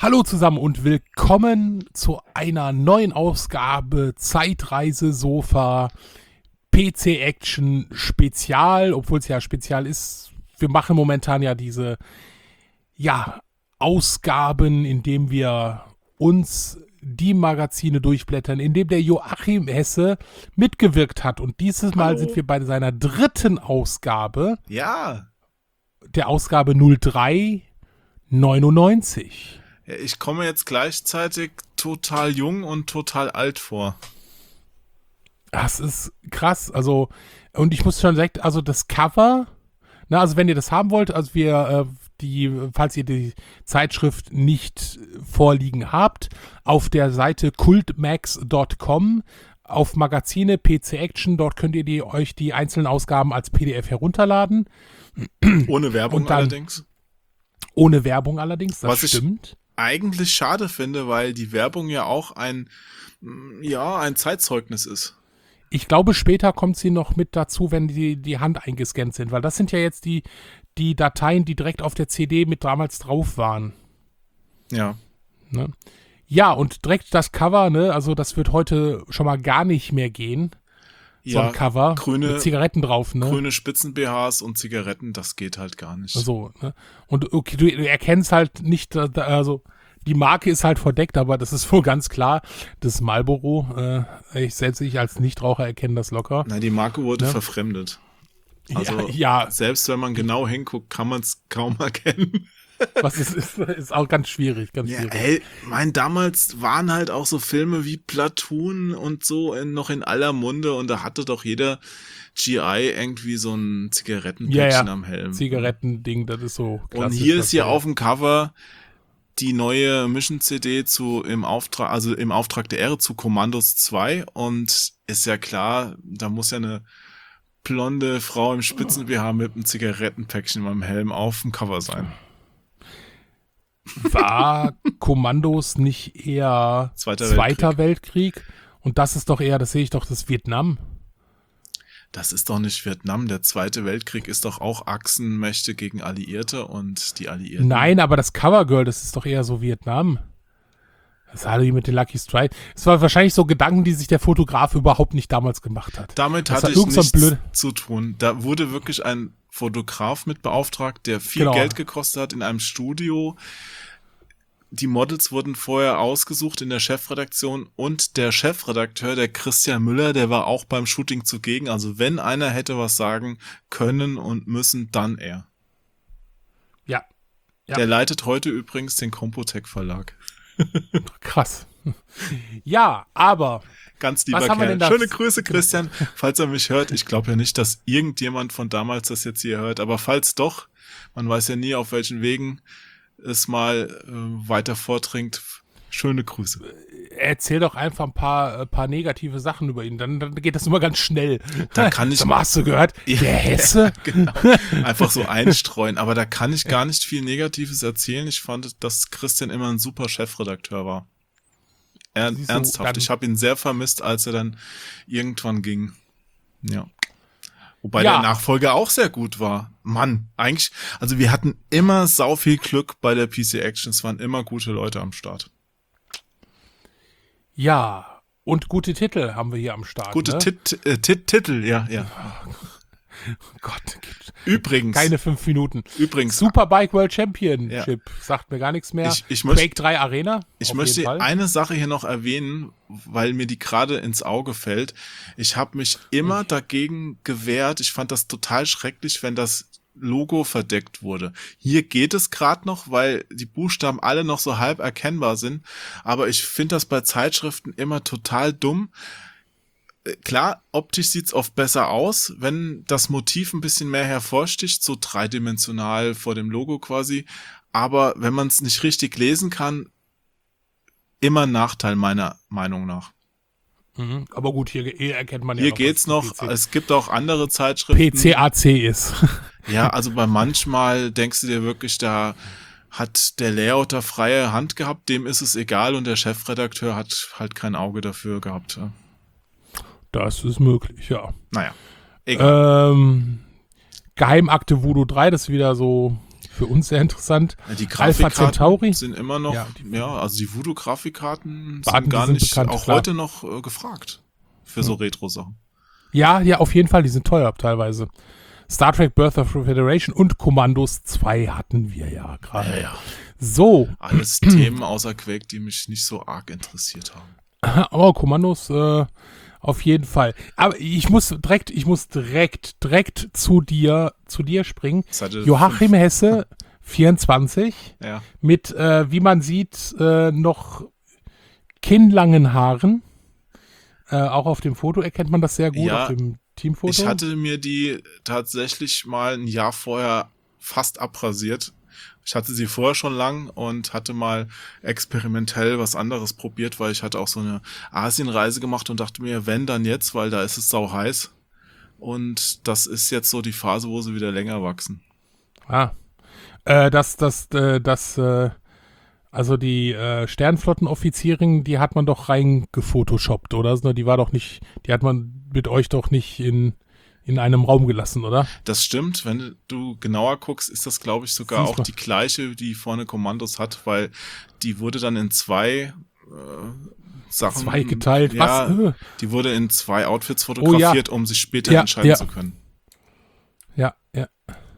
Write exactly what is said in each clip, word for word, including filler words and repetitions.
Hallo zusammen und willkommen zu einer neuen Ausgabe Zeitreise Sofa P C Action Spezial, obwohl es ja Spezial ist. Wir machen momentan ja diese ja, Ausgaben, indem wir uns die Magazine durchblättern, in dem der Joachim Hesse mitgewirkt hat. Und dieses Mal Hallo. sind wir bei seiner dritten Ausgabe, Ja, der Ausgabe null drei neunundneunzig. ja, ich komme jetzt gleichzeitig total jung und total alt vor. Das ist krass, also, und ich muss schon direkt, also das Cover, na, also wenn ihr das haben wollt, also wir, äh, die, falls ihr die Zeitschrift nicht vorliegen habt, auf der Seite cultmax Punkt com auf Magazine P C Action, dort könnt ihr die, euch die einzelnen Ausgaben als P D F herunterladen. Ohne Werbung Und dann- allerdings. Ohne Werbung allerdings, das Was ich- stimmt. Eigentlich schade finde, weil die Werbung ja auch ein, mm, ja, ein Zeitzeugnis ist. Ich glaube, später kommt sie noch mit dazu, wenn die, die Hand eingescannt sind, weil das sind ja jetzt die, die Dateien, die direkt auf der C D mit damals drauf waren. Ja. Ne? Ja, und direkt das Cover, ne, also das wird heute schon mal gar nicht mehr gehen. So Ja, ein Cover grüne- mit-Zigaretten drauf, ne? grüne Spitzen-B Hs und Zigaretten, das geht halt gar nicht. So, ne? Und okay, du erkennst halt nicht, äh, da- also die Marke ist halt verdeckt, aber das ist wohl ganz klar, das Marlboro. Äh, ich selbst ich als Nichtraucher erkenne das locker. Nein, die Marke wurde Ja. verfremdet. Also, ja, ja, Selbst wenn man genau hinguckt, kann man es kaum erkennen. was ist, ist, ist auch ganz schwierig, ganz Ja, schwierig. ey, mein, damals waren halt auch so Filme wie Platoon und so in, noch in aller Munde und da hatte doch jeder G I irgendwie so ein Zigarettenpäckchen Ja, ja. am Helm. Zigarettending, das ist so Und klassisch. hier das ist ja so. auf dem Cover die neue Mission-C D zu im Auftrag, also im Auftrag der Ehre zu Commandos zwei und ist ja klar, da muss ja eine blonde Frau im Spitzen-B H mit einem Zigarettenpäckchen am Helm auf dem Cover sein. War Kommandos nicht eher Zweiter Zweiter Weltkrieg? Und das ist doch eher, das sehe ich doch, das Vietnam. Das ist doch nicht Vietnam. Der Zweite Weltkrieg ist doch auch Achsenmächte gegen Alliierte und die Alliierten. Nein, aber das Covergirl, das ist doch eher so Vietnam. Das hatte die mit den Lucky Strike. Es war wahrscheinlich so Gedanken, die sich der Fotograf überhaupt nicht damals gemacht hat. Damit Das hatte war ich irgend so ein nichts blöd- zu tun. Da wurde wirklich ein Fotograf mit beauftragt, der viel Genau. Geld gekostet hat in einem Studio. Die Models wurden vorher ausgesucht in der Chefredaktion und der Chefredakteur, der Christian Müller, der war auch beim Shooting zugegen. Also wenn einer hätte was sagen können und müssen, dann er. Ja, Ja. Der leitet heute übrigens den Compotech Verlag. krass. Ja, aber Ganz lieber Was haben wir Kerl. denn da? Schöne Grüße, Christian, falls er mich hört. Ich glaube ja nicht, dass irgendjemand von damals das jetzt hier hört, aber falls doch, man weiß ja nie, auf welchen Wegen es mal äh, weiter vordringt. Schöne Grüße. erzähl doch einfach ein paar, äh, paar negative Sachen über ihn. Dann, dann geht das immer ganz schnell. Da kann ich Sag mal, hast du gehört? Ja. Der Hesse? Genau. Einfach so einstreuen. Aber da kann ich gar nicht viel Negatives erzählen. Ich fand, dass Christian immer ein super Chefredakteur war. Er, Siehst du, ernsthaft. dann- Ich habe ihn sehr vermisst, als er dann irgendwann ging. Ja. Wobei Ja. der Nachfolger auch sehr gut war. Mann, eigentlich, also wir hatten immer sau viel Glück bei der P C Action. Es waren immer gute Leute am Start. Ja, und gute Titel haben wir hier am Start. Gute ne? Tit äh, Tit Titel, ja, ja. Oh Gott, gibt Übrigens, keine fünf Minuten. übrigens, Superbike World Championship, sagt mir gar nichts mehr. Ich- ich möcht- Quake drei Arena, Ich auf möchte jeden Fall. eine Sache hier noch erwähnen, weil mir die gerade ins Auge fällt. Ich habe mich immer dagegen gewehrt. Ich fand das total schrecklich, wenn das Logo verdeckt wurde. Hier geht es gerade noch, weil die Buchstaben alle noch so halb erkennbar sind. Aber ich finde das bei Zeitschriften immer total dumm. Äh, Klar, optisch sieht's oft besser aus, wenn das Motiv ein bisschen mehr hervorsticht, so dreidimensional vor dem Logo quasi. Aber wenn man es nicht richtig lesen kann, immer ein Nachteil meiner Meinung nach. Mhm. Aber gut, hier, hier erkennt man ja Hier noch, geht's dass noch, P C es gibt auch andere Zeitschriften. P C A C ist. Ja, also bei manchmal denkst du dir wirklich, da hat der Layouter freie Hand gehabt, dem ist es egal und der Chefredakteur hat halt kein Auge dafür gehabt. Ja. Das ist möglich, ja. Naja, egal. Ähm, Geheimakte Voodoo drei, das ist wieder so für uns sehr interessant. Ja, die Alpha Centauri Grafikkarten sind immer noch, Ja, ja, also die Voodoo-Grafikkarten Warten, sind die gar sind nicht, bekannt, auch klar. heute noch äh, gefragt für so Retro-Sachen. Ja, ja, auf jeden Fall, die sind teuer teilweise. Star Trek Birth of Federation und Commandos zwei hatten wir ja gerade. Ja, ja. So, Alles Themen außer Quake, die mich nicht so arg interessiert haben. aber Kommandos äh, auf jeden Fall. Aber ich muss direkt, ich muss direkt, direkt zu dir, zu dir springen. Seite Joachim fünf. Hesse, vierundzwanzig, Ja. mit, äh, wie man sieht, äh, noch kinnlangen Haaren. Äh, auch auf dem Foto erkennt man das sehr gut, Ja, auf dem Teamfoto. Ich hatte mir die tatsächlich mal ein Jahr vorher fast abrasiert. Ich hatte sie vorher schon lang und hatte mal experimentell was anderes probiert, weil ich hatte auch so eine Asienreise gemacht und dachte mir, wenn, dann jetzt, weil da ist es sau heiß. Und das ist jetzt so die Phase, wo sie wieder länger wachsen. Ah. Äh, das, das, äh, das, äh, also die äh, Sternflottenoffizierin, die hat man doch reingefotoshoppt, oder? Die war doch nicht, die hat man mit euch doch nicht in, in einem Raum gelassen, oder? Das stimmt, wenn du genauer guckst, ist das, glaube ich, sogar Siehst auch mal. die gleiche, die vorne Kommandos hat, weil die wurde dann in zwei äh, Sachen... Zwei geteilt, ja, was? Äh. Die wurde in zwei Outfits fotografiert, um sich später Ja, entscheiden ja. zu können. Ja, ja,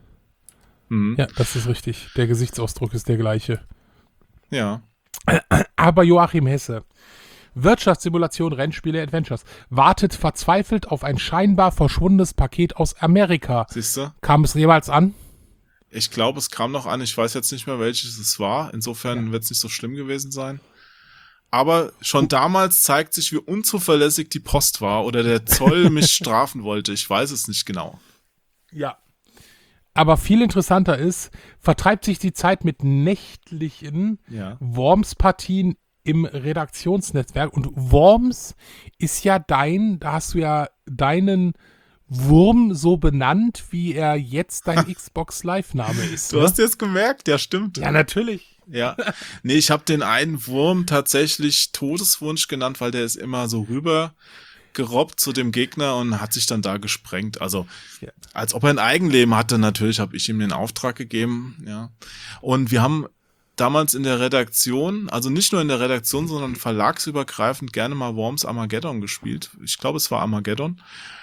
Mhm. ja, das ist richtig. Der Gesichtsausdruck ist der gleiche. Ja. Aber Joachim Hesse, Wirtschaftssimulation, Rennspiele, Adventures, wartet verzweifelt auf ein scheinbar verschwundenes Paket aus Amerika. Siehst du? Kam es jemals an? Ich glaube, es kam noch an. Ich weiß jetzt nicht mehr, welches es war. Insofern Ja. wird es nicht so schlimm gewesen sein. Aber schon damals zeigt sich, wie unzuverlässig die Post war oder der Zoll mich strafen wollte. Ich weiß es nicht genau. Ja. Aber viel interessanter ist, vertreibt sich die Zeit mit nächtlichen Ja. Worms-Partien im Redaktionsnetzwerk. Und Worms ist ja dein, da hast du ja deinen Wurm so benannt, wie er jetzt dein Xbox Live-Name ist. Du ne? hast jetzt gemerkt, ja, stimmt. Ja, natürlich. Ja. Nee, ich habe den einen Wurm tatsächlich Todeswunsch genannt, weil der ist immer so rüber gerobbt zu dem Gegner und hat sich dann da gesprengt. Also, Ja. als ob er ein Eigenleben hatte, natürlich habe ich ihm den Auftrag gegeben, ja. Und wir haben damals in der Redaktion, also nicht nur in der Redaktion, sondern verlagsübergreifend gerne mal Worms Armageddon gespielt. Ich glaube, es war Armageddon.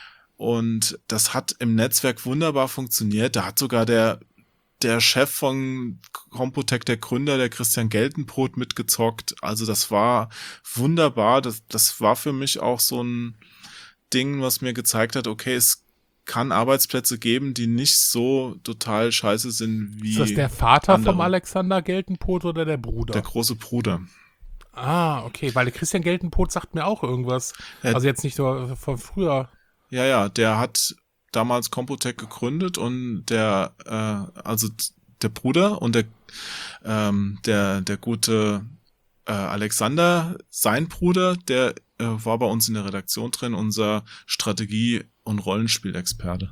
Und das hat im Netzwerk wunderbar funktioniert. Da hat sogar der der Chef von Computec, der Gründer, der Christian Geltenbrot, mitgezockt. Also das war wunderbar. Das, das war für mich auch so ein Ding, was mir gezeigt hat, okay, es kann Arbeitsplätze geben, die nicht so total scheiße sind wie Ist das der Vater andere. vom Alexander Geltenpot oder der Bruder? Der große Bruder. Ah, okay, weil der Christian Geltenpot sagt mir auch irgendwas. Ja. Also jetzt nicht nur von früher. Ja, ja, der hat damals Computec gegründet und der, äh, also der Bruder und der, ähm, der, der gute äh, Alexander, sein Bruder, der äh, war bei uns in der Redaktion drin, unser Strategie- und Rollenspielexperte.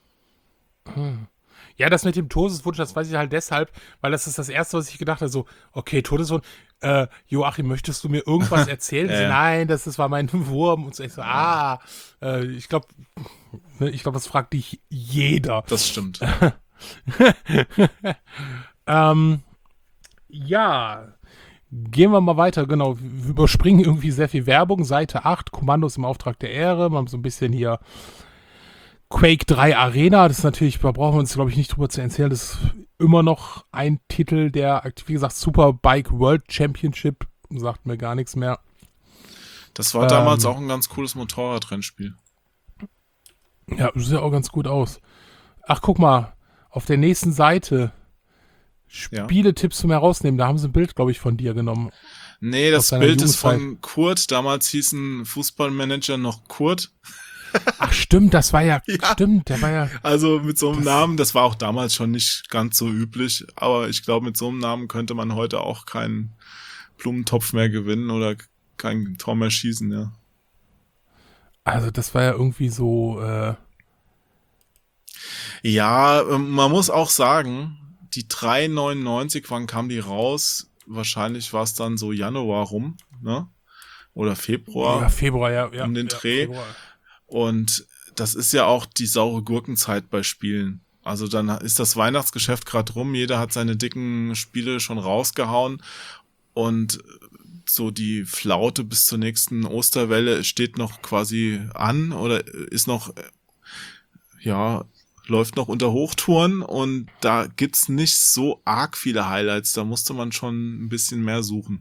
Ja, das mit dem Todeswunsch, das weiß ich halt deshalb, weil das ist das Erste, was ich gedacht habe, so, okay, Todeswunsch, äh, Joachim, möchtest du mir irgendwas erzählen? Ja, Sie, ja. Nein, das, das war mein Wurm. Und so, ich so, ah, äh, ich glaube, ne, ich glaube, das fragt dich jeder. Das stimmt. Ähm, ja, gehen wir mal weiter, genau, wir überspringen irgendwie sehr viel Werbung, Seite acht, Kommandos im Auftrag der Ehre, mal so ein bisschen hier Quake drei Arena, das ist natürlich, da brauchen wir uns, glaube ich, nicht drüber zu erzählen, das ist immer noch ein Titel, der, wie gesagt, Superbike World Championship, sagt mir gar nichts mehr. Das war damals Ähm. auch ein ganz cooles Motorradrennspiel. Ja, sieht ja auch ganz gut aus. Ach, guck mal, auf der nächsten Seite Ja. Spieletipps zum Herausnehmen, da haben sie ein Bild, glaube ich, von dir genommen. Nee, das Aus deiner Bild ist Jugendzeit. von Kurt. Damals hieß ein Fußballmanager noch Kurt. Ach, stimmt, das war ja, Ja. stimmt, der war ja, Also mit so einem Das- Namen, das war auch damals schon nicht ganz so üblich, aber ich glaube, mit so einem Namen könnte man heute auch keinen Blumentopf mehr gewinnen oder kein Tor mehr schießen, ja. also das war ja irgendwie so, äh, Ja, ähm, man muss auch sagen, die drei neunundneunzig, wann kam die raus? Wahrscheinlich war es dann so Januar rum, ne? Oder Februar. ja, Februar, ja, ja. um den ja, Dreh. Februar. Und das ist ja auch die saure Gurkenzeit bei Spielen. Also dann ist das Weihnachtsgeschäft gerade rum, jeder hat seine dicken Spiele schon rausgehauen und so die Flaute bis zur nächsten Osterwelle steht noch quasi an oder ist noch, ja, läuft noch unter Hochtouren und da gibt's nicht so arg viele Highlights, da musste man schon ein bisschen mehr suchen.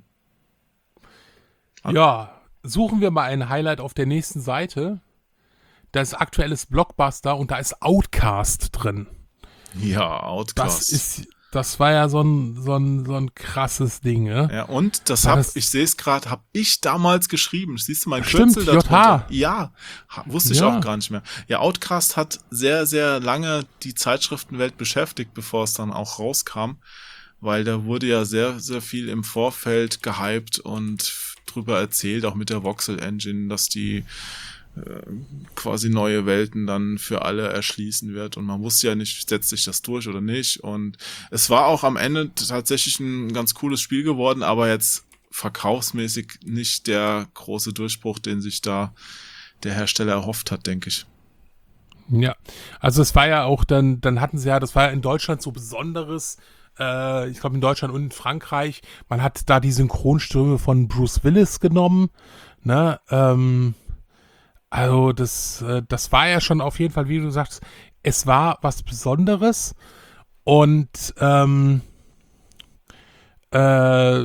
Ja, suchen wir mal ein Highlight auf der nächsten Seite. Da ist aktuelles Blockbuster und da ist Outcast drin. Ja, Outcast. Das ist, das war ja so ein, so ein, so ein krasses Ding, ne? Ja, und das War hab, das- ich sehe es gerade, hab ich damals geschrieben. Siehst du mein Stimmt, Kürzel da J H. drunter? Ja, ha- wusste ich Ja. auch gar nicht mehr. Ja, Outcast hat sehr, sehr lange die Zeitschriftenwelt beschäftigt, bevor es dann auch rauskam, weil da wurde ja sehr, sehr viel im Vorfeld gehypt und drüber erzählt, auch mit der Voxel Engine, dass die quasi neue Welten dann für alle erschließen wird und man wusste ja nicht, setzt sich das durch oder nicht und es war auch am Ende tatsächlich ein ganz cooles Spiel geworden, aber jetzt verkaufsmäßig nicht der große Durchbruch, den sich da der Hersteller erhofft hat, denke ich. Ja, also es war ja auch dann, dann hatten sie ja, das war ja in Deutschland so Besonderes, äh, ich glaube in Deutschland und in Frankreich, man hat da die Synchronstimme von Bruce Willis genommen, ne, ähm, also das, äh, das war ja schon auf jeden Fall, wie du sagst, es war was Besonderes und ähm, äh,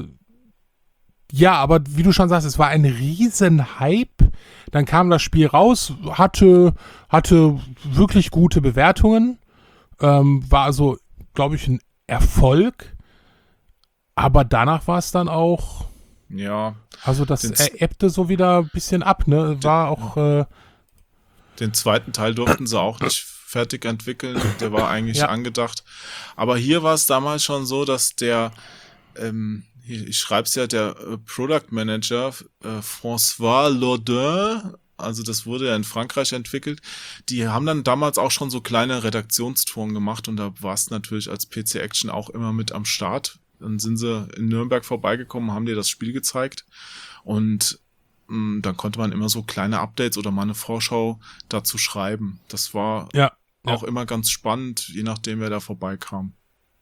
ja, aber wie du schon sagst, es war ein riesen Hype. Dann kam das Spiel raus, hatte, hatte wirklich gute Bewertungen, ähm, war also, glaube ich, ein Erfolg. Aber danach war es dann auch, Ja, also das Den- er ebbte so wieder ein bisschen ab, ne? War auch, äh, den zweiten Teil durften sie auch nicht fertig entwickeln, der war eigentlich Ja. angedacht. Aber hier war es damals schon so, dass der, ähm, hier, ich schreibe es ja, der äh, Product Manager äh, François Laudin, also das wurde ja in Frankreich entwickelt, die haben dann damals auch schon so kleine Redaktionstouren gemacht und da war es natürlich als P C Action auch immer mit am Start. Dann sind sie in Nürnberg vorbeigekommen, haben dir das Spiel gezeigt und mh, dann konnte man immer so kleine Updates oder mal eine Vorschau dazu schreiben. Das war ja, ja. auch immer ganz spannend, je nachdem, wer da vorbeikam.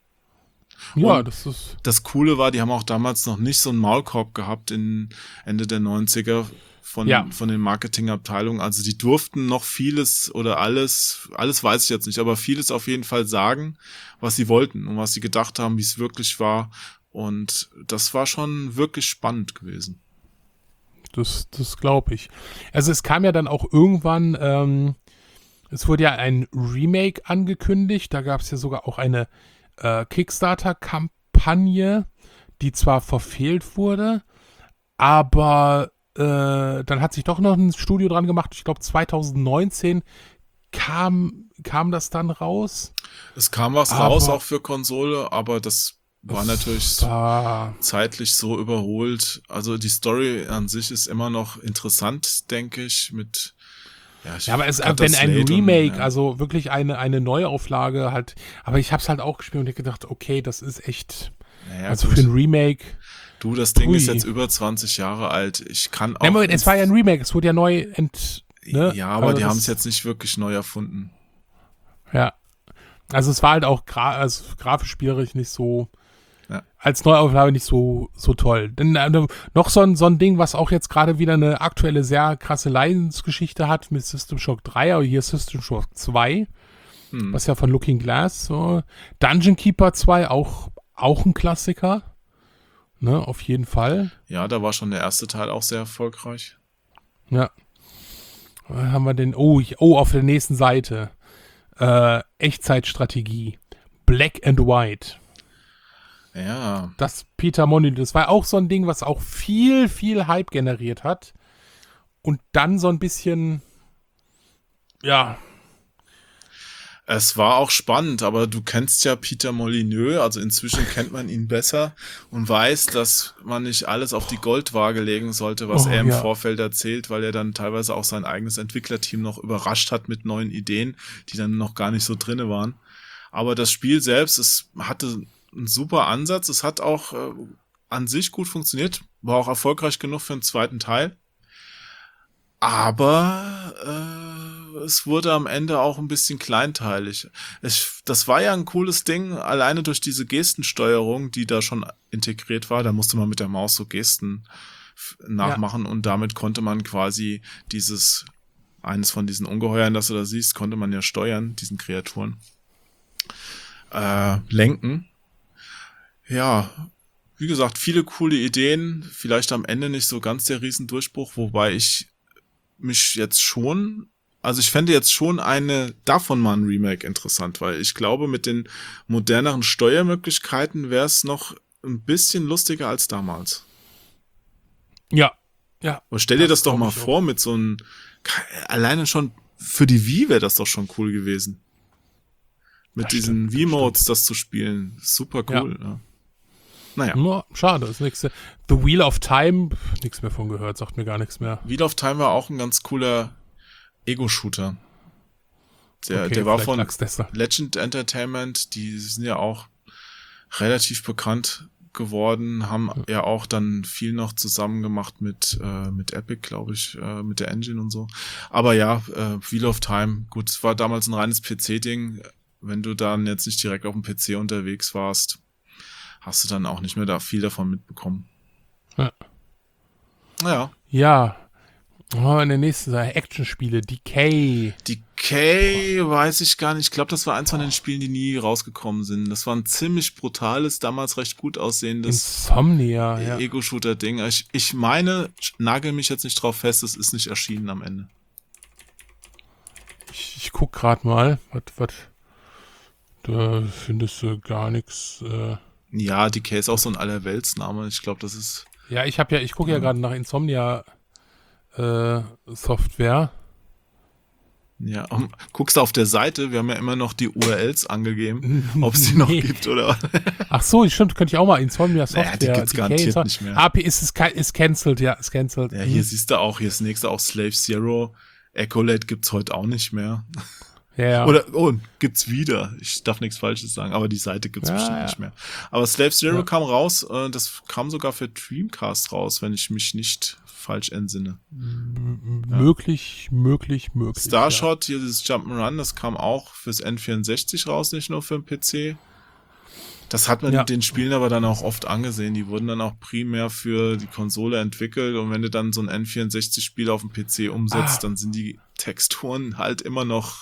ja, Und das ist, Das Coole war, die haben auch damals noch nicht so einen Maulkorb gehabt in Ende der neunziger von, Ja. von den Marketingabteilungen. Also die durften noch vieles oder alles, alles weiß ich jetzt nicht, aber vieles auf jeden Fall sagen, was sie wollten und was sie gedacht haben, wie es wirklich war. Und das war schon wirklich spannend gewesen. das, das glaube ich. Also es kam ja dann auch irgendwann, ähm, es wurde ja ein Remake angekündigt, da gab es ja sogar auch eine äh, Kickstarter-Kampagne, die zwar verfehlt wurde, aber äh, dann hat sich doch noch ein Studio dran gemacht, ich glaube zwanzig neunzehn kam, kam das dann raus. Es kam was Aber- raus auch für Konsole, aber das war natürlich Ah, zeitlich so überholt. Also die Story an sich ist immer noch interessant, denke ich, mit ja, ich ja, aber es, Cutter wenn ein Slate und, Remake, ja. also wirklich eine, eine Neuauflage halt, aber ich hab's halt auch gespielt und hab gedacht, okay, das ist echt, Naja, also gut. für ein Remake. Du, das Ding Pui. ist jetzt über zwanzig Jahre alt. Ich kann auch. Nein, Moment, es war ja ein Remake, es wurde ja neu ent, ne? Ja, aber Also die das- haben es jetzt nicht wirklich neu erfunden. Ja. Also es war halt auch gra also grafisch spielerisch nicht so, Ja. als Neuauflage nicht so, so toll. Denn äh, noch so ein, so ein Ding, was auch jetzt gerade wieder eine aktuelle, sehr krasse Leidensgeschichte hat mit System Shock drei, aber hier System Shock zwei, Hm. was ja von Looking Glass, so. Dungeon Keeper zwei, auch, auch ein Klassiker. Ne, auf jeden Fall. Ja, da war schon der erste Teil auch sehr erfolgreich. Ja. Was haben wir denn? Oh, ich, oh, auf der nächsten Seite. Äh, Echtzeitstrategie. Black and White. Ja, Das Peter Molyneux, das war auch so ein Ding, was auch viel, viel Hype generiert hat. Und dann so ein bisschen, ja, es war auch spannend, aber du kennst ja Peter Molyneux, also inzwischen kennt man ihn besser und weiß, dass man nicht alles auf die Goldwaage legen sollte, was Oh, er im ja. Vorfeld erzählt, weil er dann teilweise auch sein eigenes Entwicklerteam noch überrascht hat mit neuen Ideen, die dann noch gar nicht so drinne waren. Aber das Spiel selbst, es hatte einen super Ansatz, es hat auch äh, an sich gut funktioniert, war auch erfolgreich genug für einen zweiten Teil. Aber äh, es wurde am Ende auch ein bisschen kleinteilig. Es, das war ja ein cooles Ding, alleine durch diese Gestensteuerung, die da schon integriert war. Da musste man mit der Maus so Gesten nachmachen ja. und damit konnte man quasi dieses, eines von diesen Ungeheuern, das du da siehst, konnte man ja steuern, diesen Kreaturen, äh, lenken. Ja, wie gesagt, viele coole Ideen, vielleicht am Ende nicht so ganz der Riesendurchbruch, wobei ich mich jetzt schon, also ich fände jetzt schon eine, davon mal ein Remake interessant, weil ich glaube, mit den moderneren Steuermöglichkeiten wäre es noch ein bisschen lustiger als damals. Ja, ja. Aber stell dir das, das doch mal vor, auch. mit so einem, alleine schon für die Wii wäre das doch schon cool gewesen. Mit das diesen Wii-Modes das zu spielen, super cool, ja. ja. Naja. No, schade, das nächste. The Wheel of Time, nichts mehr von gehört, sagt mir gar nichts mehr. Wheel of Time war auch ein ganz cooler Ego-Shooter. Der, okay, der war von Legend Entertainment, die sind ja auch relativ bekannt geworden, haben ja, ja auch dann viel noch zusammen gemacht mit, äh, mit Epic, glaube ich, äh, mit der Engine und so. Aber ja, äh, Wheel of Time, gut, es war damals ein reines P C-Ding. Wenn du dann jetzt nicht direkt auf dem P C unterwegs warst, hast du dann auch nicht mehr da viel davon mitbekommen. Ja. Ja. Ja. Oh, in der nächsten Seite Actionspiele. Decay. Decay, oh. weiß ich gar nicht. Ich glaube, das war eins von den Spielen, die nie rausgekommen sind. Das war ein ziemlich brutales, damals recht gut aussehendes Insomnia, ja. Ego-Shooter-Ding. Ich, ich meine, nagel mich jetzt nicht drauf fest, es ist nicht erschienen am Ende. Ich, ich guck gerade mal. Was, was? Da findest du gar nichts. Äh Ja, Decay ist auch so ein Allerweltsname. Ich glaube, das ist... Ja, ich habe ja, ich gucke ja, ja gerade nach Insomnia äh, Software. Ja, um, guckst du auf der Seite, wir haben ja immer noch die U R Ls angegeben, ob es die noch nee. gibt oder... Ach so, stimmt, könnte ich auch mal Insomnia Software. Naja, die gibt's Decay garantiert so- nicht mehr. A P ist, ist, ist cancelled, ja, ist cancelled. Ja, hier hm. siehst du auch, hier ist das nächste auch Slave Zero. Accolade gibt's heute auch nicht mehr. Ja, ja. Oder, oh, gibt's wieder. Ich darf nichts Falsches sagen, aber die Seite gibt's ja, bestimmt ja. nicht mehr. Aber Slave Zero ja. kam raus, äh, das kam sogar für Dreamcast raus, wenn ich mich nicht falsch entsinne. M- ja. Möglich, möglich, möglich. Starshot, ja. hier dieses Jump'n'Run, das kam auch fürs N vierundsechzig raus, nicht nur für den P C. Das hat man ja. den Spielen aber dann auch oft angesehen. Die wurden dann auch primär für die Konsole entwickelt und wenn du dann so ein N vierundsechzig-Spiel auf dem P C umsetzt, ah. dann sind die Texturen halt immer noch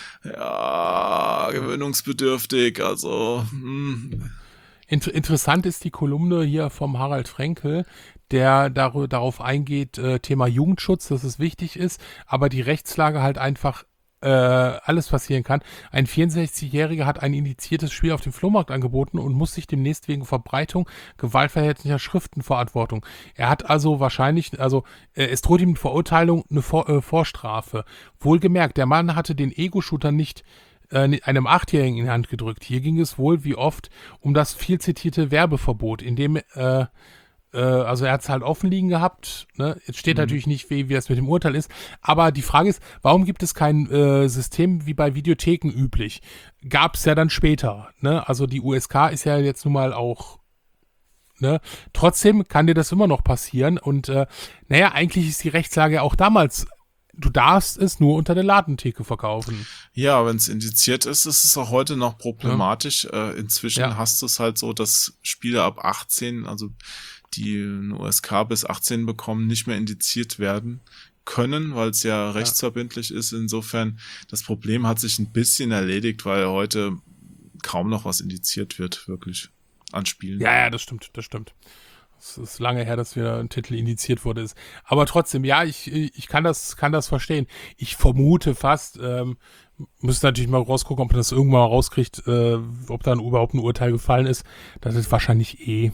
ja, gewöhnungsbedürftig. Also hm. Inter- interessant ist die Kolumne hier vom Harald Frenkel, der dar- darauf eingeht, äh, Thema Jugendschutz, dass es wichtig ist, aber die Rechtslage halt einfach äh, alles passieren kann. Ein vierundsechzigjähriger hat ein indiziertes Spiel auf dem Flohmarkt angeboten und muss sich demnächst wegen Verbreitung gewaltverherrlicher Schriften Verantwortung. Er hat also wahrscheinlich, also äh, es droht ihm mit Verurteilung eine Vor- äh, Vorstrafe. Wohlgemerkt, der Mann hatte den Ego-Shooter nicht äh, einem Achtjährigen in die Hand gedrückt. Hier ging es wohl, wie oft, um das viel zitierte Werbeverbot, in dem äh, also er hat es halt offen liegen gehabt, ne? Jetzt steht mhm. natürlich nicht, wie, wie das mit dem Urteil ist, aber die Frage ist, warum gibt es kein äh, System wie bei Videotheken üblich? Gab es ja dann später, ne? Also die U S K ist ja jetzt nun mal auch, ne? Trotzdem kann dir das immer noch passieren und äh, naja, eigentlich ist die Rechtslage auch damals, du darfst es nur unter der Ladentheke verkaufen. Ja, wenn es indiziert ist, ist es auch heute noch problematisch. Ja. Äh, inzwischen ja. hast du es halt so, dass Spiele ab achtzehn, also die eine U S K bis achtzehn bekommen, nicht mehr indiziert werden können, weil es ja rechtsverbindlich ja. ist. Insofern, das Problem hat sich ein bisschen erledigt, weil heute kaum noch was indiziert wird, wirklich, an Spielen. Ja, ja, das stimmt, das stimmt. Es ist lange her, dass wieder ein Titel indiziert wurde. Ist. Aber trotzdem, ja, ich, ich kann das, kann das verstehen. Ich vermute fast, ähm, müsste natürlich mal rausgucken, ob man das irgendwann mal rauskriegt, äh, ob da überhaupt ein Urteil gefallen ist. Das ist wahrscheinlich eh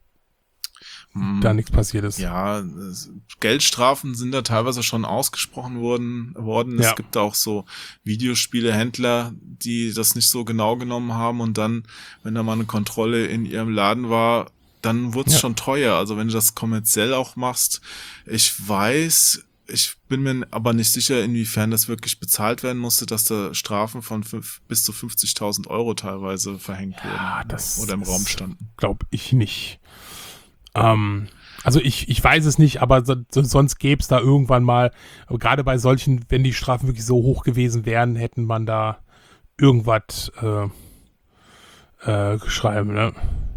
hm, da nichts passiert ist. Ja, Geldstrafen sind da teilweise schon ausgesprochen worden. worden. Ja. Es gibt auch so Videospielehändler, die das nicht so genau genommen haben und dann, wenn da mal eine Kontrolle in ihrem Laden war, dann wurde es ja. schon teuer. Also wenn du das kommerziell auch machst, ich weiß, ich bin mir aber nicht sicher, inwiefern das wirklich bezahlt werden musste, dass da Strafen von fünf, bis zu fünfzigtausend Euro teilweise verhängt ja, wurden das oder im Raum standen. Glaube ich nicht. Ähm, Also ich, ich weiß es nicht, aber so, so, sonst gäbe es da irgendwann mal, gerade bei solchen, wenn die Strafen wirklich so hoch gewesen wären, hätten man da irgendwas äh, äh, geschrieben, ne?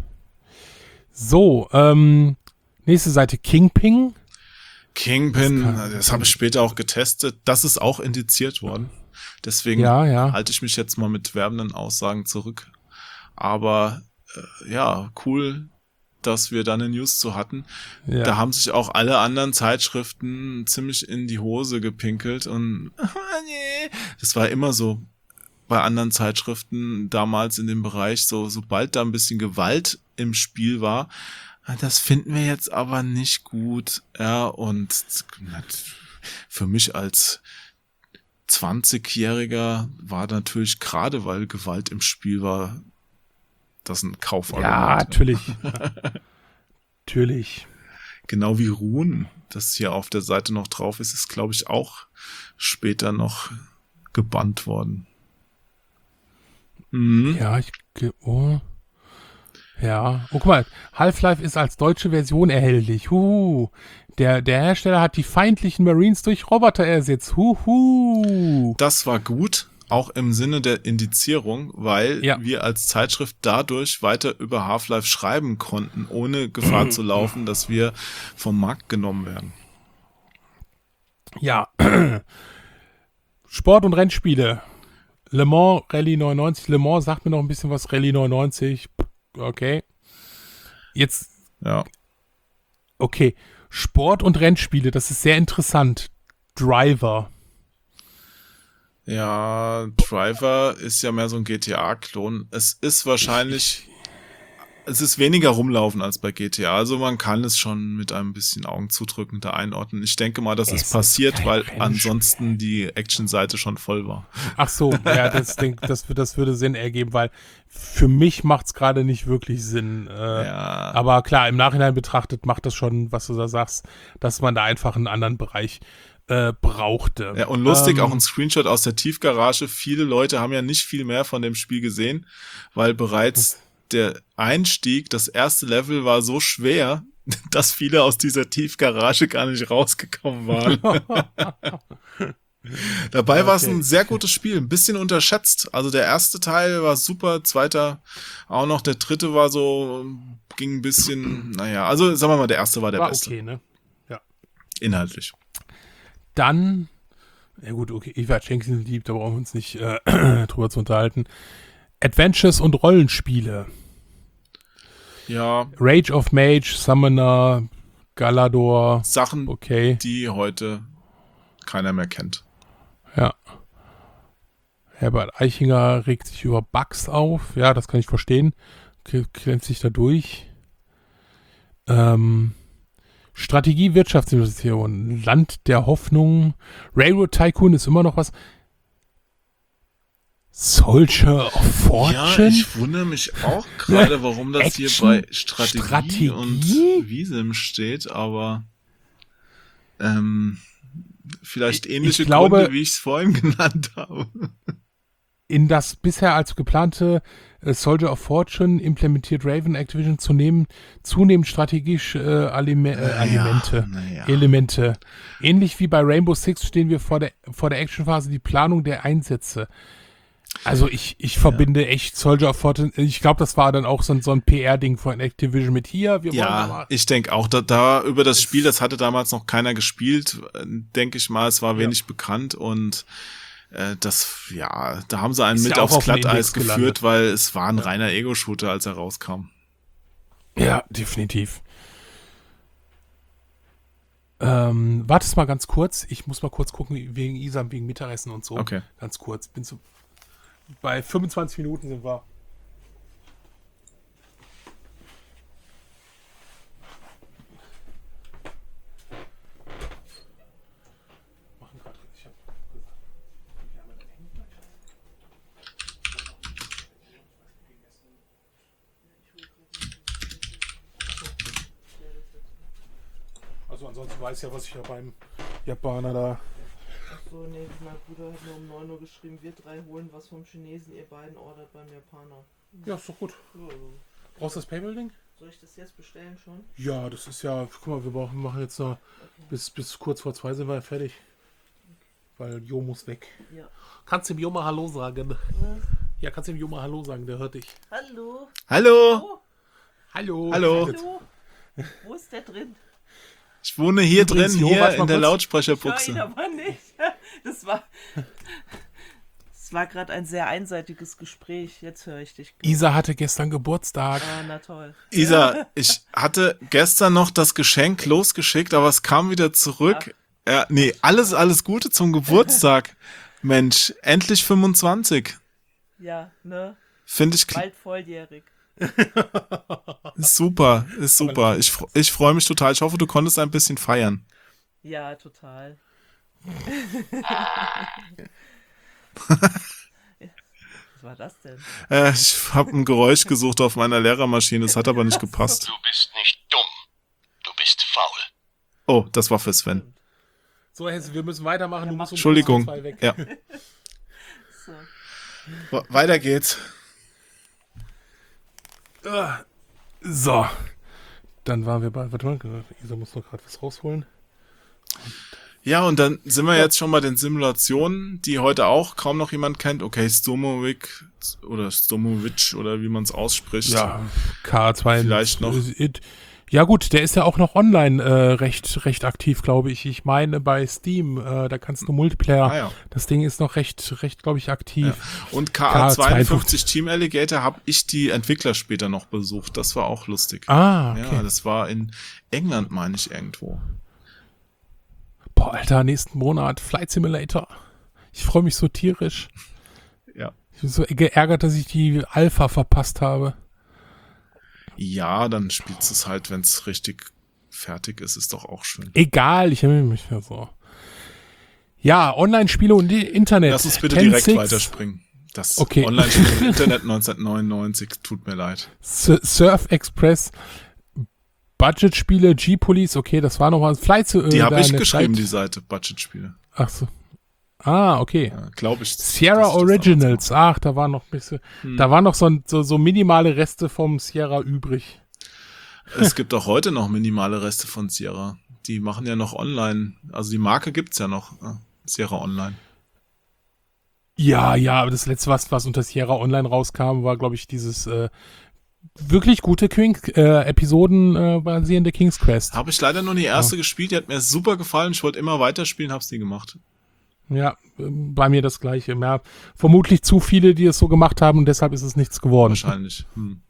So, ähm, nächste Seite, Kingpin. Kingpin, Das, das habe ich später auch getestet. Das ist auch indiziert worden. Deswegen ja, ja. halte ich mich jetzt mal mit werbenden Aussagen zurück. Aber äh, ja, cool, dass wir da eine News zu hatten. Ja. Da haben sich auch alle anderen Zeitschriften ziemlich in die Hose gepinkelt und nee. Das war immer so bei anderen Zeitschriften damals in dem Bereich, so sobald da ein bisschen Gewalt im Spiel war, das finden wir jetzt aber nicht gut. Ja, und für mich als zwanzigjähriger war natürlich gerade, weil Gewalt im Spiel war, das ein Kaufargument. Ja, natürlich. Natürlich. Genau wie Rune, das hier auf der Seite noch drauf ist, ist, glaube ich, auch später noch gebannt worden. Mhm. Ja, ich... Oh. Ja. Oh, guck mal. Half-Life ist als deutsche Version erhältlich. Huhu. Der, der Hersteller hat die feindlichen Marines durch Roboter ersetzt. Huhu. Das war gut. Auch im Sinne der Indizierung, weil ja. wir als Zeitschrift dadurch weiter über Half-Life schreiben konnten, ohne Gefahr zu laufen, dass wir vom Markt genommen werden. Ja. Sport- und Rennspiele. Le Mans, Rallye neunundneunzig. Le Mans sagt mir noch ein bisschen was. Rallye neunundneunzig. Okay. Jetzt. Ja. Okay. Sport- und Rennspiele, das ist sehr interessant. Driver. Ja, Driver ist ja mehr so ein G T A-Klon. Es ist wahrscheinlich, es ist weniger rumlaufen als bei G T A. Also man kann es schon mit ein bisschen Augen zudrücken da einordnen. Ich denke mal, dass es, es passiert, weil Rennspiel. Ansonsten die Action-Seite schon voll war. Ach so, ja, das, denk, das, das würde Sinn ergeben, weil für mich macht es gerade nicht wirklich Sinn. Äh, ja. Aber klar, im Nachhinein betrachtet macht das schon, was du da sagst, dass man da einfach einen anderen Bereich Äh, brauchte. Ja, und lustig, ähm, auch ein Screenshot aus der Tiefgarage. Viele Leute haben ja nicht viel mehr von dem Spiel gesehen, weil bereits der Einstieg, das erste Level war so schwer, dass viele aus dieser Tiefgarage gar nicht rausgekommen waren. Dabei okay. war es ein sehr gutes Spiel, ein bisschen unterschätzt. Also der erste Teil war super, zweiter auch noch, der dritte war so, ging ein bisschen, naja, also sagen wir mal, der erste war der war beste. Okay, ne? Ja. Inhaltlich. Dann, ja gut, okay, Eva Jenkins liebt, da brauchen wir uns nicht äh, drüber zu unterhalten. Adventures und Rollenspiele. Ja. Rage of Mage, Summoner, Galador. Sachen, okay. die heute keiner mehr kennt. Ja. Herbert Eichinger regt sich über Bugs auf. Ja, das kann ich verstehen. Klemmt sich da durch. Ähm... Strategie, Wirtschaftsinvestition, Land der Hoffnung, Railroad Tycoon ist immer noch was. Soldier of Fortune? Ja, ich wundere mich auch gerade, warum das Action, hier bei Strategie, Strategie und Visum steht, aber ähm, vielleicht ähnliche ich glaube, Gründe, wie ich es vorhin genannt habe. In das bisher als geplante äh, Soldier of Fortune implementiert Raven Activision zunehmend, zunehmend strategische äh, Alime äh, Alimente, ja, ja. Elemente. Ähnlich wie bei Rainbow Six stehen wir vor der, vor der Actionphase, die Planung der Einsätze. Also ich, ich verbinde ja. echt Soldier of Fortune, ich glaube, das war dann auch so ein, so ein P R-Ding von Activision mit hier. Wir ja, wollen ich denke auch, da, da über das Spiel, das hatte damals noch keiner gespielt, denke ich mal, es war wenig ja. bekannt und das, ja, da haben sie einen ist mit ja aufs auf Glatteis geführt, gelandet. weil es war ein reiner Ego-Shooter, als er rauskam. Ja, definitiv. Ähm, wartest mal ganz kurz. Ich muss mal kurz gucken, wegen Isam, wegen Mittagessen und so. Okay. Ganz kurz. Bin so, bei fünfundzwanzig Minuten sind wir. Also ansonsten weiß ja, was ich ja beim Japaner da... So, nee, mein Bruder hat mir um neun Uhr geschrieben, wir drei holen was vom Chinesen, ihr beiden ordert beim Japaner. Ja, ist doch gut. Ja, also. Brauchst du das Payball-Ding? Soll ich das jetzt bestellen schon? Ja, das ist ja, guck mal, wir brauchen, machen jetzt noch, Okay. bis, bis kurz vor zwei sind wir fertig. Weil Jo muss weg. Ja. Kannst dem Jo mal Hallo sagen? Was? Ja, kannst dem Jo mal Hallo sagen, der hört dich. Hallo? Hallo, Oh, Hallo. Hallo. hallo? Wo ist der drin? ich wohne hier Übrigens, drin, Jo, hier warte mal in der kurz. Ich höre ihn Lautsprecherbuchse. aber nicht. Das war... Das war gerade ein sehr einseitiges Gespräch. Jetzt höre ich dich. Isa hatte gestern Geburtstag. Ah, na toll. Isa, ich hatte gestern noch das Geschenk losgeschickt, aber es kam wieder zurück. Ja, nee, alles, alles Gute zum Geburtstag. Mensch, endlich fünfundzwanzig. Ja, ne? Finde ich kl- Bald volljährig. ist super, ist super. Ich, fr- ich freue mich total. Ich hoffe, du konntest ein bisschen feiern. Ja, total. Was war das denn? Äh, ich habe ein Geräusch gesucht auf meiner Lehrermaschine, es hat aber nicht gepasst. Du bist nicht dumm. Du bist faul. Oh, das war für Sven. So, Hesse, wir müssen weitermachen. Du musst um Entschuldigung. zwei weg. Ja, So. we- weiter geht's. So. Dann waren wir bei, warte mal, Isa muss noch gerade was rausholen. Ja, und dann sind wir jetzt schon bei den Simulationen, die heute auch kaum noch jemand kennt. Okay, Stomovic oder Stomovic oder wie man es ausspricht. Ja, K zwei. Vielleicht noch. Ja gut, der ist ja auch noch online äh, recht, recht aktiv, glaube ich. Ich meine bei Steam, äh, da kannst du Multiplayer. Ah, ja. Das Ding ist noch recht, recht, glaube ich, aktiv. Und K A zweiundfünfzig Team Alligator habe ich die Entwickler später noch besucht. Das war auch lustig. Ah, okay. Ja, das war in England, meine ich, irgendwo. Boah, Alter, nächsten Monat Flight Simulator. Ich freue mich so tierisch. Ja. Ich bin so geärgert, dass ich die Alpha verpasst habe. Ja, dann spielst du es halt, wenn es richtig fertig ist, ist doch auch schön. Egal, ich habe mich ja so. Ja, Online-Spiele und die Internet. Lass uns bitte zehn direkt sechs, weiterspringen. Das Okay. Online-Spiel im Internet neunzehnhundertneunundneunzig, tut mir leid. S- Surf Express, Budget-Spiele, G-Police, okay, das war noch mal Flight. Äh, Die habe da ich eine geschrieben, die Flight- Seite, Budgetspiele. Ach so. Ah, okay. Ja, glaube ich. Sierra dass ich das Originals, ach, da waren noch ein bisschen, Hm. da waren noch so, ein- so, so minimale Reste vom Sierra übrig. damals- Es gibt auch heute noch minimale Reste von Sierra. Die machen ja noch online. Also die Marke gibt's ja noch. äh, Sierra Online. Ja, ja, aber das letzte, was, was unter Sierra Online rauskam, war, glaube ich, dieses äh, wirklich gute King, äh, Episoden äh, basierende King's Quest. Habe ich leider nur die erste gespielt. Die hat mir super gefallen. Ich wollte immer weiterspielen, hab's nie gemacht. Ja, ähm, bei mir das Gleiche. Ja, vermutlich zu viele, die es so gemacht haben und deshalb ist es nichts geworden. Wahrscheinlich. Hm.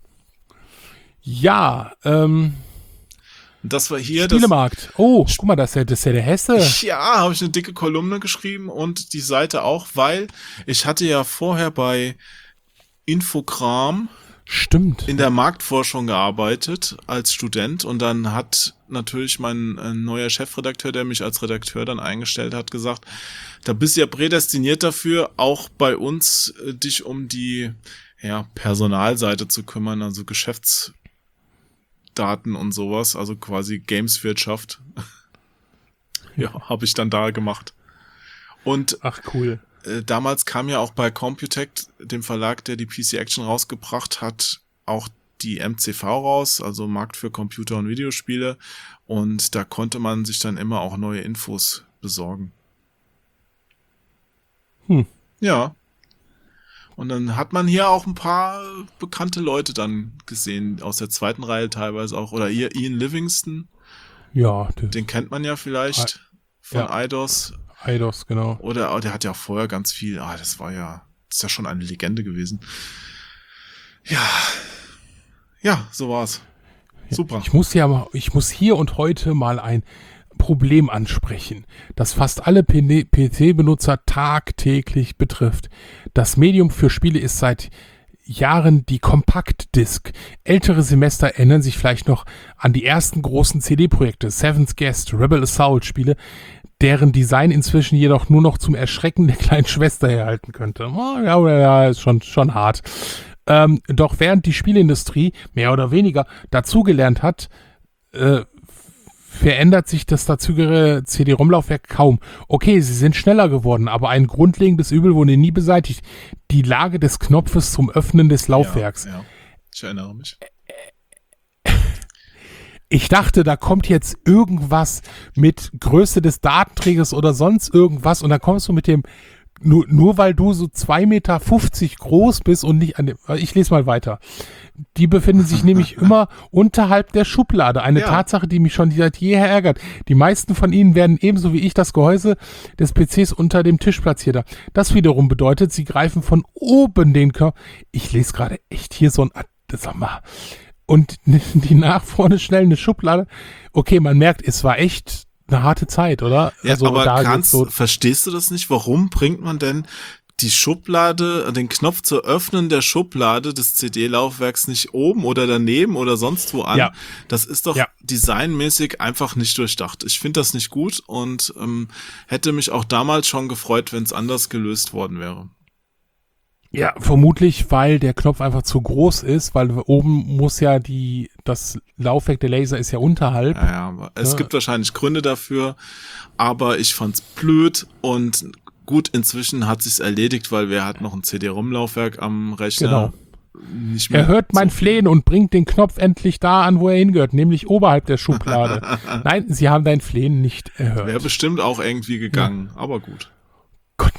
Ja, ähm, Und das war hier das. Spielemarkt. Oh, guck mal, das ist ja, das ist ja der Hesse. Ja, habe ich eine dicke Kolumne geschrieben und die Seite auch, weil ich hatte ja vorher bei Infogramm Stimmt. in der Marktforschung gearbeitet als Student und dann hat natürlich mein äh, neuer Chefredakteur, der mich als Redakteur dann eingestellt hat, gesagt, da bist du ja prädestiniert dafür, auch bei uns äh, dich um die ja, Personalseite zu kümmern, also Geschäftsdaten und sowas, also quasi Gameswirtschaft. Ja, habe ich dann da gemacht. Und Ach, cool. äh, damals kam ja auch bei Computec, dem Verlag, der die P C Action rausgebracht hat, auch die M C V raus, also Markt für Computer- und Videospiele. Und da konnte man sich dann immer auch neue Infos besorgen. Hm. Ja. Und dann hat man hier auch ein paar bekannte Leute dann gesehen, aus der zweiten Reihe teilweise auch. Oder ihr, Ian Livingston, Ja, das den kennt man ja vielleicht von Ja. Eidos. Eidos, genau. Oder oh, der hat ja auch vorher ganz viel, ah, das war ja, das ist ja schon eine Legende gewesen. Ja. Ja, so war's. Super. Ich muss ja mal, ich muss hier und heute mal ein Problem ansprechen, das fast alle P C-Benutzer tagtäglich betrifft. Das Medium für Spiele ist seit Jahren die Compact-Disc. Ältere Semester erinnern sich vielleicht noch an die ersten großen C D-Projekte, Seventh Guest, Rebel Assault Spiele, deren Design inzwischen jedoch nur noch zum Erschrecken der kleinen Schwester herhalten könnte. Oh, ja, ja, ist schon, schon hart. Ähm, doch während die Spielindustrie mehr oder weniger dazugelernt hat, äh, verändert sich das dazugehörige C D-ROM-Laufwerk kaum. Okay, sie sind schneller geworden, aber ein grundlegendes Übel wurde nie beseitigt. Die Lage des Knopfes zum Öffnen des Laufwerks. Ja, ja. Ich erinnere mich. Ich dachte, da kommt jetzt irgendwas mit Größe des Datenträgers oder sonst irgendwas und dann kommst du mit dem, nur, nur weil du so zwei Meter fünfzig groß bist und nicht an dem, ich lese mal weiter. Die befinden sich nämlich immer unterhalb der Schublade. Eine Ja. Tatsache, die mich schon seit jeher ärgert. Die meisten von ihnen werden ebenso wie ich das Gehäuse des P Cs unter dem Tisch platziert haben. Das wiederum bedeutet, sie greifen von oben den Körper. Ich lese gerade echt hier so ein, sag mal, und die nach vorne schnell eine Schublade. Okay, man merkt, es war echt eine harte Zeit, oder? Ja, also, aber da kannst, so, verstehst du das nicht? Warum bringt man denn die Schublade, den Knopf zu öffnen der Schublade des C D-Laufwerks nicht oben oder daneben oder sonst wo an? Ja. Das ist doch Ja. designmäßig einfach nicht durchdacht. Ich finde das nicht gut und ähm, hätte mich auch damals schon gefreut, wenn es anders gelöst worden wäre. ja, vermutlich, weil der Knopf einfach zu groß ist, weil oben muss ja die, das Laufwerk, der Laser ist ja unterhalb. Ja, ja, aber es Ja. gibt wahrscheinlich Gründe dafür, aber ich fand's blöd und gut, inzwischen hat sich's erledigt, weil wer hat noch ein C D-ROM-Laufwerk am Rechner? Genau. Nicht mehr Er hört mein so Flehen und bringt den Knopf endlich da an, wo er hingehört, nämlich oberhalb der Schublade. Nein, sie haben dein Flehen nicht erhört. Wäre bestimmt auch irgendwie gegangen, aber gut. Gott.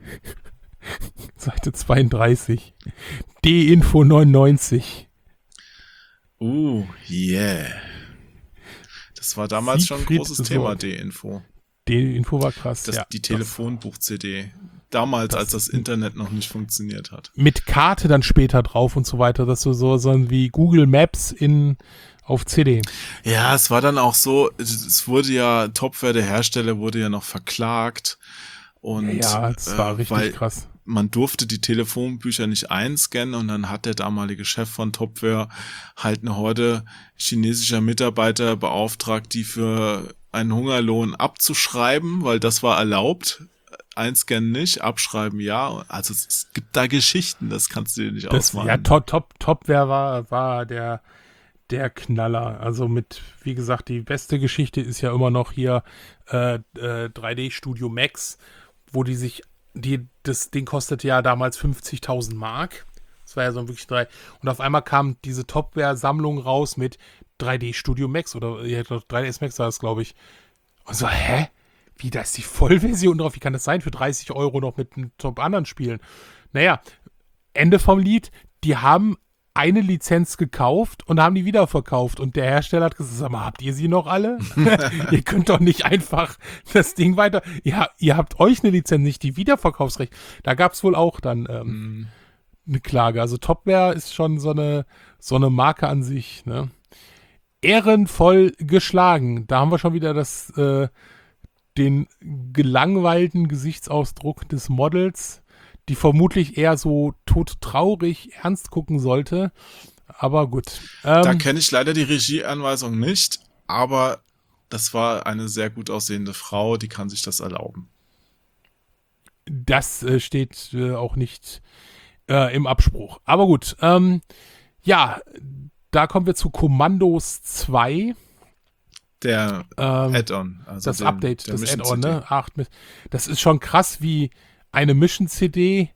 Seite zweiunddreißig. D-Info neunundneunzig. Uh, yeah. Das war damals schon ein Siegfried großes Thema, Sorg. D-Info. D-Info war krass, Das, ja. die Telefonbuch-C D. Damals, Das- als das Internet noch nicht funktioniert hat. Mit Karte dann später drauf und so weiter, dass du so, so wie Google Maps in, auf C D. Ja, es war dann auch so, es wurde ja, Topware, der Hersteller, wurde ja noch verklagt. Und, Ja, das war äh, richtig weil krass. man durfte die Telefonbücher nicht einscannen und dann hat der damalige Chef von Topware halt eine Horde chinesischer Mitarbeiter beauftragt, die für einen Hungerlohn abzuschreiben, weil das war erlaubt. Einscannen nicht, abschreiben ja. Also es, es gibt da Geschichten, das kannst du dir nicht Das, ausmalen. ja, Top, Top, Topware war, war der, der Knaller. Also mit, wie gesagt, die beste Geschichte ist ja immer noch hier äh, äh, drei D Studio Max, wo die sich, die, das Ding kostete ja damals fünfzigtausend Mark. Das war ja so wirklich drei. Und auf einmal kam diese Topware-Sammlung raus mit drei D Studio Max oder ja, drei D S Max war das, glaube ich. Und so, hä? Wie, da ist die Vollversion drauf? Wie kann das sein? Für dreißig Euro noch mit einem Top anderen Spielen? Naja, Ende vom Lied, die haben eine Lizenz gekauft und haben die wiederverkauft. Und der Hersteller hat gesagt, sag mal, habt ihr sie noch alle? Ihr könnt doch nicht einfach das Ding weiter... Ja, ihr habt euch eine Lizenz, nicht die Wiederverkaufsrechte. Da gab es wohl auch dann ähm, Mhm. eine Klage. Also Topware ist schon so eine, so eine Marke an sich. Ne? Ehrenvoll geschlagen. Da haben wir schon wieder das... Äh, den gelangweilten Gesichtsausdruck des Models, die vermutlich eher so todtraurig ernst gucken sollte. Aber gut. Ähm, Da kenne ich leider die Regieanweisung nicht, aber das war eine sehr gut aussehende Frau, die kann sich das erlauben. das äh, steht äh, auch nicht äh, im Abspruch. Aber gut. Ähm, ja, da kommen wir zu Kommandos zwei. Der Ähm, Add-on. Also das dem- Update, der das Mission Add-on, C D. ne? Acht mit, das ist schon krass wie eine Mission-C D.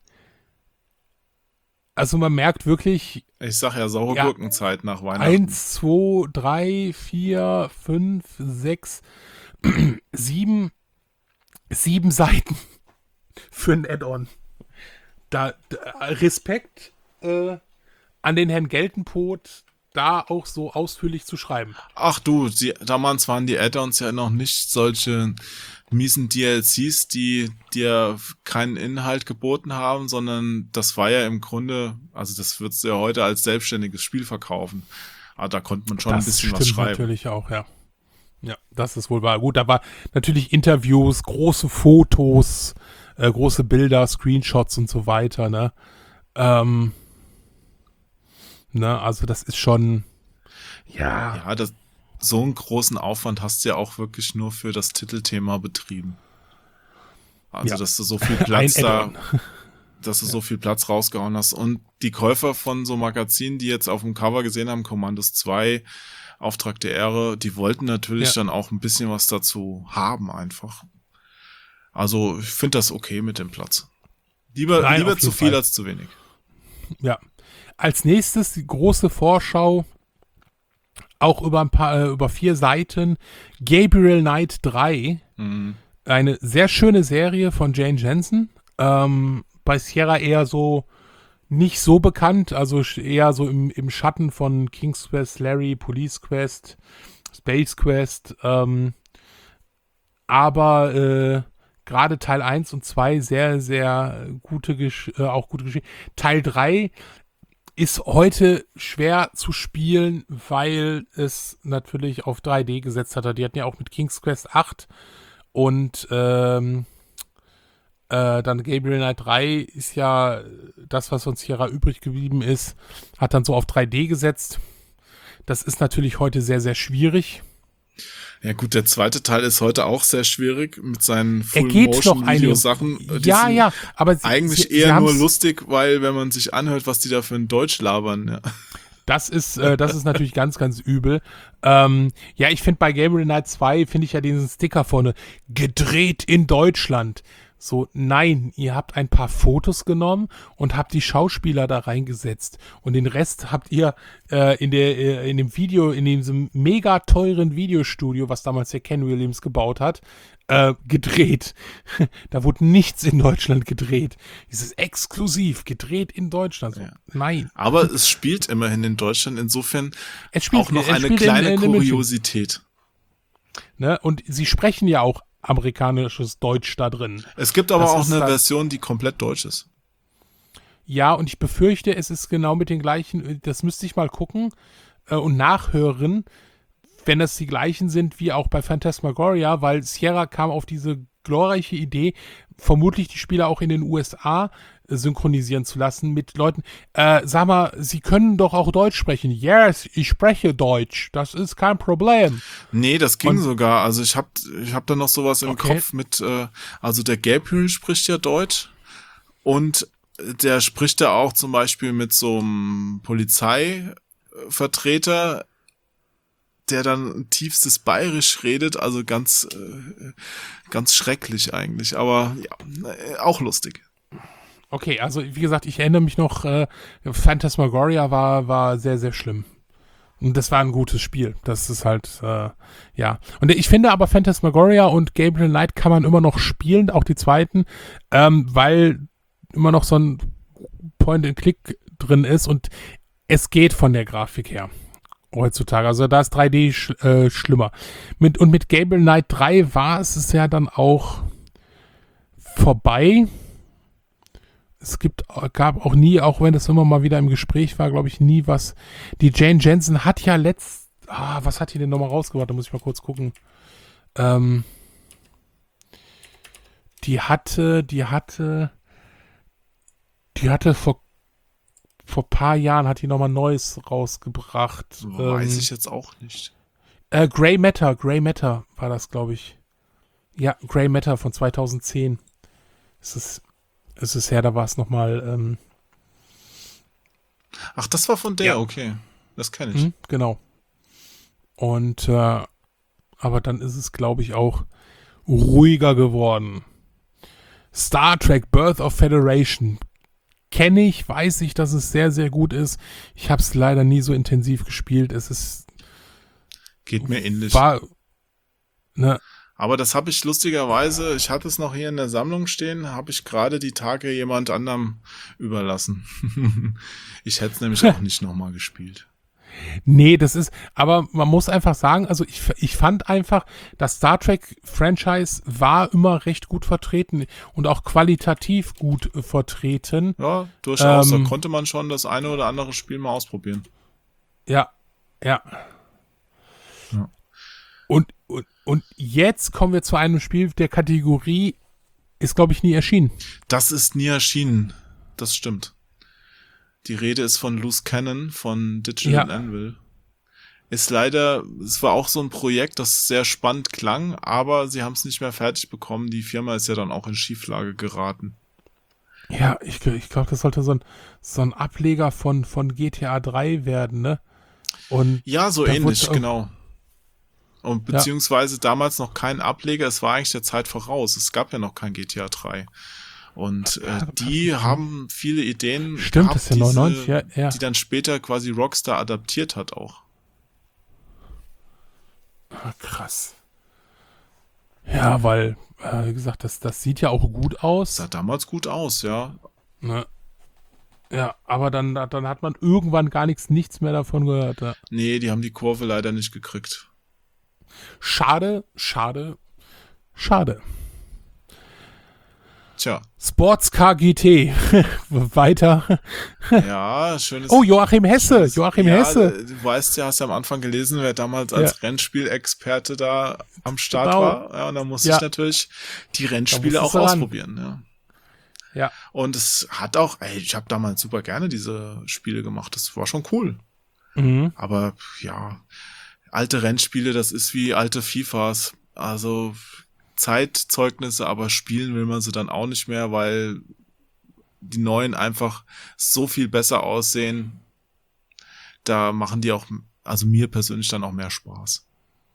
Also man merkt wirklich Ich sag ja, saure Ja. Gurkenzeit nach Weihnachten. eins, zwei, drei, vier, fünf, sechs, sieben, sieben Seiten für ein Add-on. Da, da Respekt äh, an den Herrn Geltenpot, da auch so ausführlich zu schreiben. Ach du, die, damals waren die Add-ons ja noch nicht solche miesen D L Cs, die dir keinen Inhalt geboten haben, sondern das war ja im Grunde, also das würdest du ja heute als selbstständiges Spiel verkaufen. Aber da konnte man schon das ein bisschen was stimmt schreiben. natürlich auch, ja. Ja, das ist wohl wahr. Gut, da war natürlich Interviews, große Fotos, äh, große Bilder, Screenshots und so weiter, ne? Ähm, ne, also das ist schon, ja, Ja, das, so einen großen Aufwand hast du ja auch wirklich nur für das Titelthema betrieben. Also, Ja. dass du so viel ein Platz da, Add-on. dass du so viel Platz rausgehauen hast. Und die Käufer von so Magazinen, die jetzt auf dem Cover gesehen haben, Commandos zwei, Auftrag der Ehre, die wollten natürlich Ja. dann auch ein bisschen was dazu haben einfach. Also, ich finde das okay mit dem Platz. Lieber, Nein, lieber auf zu jeden viel Fall. als zu wenig. Ja. Als nächstes die große Vorschau auch über ein paar, äh, über vier Seiten. Gabriel Knight drei. Mhm. Eine sehr schöne Serie von Jane Jensen. Ähm, bei Sierra eher so nicht so bekannt, also eher so im, im Schatten von King's Quest, Larry, Police Quest, Space Quest. Ähm, aber äh, gerade Teil eins und zwei sehr, sehr gute, Gesch- äh, auch gute Geschichte. Teil drei ist heute schwer zu spielen, weil es natürlich auf drei D gesetzt hat. Die hatten ja auch mit King's Quest acht und ähm, äh, dann Gabriel Knight drei ist ja das, was von Sierra übrig geblieben ist, hat dann so auf drei D gesetzt. Das ist natürlich heute sehr, sehr schwierig. Ja gut, der zweite Teil ist heute auch sehr schwierig mit seinen Er geht noch eine, Full-Motion-Video-Sachen. Die ja, sind ja, aber sie, eigentlich sie, eher sie nur haben's- lustig, weil wenn man sich anhört, was die da für ein Deutsch labern. Ja. Das ist, äh, das ist natürlich ganz, ganz übel. Ähm, ja, ich finde bei Gabriel Knight zwei, finde ich ja diesen Sticker vorne, gedreht in Deutschland. So, nein, ihr habt ein paar Fotos genommen und habt die Schauspieler da reingesetzt. Und den Rest habt ihr äh, in, der, äh, in dem Video, in diesem mega teuren Videostudio, was damals der Ken Williams gebaut hat, äh, gedreht. Da wurde nichts in Deutschland gedreht. Es ist exklusiv gedreht in Deutschland. So, Ja. nein. Aber es spielt immerhin in Deutschland, insofern Es spielt, auch noch es eine spielt kleine in, in, in München. Kuriosität. Ne? Und sie sprechen ja auch amerikanisches Deutsch da drin. Es gibt aber Das auch ist eine halt- Version, die komplett deutsch ist. Ja, und ich befürchte, es ist genau mit den gleichen, das müsste ich mal gucken äh, und nachhören, wenn das die gleichen sind wie auch bei Phantasmagoria, weil Sierra kam auf diese glorreiche Idee, vermutlich die Spieler auch in den U S A äh, synchronisieren zu lassen mit Leuten. Äh, sag mal, sie können doch auch Deutsch sprechen. Yes, ich spreche Deutsch. Das ist kein Problem. Nee, das ging Und- sogar. Also ich hab, ich hab da noch sowas im Okay. Kopf mit, äh, also der Gabriel spricht ja Deutsch und der spricht ja auch zum Beispiel mit so einem Polizeivertreter, der dann tiefstes Bayerisch redet, also ganz, äh, ganz schrecklich eigentlich, aber ja, äh, auch lustig. Okay, also wie gesagt, ich erinnere mich noch, äh, Phantasmagoria war, war sehr, sehr schlimm. Und das war ein gutes Spiel. Das ist halt, äh, ja. Und ich finde aber Phantasmagoria und Gabriel Knight kann man immer noch spielen, auch die zweiten, ähm, weil immer noch so ein Point-and-Click drin ist und es geht von der Grafik her heutzutage. Also da ist drei D sch äh, schlimmer. Mit, und mit Gabriel Knight drei war es es ja dann auch vorbei. Es gibt, gab auch nie, auch wenn das immer mal wieder im Gespräch war, glaube ich, nie was. Die Jane Jensen hat ja letzt, ah, was hat die denn nochmal rausgebracht? Da muss ich mal kurz gucken. Ähm, die hatte, die hatte, die hatte vor, vor paar Jahren hat die nochmal Neues rausgebracht. Weiß ähm, ich jetzt auch nicht. Äh, Grey Matter, Grey Matter war das, glaube ich. Ja, Grey Matter von zweitausendzehn. Es ist, es ist her, da war es nochmal, ähm, Ach, das war von der, Ja. okay. Das kenne ich. mhm, genau. Und, äh, aber dann ist es, glaube ich, auch ruhiger geworden. Star Trek Birth of Federation. Kenne ich, weiß ich, dass es sehr, sehr gut ist. Ich habe es leider nie so intensiv gespielt. Es ist, Geht mir ähnlich. war, ne, Aber das habe ich lustigerweise, ich hatte es noch hier in der Sammlung stehen, habe ich gerade die Tage jemand anderem überlassen. Ich hätte es nämlich auch nicht nochmal gespielt. nee, das ist, aber man muss einfach sagen, also ich, ich fand einfach, das Star Trek-Franchise war immer recht gut vertreten und auch qualitativ gut äh, vertreten. Ja, durchaus. Ähm, da konnte man schon das eine oder andere Spiel mal ausprobieren. Ja, ja. Ja. Und, und, und jetzt kommen wir zu einem Spiel der Kategorie, ist, glaube ich, nie erschienen. Das ist nie erschienen. Das stimmt. Die Rede ist von Loose Cannon von Digital Ja. Anvil. Ist leider, es war auch so ein Projekt, das sehr spannend klang, aber sie haben es nicht mehr fertig bekommen. Die Firma ist ja dann auch in Schieflage geraten. Ja, ich, ich glaube, das sollte so ein, so ein Ableger von, von G T A drei werden, ne? Und Ja, so Da ähnlich, wurde auch- genau. Und beziehungsweise damals noch kein Ableger, es war eigentlich der Zeit voraus. Es gab ja noch kein G T A drei. Und äh, die haben viele Ideen Stimmt, gehabt, das ist ja diese, neunundneunzig, ja, ja. die dann später quasi Rockstar adaptiert hat auch. Ah, krass. Ja, weil, äh, wie gesagt, das, das sieht ja auch gut aus. Sah damals gut aus, ja. Ne? Ja, aber dann, dann hat man irgendwann gar nichts, nichts mehr davon gehört. Ja. Nee, die haben die Kurve leider nicht gekriegt. Schade, schade, schade. Tja, Sportscar G T. Weiter. ja, schönes... Oh, Joachim Hesse. Joachim ja, Hesse. Du weißt ja, hast ja am Anfang gelesen, wer damals als Ja. Rennspielexperte da am Start Genau. war. Ja, und da musste Ja. ich natürlich die Rennspiele Da auch musstest du ran. ausprobieren. Ja. Ja. Und es hat auch, ey, ich habe damals super gerne diese Spiele gemacht. Das war schon cool. Mhm. Aber ja, alte Rennspiele, das ist wie alte FIFAs. Also Zeitzeugnisse, aber spielen will man sie dann auch nicht mehr, weil die neuen einfach so viel besser aussehen. Da machen die auch, also mir persönlich dann auch mehr Spaß.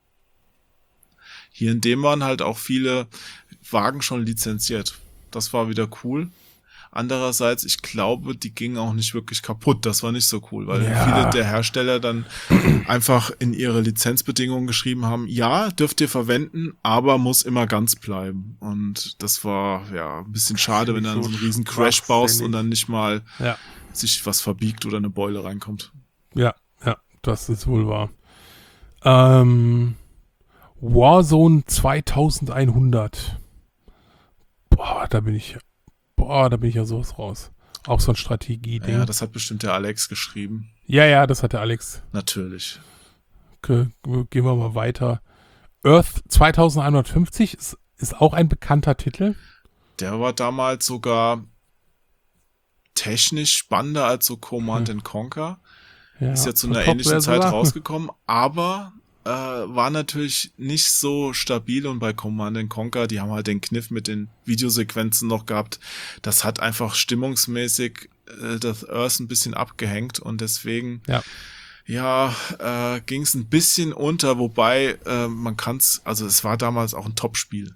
Hier in dem waren halt auch viele Wagen schon lizenziert. Das war wieder cool. Andererseits, ich glaube, die gingen auch nicht wirklich kaputt. Das war nicht so cool, weil Ja. viele der Hersteller dann einfach in ihre Lizenzbedingungen geschrieben haben, ja, dürft ihr verwenden, aber muss immer ganz bleiben. Und das war ja ein bisschen schade, wenn du dann so einen riesen Crash baust und dann nicht mal Ja. sich was verbiegt oder eine Beule reinkommt. Ja, ja, das ist wohl wahr. Ähm, Warzone zweitausendeinhundert. Boah, da bin ich, boah, da bin ich ja sowas raus. Auch so ein Strategie-Ding. Ja, Ja, das hat bestimmt der Alex geschrieben. ja, das hat der Alex. Natürlich. Ge gehen wir mal weiter. Earth zweitausendeinhundertfünfzig ist, ist auch ein bekannter Titel. Der war damals sogar technisch spannender als so Command and Conquer. Ja, Ist ja zu von einer Top ähnlichen Wer Zeit sogar. rausgekommen, aber äh, war natürlich nicht so stabil und bei Command and Conquer, die haben halt den Kniff mit den Videosequenzen noch gehabt. Das hat einfach stimmungsmäßig äh, das Earth ein bisschen abgehängt und deswegen Ja. ja, äh, ging es ein bisschen unter, wobei äh, man kann's, also es war damals auch ein Top-Spiel.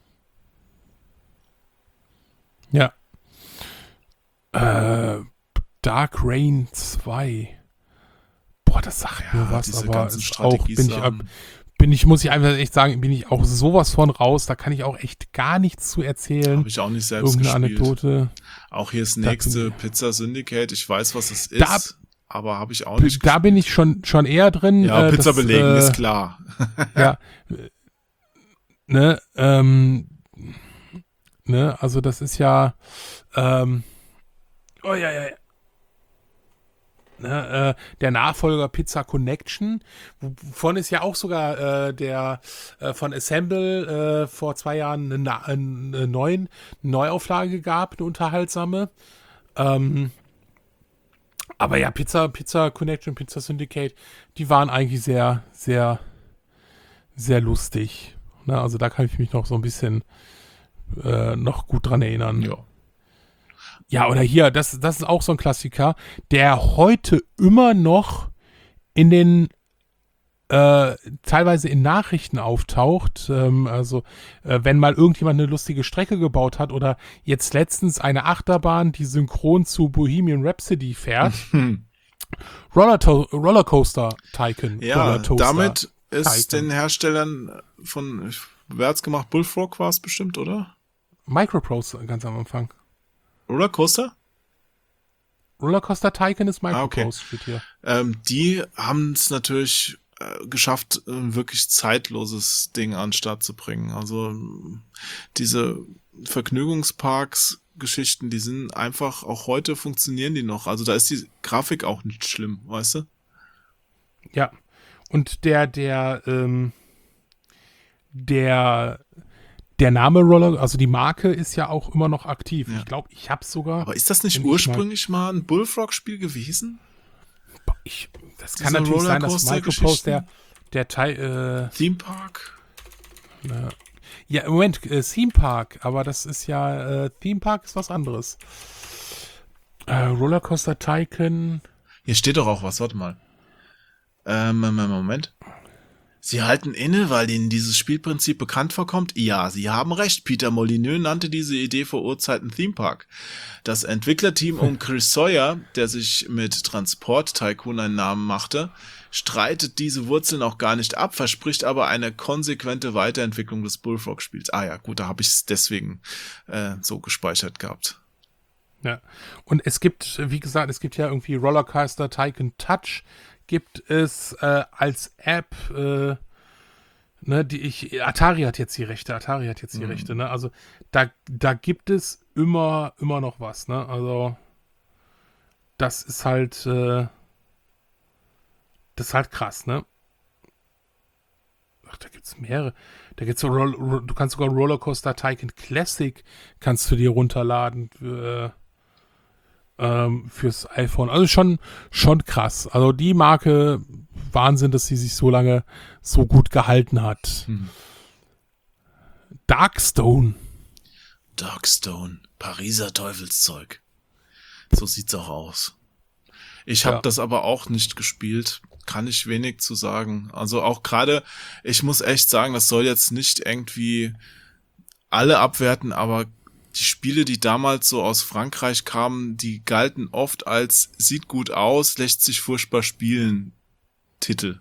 Ja. Äh, Dark Reign zwei. Boah, das sagt Ja, mir was, diese aber ganzen ist auch, bin ich, ab, Strategiesachen. bin ich, muss ich einfach echt sagen, bin ich auch sowas von raus. Da kann ich auch echt gar nichts zu erzählen. Habe ich auch nicht selbst Irgendeine gespielt. Anekdote. Auch hier das Da bin nächste ich- Pizza Syndicate. Ich weiß, was es ist, Da- aber habe ich auch nicht Da bin ich schon, schon eher drin. Ja, äh, Pizza das, belegen, äh, ist klar. Ja. äh, Ne, ähm, ne, also das ist ja, ähm, oh ja, ja, ja. Ne, äh, der Nachfolger Pizza Connection, wovon es ja auch sogar äh, der äh, von Assemble äh, vor zwei Jahren eine, Na- eine neuen Neuauflage gab, eine unterhaltsame. Ähm, aber ja, Pizza, Pizza Connection, Pizza Syndicate, die waren eigentlich sehr, sehr, sehr lustig. Ne, also da kann ich mich noch so ein bisschen äh, noch gut dran erinnern. Ja. Ja, oder hier, das, das ist auch so ein Klassiker, der heute immer noch in den, äh, teilweise in Nachrichten auftaucht. Ähm, also, äh, wenn mal irgendjemand eine lustige Strecke gebaut hat oder jetzt letztens eine Achterbahn, die synchron zu Bohemian Rhapsody fährt. Hm. Roller Rollercoaster Tycoon. Ja, Rollertoaster. damit ist Tycoon. den Herstellern von, wer hat's gemacht? Bullfrog war es bestimmt, oder? Microprose ganz am Anfang. Rollercoaster? Rollercoaster Tycoon ist Ah, okay. Microprose, steht hier. Ähm, die haben es natürlich äh, geschafft, ein wirklich zeitloses Ding an den Start zu bringen. Also ähm, diese Vergnügungsparks Geschichten, die sind einfach, auch heute funktionieren die noch. Also da ist die Grafik auch nicht schlimm, weißt du? Ja. Und der, der, ähm, der, der Name Roller, also die Marke ist ja auch immer noch aktiv. Ja. Ich glaube, ich habe sogar. Aber ist das nicht Wenn ich ursprünglich mal ein Bullfrog-Spiel gewesen? Ich, das kann Diese natürlich sein, dass Rollercoaster-Geschichten? Microprose der, der Teil, Theme Park? äh, äh, ja, im Moment, äh, Theme Park, aber das ist ja, äh, Theme Park ist was anderes. Äh, Rollercoaster Tycoon. Hier steht doch auch was, warte mal. Ähm, Moment. Sie halten inne, weil Ihnen dieses Spielprinzip bekannt vorkommt? Ja, Sie haben recht. Peter Molyneux nannte diese Idee vor Urzeiten Theme Park. Das Entwicklerteam um Chris Sawyer, der sich mit Transport Tycoon einen Namen machte, streitet diese Wurzeln auch gar nicht ab, verspricht aber eine konsequente Weiterentwicklung des Bullfrog-Spiels. Ah ja, gut, da habe ich es deswegen äh, so gespeichert gehabt. Ja, und es gibt, wie gesagt, es gibt ja irgendwie Rollercoaster Tycoon Touch, gibt es äh, als App, äh, ne, die ich, Atari hat jetzt die Rechte, Atari hat jetzt die Mhm. Rechte, ne, also da, da gibt es immer, immer noch was, ne, also das ist halt, äh, das ist halt krass, ne. Ach, da gibt's mehrere, da gibt's so Roll, Ro- du kannst sogar Rollercoaster Tycoon Classic, kannst du dir runterladen, äh, ähm, fürs iPhone. Also schon, schon krass. Also die Marke, Wahnsinn, dass sie sich so lange so gut gehalten hat. Hm. Darkstone. Darkstone, Pariser Teufelszeug. So sieht's auch aus. Ich habe Ja. das aber auch nicht gespielt. Kann ich wenig zu sagen. Also auch gerade, ich muss echt sagen, das soll jetzt nicht irgendwie alle abwerten, aber die Spiele, die damals so aus Frankreich kamen, die galten oft als sieht gut aus, lässt sich furchtbar spielen Titel.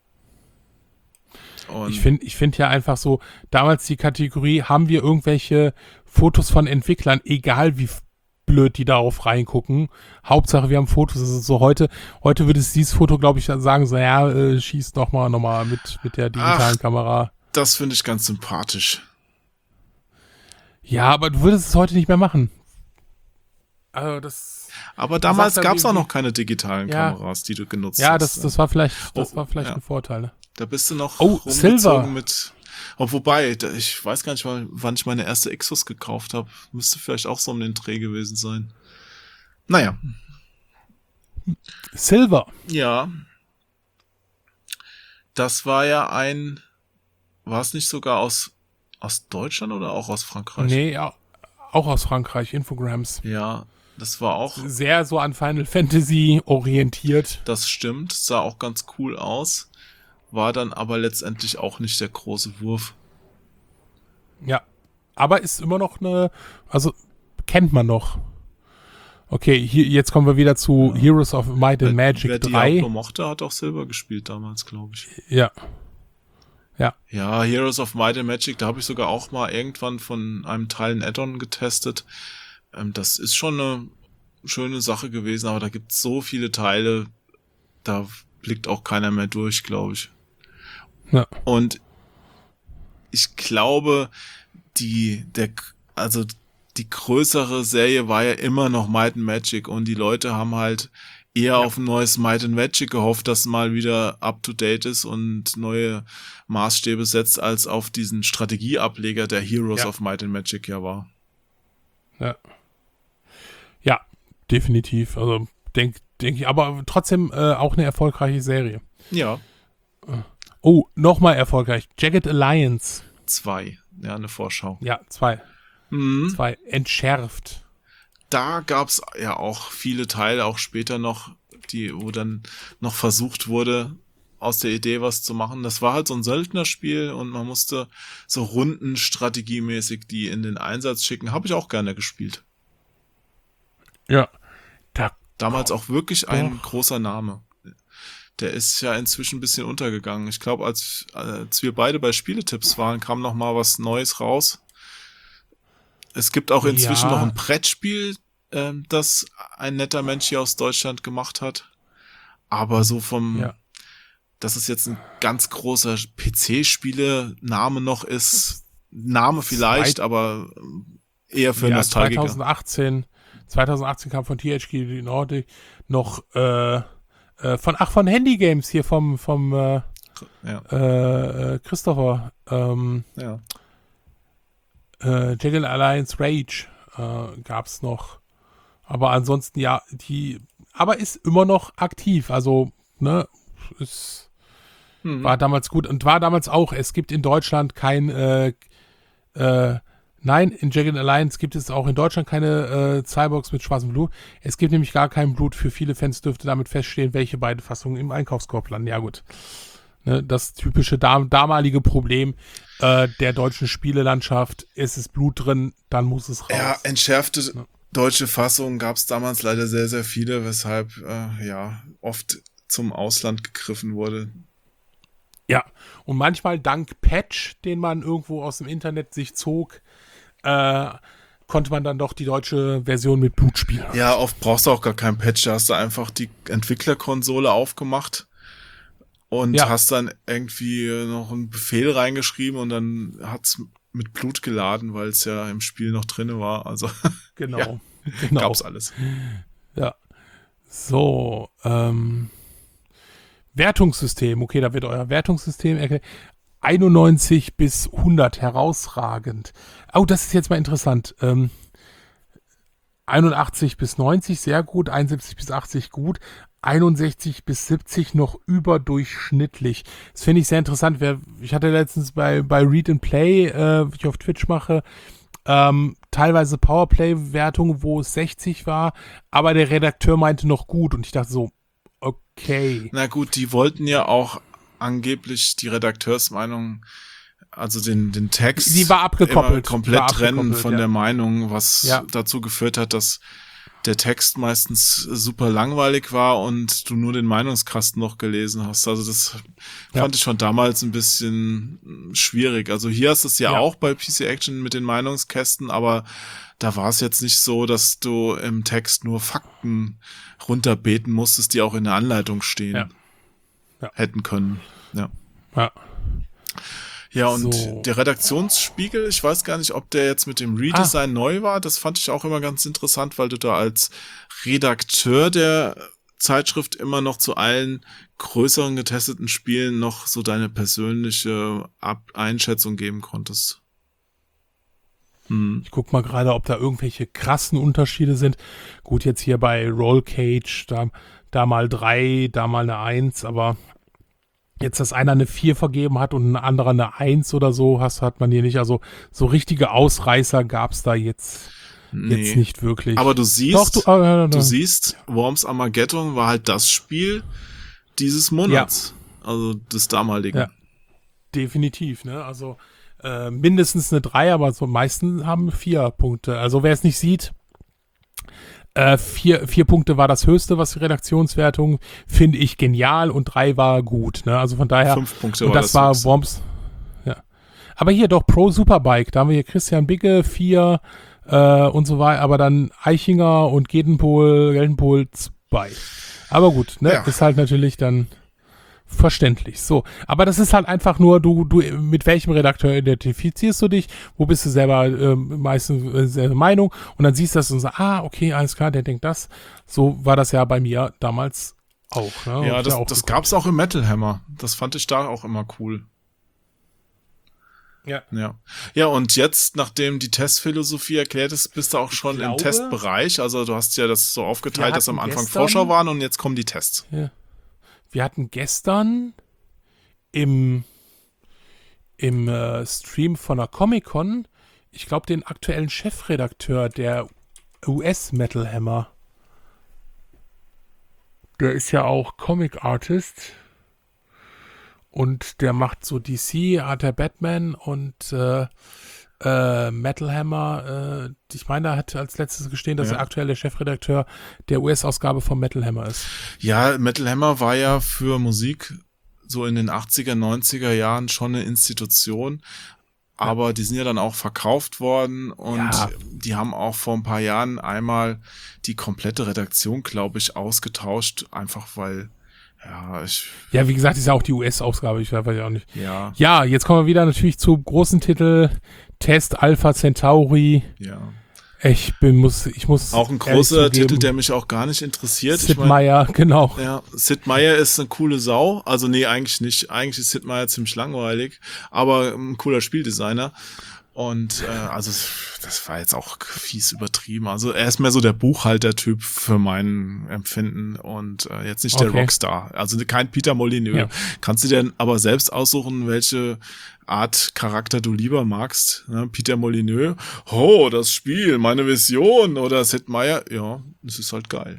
Und Ich finde ich finde ja einfach so, damals die Kategorie, haben wir irgendwelche Fotos von Entwicklern, egal wie f- blöd die darauf reingucken. Hauptsache, wir haben Fotos. Das ist so heute, heute würde es dieses Foto, glaube ich, sagen, so, ja, äh, schieß doch mal nochmal mit, mit der digitalen Ach. Kamera. das finde ich ganz sympathisch. Ja, aber du würdest es heute nicht mehr machen. Also das, Aber damals sagst ja, gab es wie- auch wie- noch keine digitalen Ja. Kameras, die du genutzt ja, hast. das, das war vielleicht, das Oh, war vielleicht ja. ein Vorteil, ne? Da bist du noch Oh, rumgezogen Silver. mit. Oh, wobei, da- ich weiß gar nicht mal, wann ich meine erste Xbox gekauft habe. Müsste vielleicht auch so um den Dreh gewesen sein. Naja, Silver. ja. Das war ja ein. War es nicht sogar aus, aus Deutschland oder auch aus Frankreich? Nee, ja, auch aus Frankreich, Infogrames. Ja, das war auch. Sehr so an Final Fantasy orientiert. Das stimmt, sah auch ganz cool aus. War dann aber letztendlich auch nicht der große Wurf. Ja. Aber ist immer noch eine, also kennt man noch. Okay, hier, jetzt kommen wir wieder zu Ja. Heroes of Might and Magic Wer drei. Diablo mochte, hat auch Silber gespielt damals, glaube ich. Ja. Ja, Heroes of Might and Magic, da habe ich sogar auch mal irgendwann von einem Teil ein Add-on getestet. Ähm, das ist schon eine schöne Sache gewesen, aber da gibt es so viele Teile, da blickt auch keiner mehr durch, glaube ich. Ja. Und ich glaube, die, der, also die größere Serie war ja immer noch Might and Magic und die Leute haben halt eher auf ein neues Might and Magic gehofft, das mal wieder up to date ist und neue Maßstäbe setzt, als auf diesen Strategieableger, der Heroes Ja. of Might and Magic ja war. Ja. Ja, definitiv. Also denke denk ich, aber trotzdem äh, auch eine erfolgreiche Serie. Ja, Oh, nochmal erfolgreich. Jagged Alliance. zwei. Ja, eine Vorschau. Ja, zwei. Mhm. Zwei. Entschärft. Da gab's ja auch viele Teile, auch später noch, die, wo dann noch versucht wurde, aus der Idee was zu machen. Das war halt so ein Söldnerspiel und man musste so Runden strategiemäßig die in den Einsatz schicken. Habe ich auch gerne gespielt. Ja. Da, Damals auch wirklich ein Doch. großer Name. Der ist ja inzwischen ein bisschen untergegangen. Ich glaube, als, als wir beide bei Spieletipps waren, kam noch mal was Neues raus. Es gibt auch inzwischen Ja. noch ein Brettspiel, ähm, das ein netter Mensch hier aus Deutschland gemacht hat. Aber so vom, Ja. dass es jetzt ein ganz großer P C-Spiele-Name noch ist, Name vielleicht, Zweit- aber eher für ja, Nostalgiker. zweitausendachtzehn, zweitausendachtzehn kam von T H Q Nordic noch äh, äh, von, ach, von Handy Games hier vom, vom äh, Ja, äh, äh, Christopher, ähm, ja. äh, Jagged Alliance Rage äh, gab's noch. Aber ansonsten, ja, die, aber ist immer noch aktiv. Also, ne, es Hm. war damals gut und war damals auch, es gibt in Deutschland kein, äh, äh, nein, in Jagged Alliance gibt es auch in Deutschland keine äh, Cyborgs mit schwarzem Blut. Es gibt nämlich gar kein Blut. Für viele Fans dürfte damit feststehen, welche beiden Fassungen im Einkaufskorb landen. Ja, gut. Ne, das typische dam damalige Problem äh, der deutschen Spielelandschaft. Es ist Blut drin, dann muss es raus. Ja, entschärfte Ja. deutsche Fassungen gab es damals leider sehr, sehr viele, weshalb äh, ja oft zum Ausland gegriffen wurde. Ja, und manchmal dank Patch, den man irgendwo aus dem Internet sich zog, äh, konnte man dann doch die deutsche Version mit Blut spielen. Ja, oft brauchst du auch gar keinen Patch, da hast du einfach die Entwicklerkonsole aufgemacht und Ja. hast dann irgendwie noch einen Befehl reingeschrieben und dann hat's mit Blut geladen, weil es ja im Spiel noch drin war. Also Genau, Ja, genau. gab's alles. Ja. So, ähm, Wertungssystem. Okay, da wird euer Wertungssystem erklärt. einundneunzig bis hundert, herausragend. Oh, das ist jetzt mal interessant. Ähm, einundachtzig bis neunzig, sehr gut. einundsiebzig bis achtzig, gut. einundsechzig bis siebzig noch überdurchschnittlich. Das finde ich sehr interessant. Wer, ich hatte letztens bei, bei Read and Play, äh, wie ich auf Twitch mache, ähm, teilweise Powerplay-Wertungen, wo es sechzig war, aber der Redakteur meinte noch gut und ich dachte so, okay. Na gut, die wollten ja auch angeblich die Redakteursmeinung, also den, den Text Die war abgekoppelt. immer komplett War trennen abgekoppelt, von ja. der Meinung, was Ja. dazu geführt hat, dass der Text meistens super langweilig war und du nur den Meinungskasten noch gelesen hast. Also das Ja. fand ich schon damals ein bisschen schwierig. Also hier hast du es ja, Ja. auch bei P C Action mit den Meinungskästen, aber da war es jetzt nicht so, dass du im Text nur Fakten runterbeten musstest, die auch in der Anleitung stehen Ja. Ja. hätten können. Ja. Ja. Ja, und So. der Redaktionsspiegel, ich weiß gar nicht, ob der jetzt mit dem Redesign neu war. Das fand ich auch immer ganz interessant, weil du da als Redakteur der Zeitschrift immer noch zu allen größeren getesteten Spielen noch so deine persönliche Ab- Einschätzung geben konntest. Hm. Ich guck mal gerade, ob da irgendwelche krassen Unterschiede sind. Gut, jetzt hier bei Roll Cage, da, da mal drei, da mal eine eins, aber jetzt, dass einer eine vier vergeben hat und ein anderer eine eins oder so, hast, hat man hier nicht. Also so richtige Ausreißer gab's da jetzt, jetzt Nee. nicht wirklich. Aber du siehst, Doch, du, äh, äh, du siehst, Worms Armageddon war halt das Spiel dieses Monats. Also des damaligen. Ja. Definitiv, ne? Also äh, mindestens eine drei, aber so meisten haben vier Punkte. Also wer es nicht sieht, äh, vier, vier Punkte war das höchste, was die Redaktionswertung, finde ich genial, und drei war gut, ne? Also von daher, Fünf Punkte und war das das war höchste. Worms, ja. Aber hier doch Pro Superbike, da haben wir hier Christian Bicke, vier äh, und so weiter, aber dann Eichinger und Gedenpol, Geldenpol, zwei. Aber gut, ne? Ja. Ist halt natürlich dann verständlich. So, aber das ist halt einfach nur, du, du, mit welchem Redakteur identifizierst du dich, wo bist du selber ähm, meistens äh, selber Meinung, und dann siehst du das und sagst, ah, okay, alles klar, der denkt das. So war das ja bei mir damals auch. Ne? Ja, Hab ich das, auch das geguckt. gab's auch im Metal Hammer. Das fand ich da auch immer cool. Ja. Ja. Ja, und jetzt, nachdem die Testphilosophie erklärt ist, bist du auch schon glaube, im Testbereich. Also du hast ja das so aufgeteilt, wir dass am hatten Anfang gestern- Vorschau waren und jetzt kommen die Tests. Ja. Wir hatten gestern im, im äh, Stream von der Comic-Con, ich glaube, den aktuellen Chefredakteur der U S Metal Hammer. Der ist ja auch Comic-Artist. Und der macht so D C, hat der Batman und äh, äh, Metal Hammer. Äh, ich meine, er hat als letztes gestehen, dass Ja. er aktuell der Chefredakteur der U S-Ausgabe von Metal Hammer ist. Ja, Metal Hammer war ja für Musik so in den achtziger, neunziger Jahren schon eine Institution. Aber die sind ja dann auch verkauft worden und Ja. die haben auch vor ein paar Jahren einmal die komplette Redaktion, glaube ich, ausgetauscht. Einfach weil, ja, ich, Ja, wie gesagt, ist ja auch die U S-Ausgabe, ich weiß ja auch nicht. ja, Ja, jetzt kommen wir wieder natürlich zu großen Titel. Test Alpha Centauri. ja. Ich bin, muss, ich muss. Auch ein ehrlich großer zugeben, Titel, der mich auch gar nicht interessiert. Sid Ich mein, Meier, genau. ja, Sid Meier ist eine coole Sau. Also nee, eigentlich nicht. Eigentlich ist Sid Meier ziemlich langweilig, aber ein cooler Spieldesigner. Und äh, also das war jetzt auch fies übertrieben. Also er ist mehr so der Buchhalter-Typ für mein Empfinden und äh, jetzt nicht der Okay. Rockstar. Also kein Peter Molyneux. Ja. Kannst du dir aber selbst aussuchen, welche Art Charakter du lieber magst? Ne? Peter Molyneux, oh, das Spiel, meine Vision, oder Sid Meier, ja, das ist halt geil.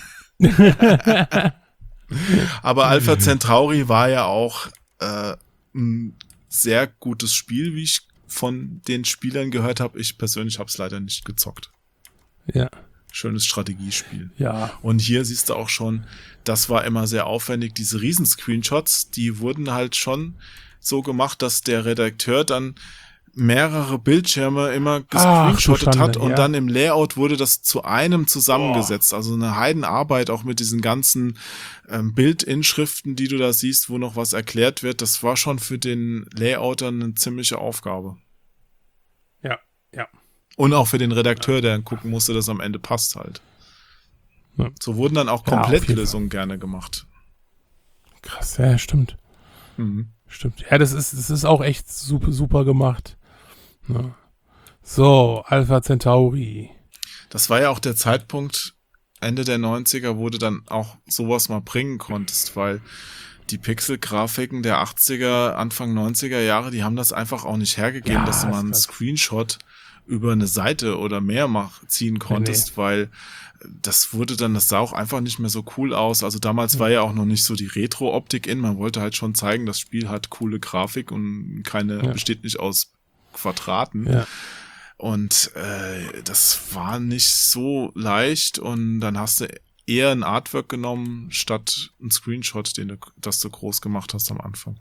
Aber Alpha Centauri war ja auch äh, ein sehr gutes Spiel, wie ich von den Spielern gehört habe. Ich persönlich habe es leider nicht gezockt. Ja. Schönes Strategiespiel. Ja. Und hier siehst du auch schon, das war immer sehr aufwendig. Diese Riesen-Screenshots, die wurden halt schon so gemacht, dass der Redakteur dann mehrere Bildschirme immer gescreenshottet Ach, hat und ja. dann im Layout wurde das zu einem zusammengesetzt. Oh. Also eine Heidenarbeit auch mit diesen ganzen ähm, Bildinschriften, die du da siehst, wo noch was erklärt wird. Das war schon für den Layouter eine ziemliche Aufgabe. Ja, ja. Und auch für den Redakteur, der dann gucken musste, dass am Ende passt halt. Ja. So wurden dann auch Ja, Komplettlösungen gerne gemacht. Krass, ja, stimmt. Mhm. Stimmt. Ja, das ist, das ist auch echt super, super gemacht. Ja. So, Alpha Centauri. Das war ja auch der Zeitpunkt, Ende der neunziger, wo du dann auch sowas mal bringen konntest, weil die Pixel-Grafiken der achtziger, Anfang neunziger Jahre, die haben das einfach auch nicht hergegeben, Ja, dass du mal einen ist das- Screenshot über eine Seite oder mehr mach, ziehen konntest, Nee, weil das wurde dann, das sah auch einfach nicht mehr so cool aus. Also damals war ja auch noch nicht so die Retro-Optik in, man wollte halt schon zeigen, das Spiel hat coole Grafik und keine, Ja. besteht nicht aus Quadraten. Ja. Und äh, das war nicht so leicht und dann hast du eher ein Artwork genommen, statt ein Screenshot, den du, das du groß gemacht hast am Anfang.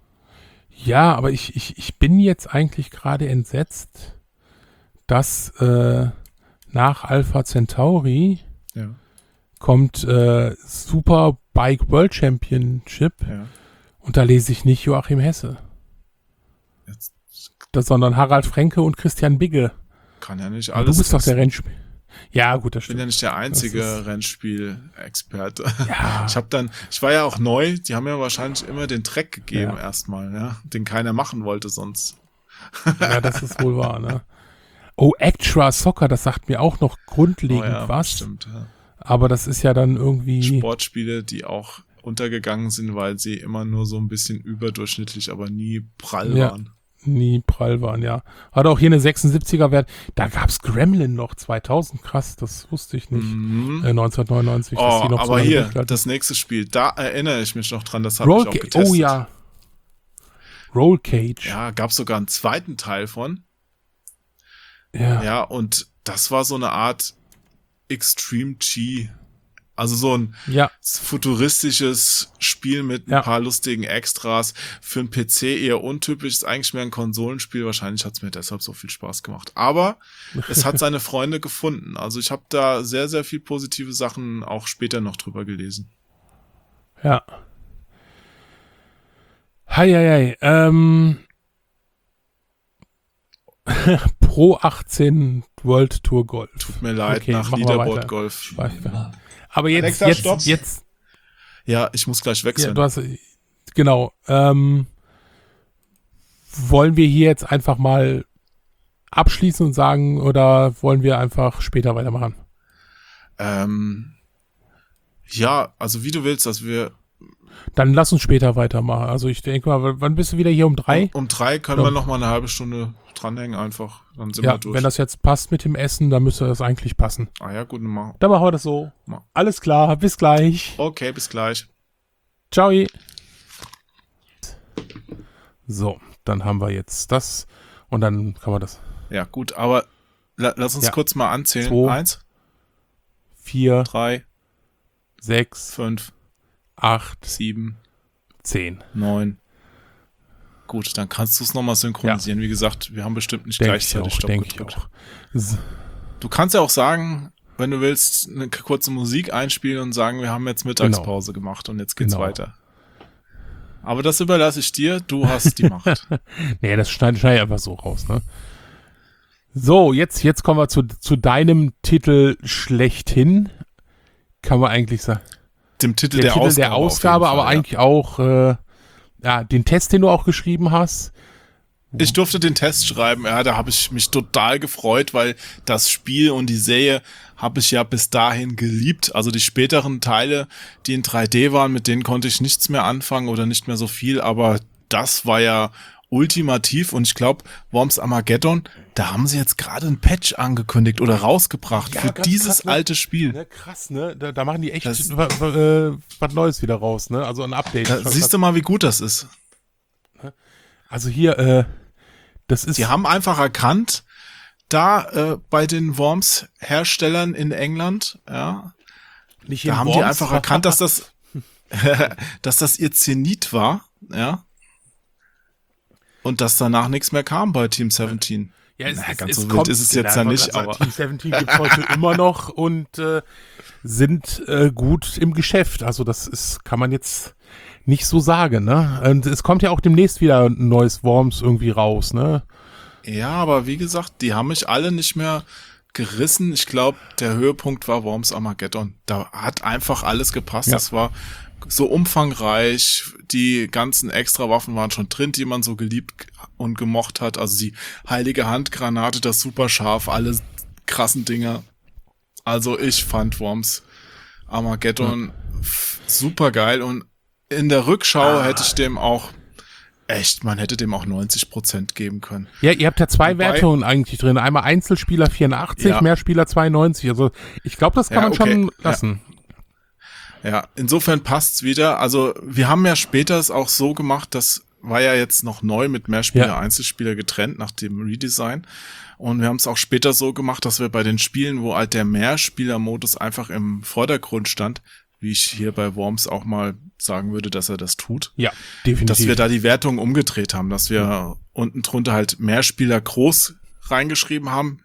Ja, aber ich, ich, ich bin jetzt eigentlich gerade entsetzt, dass äh, nach Alpha Centauri Ja, kommt äh, Super Bike World Championship ja. und da lese ich nicht Joachim Hesse, Jetzt das, sondern Harald Frenke und Christian Bigge. kann ja nicht Aber alles. du bist doch der wissen. Rennspiel. Ja, gut, das Ich bin stimmt. ja nicht der einzige Das ist- Rennspiel-Experte. Ja. Ich habe dann, ich war ja auch neu, die haben ja wahrscheinlich immer den Track gegeben Ja. erstmal, ja, den keiner machen wollte sonst. Ja, das ist wohl wahr, ne? Oh, Actra Soccer, das sagt mir auch noch grundlegend Oh ja, was. stimmt. Ja. Aber das ist ja dann irgendwie. Sportspiele, die auch untergegangen sind, weil sie immer nur so ein bisschen überdurchschnittlich, aber nie prall Ja. waren. Nie prall waren, ja. Hat auch hier eine sechsundsiebziger Wert. Da gab's Gremlin noch zweitausend. Krass, das wusste ich nicht. Mhm. Äh, neunzehnhundert neunundneunzig. dass Oh, die noch so aber lange hier, durchgehalten. das nächste Spiel, da erinnere ich mich noch dran, das habe Roll ich auch Ca- getestet. Oh ja. Roll Cage. Ja, gab's sogar einen zweiten Teil von. Ja. Ja, und das war so eine Art Extreme G. Also so ein Ja. futuristisches Spiel mit ein Ja. paar lustigen Extras. Für einen P C eher untypisch, ist eigentlich mehr ein Konsolenspiel. Wahrscheinlich hat's mir deshalb so viel Spaß gemacht. Aber es hat seine Freunde gefunden. Also ich habe da sehr, sehr viel positive Sachen auch später noch drüber gelesen. Ja. Hei, hei, hei. Ähm. Pro achtzehn World Tour Golf. Tut mir leid, Okay, nach machen wir Leaderboard weiter. Golf. Aber jetzt, Alexa, jetzt, stopp. jetzt, Ja, ich muss gleich ja, wechseln. du hast, genau, ähm, wollen wir hier jetzt einfach mal abschließen und sagen, oder wollen wir einfach später weitermachen? ähm, ja, also wie du willst, dass wir Dann lass uns später weitermachen. Also ich denke mal, w- wann bist du wieder hier? Um drei? um, um drei können Ja. wir noch mal eine halbe Stunde dranhängen einfach. Dann sind Ja, wir durch. wenn das jetzt passt mit dem Essen, dann müsste das eigentlich passen. ah ja, gut, mal. Dann machen wir das so. Ma- Alles klar, bis gleich. Okay, bis gleich. Ciao. So, dann haben wir jetzt das und dann kann man das. Ja, gut, aber la lass uns Ja. kurz mal anzählen. Zwei. Eins, Vier, drei, sechs, fünf, acht, sieben, zehn. neun. Gut, dann kannst du es nochmal synchronisieren. Wie gesagt, wir haben bestimmt nicht Denke ich gleichzeitig auch, Stopp denke ich gedrückt. auch. S- Du kannst ja auch sagen, wenn du willst, eine kurze Musik einspielen und sagen, wir haben jetzt Mittagspause gemacht und jetzt geht's Genau. weiter. Aber das überlasse ich dir, du hast die Macht. Nee, das schneide schneid ich einfach so raus, ne? So, jetzt, jetzt kommen wir zu, zu deinem Titel schlechthin. Kann man eigentlich sagen. Dem Titel Der der, Titel Ausgabe. der auf jeden Ausgabe, aber Fall, ja. eigentlich auch äh, ja, den Test, den du auch geschrieben hast. Ich durfte den Test schreiben, ja, da habe ich mich total gefreut, weil das Spiel und die Serie habe ich ja bis dahin geliebt. Also die späteren Teile, die in drei D waren, mit denen konnte ich nichts mehr anfangen oder nicht mehr so viel, aber das war ja ultimativ und ich glaube, Worms Armageddon, da haben sie jetzt gerade ein Patch angekündigt oder rausgebracht Ja, für ganz dieses krass, ne? alte Spiel. Ne, krass, ne? Da, da machen die echt Das- wa- wa- äh, was Neues wieder raus, ne? Also ein Update. Da siehst du mal, wie gut das ist. Also hier, äh, das ist. Sie haben einfach erkannt, da äh, bei den Worms-Herstellern in England, ja, Nicht da in haben die Worms. einfach erkannt, dass das, dass das ihr Zenit war, ja. Und dass danach nichts mehr kam bei Team siebzehn. Ja, es, naja, es, ganz es so kommt, wild ist es jetzt ja genau, nicht, also aber Team siebzehn gibt es heute immer noch und äh, sind äh, gut im Geschäft. Also das ist, kann man jetzt nicht so sagen, ne? Und es kommt ja auch demnächst wieder ein neues Worms irgendwie raus, ne? ja, aber wie gesagt, die haben mich alle nicht mehr gerissen. Ich glaube, der Höhepunkt war Worms Armageddon. Da hat einfach alles gepasst. Ja. Das war so umfangreich. Die ganzen Extrawaffen waren schon drin, die man so geliebt und gemocht hat. Also die heilige Handgranate, das Superscharf, alle krassen Dinger. Also ich fand Worms Armageddon ja. super geil und in der Rückschau ah. hätte ich dem auch echt, man hätte dem auch neunzig Prozent geben können. Ja, ihr habt ja zwei Wobei, Wertungen eigentlich drin. Einmal Einzelspieler vierundachtzig, ja. Mehrspieler zweiundneunzig. Also ich glaube, das kann Ja, man okay. schon lassen. Ja. ja, insofern passt's wieder. Also wir haben ja später es auch so gemacht, das war ja jetzt noch neu mit Mehrspieler, Ja. Einzelspieler getrennt nach dem Redesign. Und wir haben es auch später so gemacht, dass wir bei den Spielen, wo halt der Mehrspieler-Modus einfach im Vordergrund stand, wie ich hier bei Worms auch mal sagen würde, dass er das tut, Ja, definitiv. dass wir da die Wertung umgedreht haben, dass wir unten drunter halt Mehrspieler groß reingeschrieben haben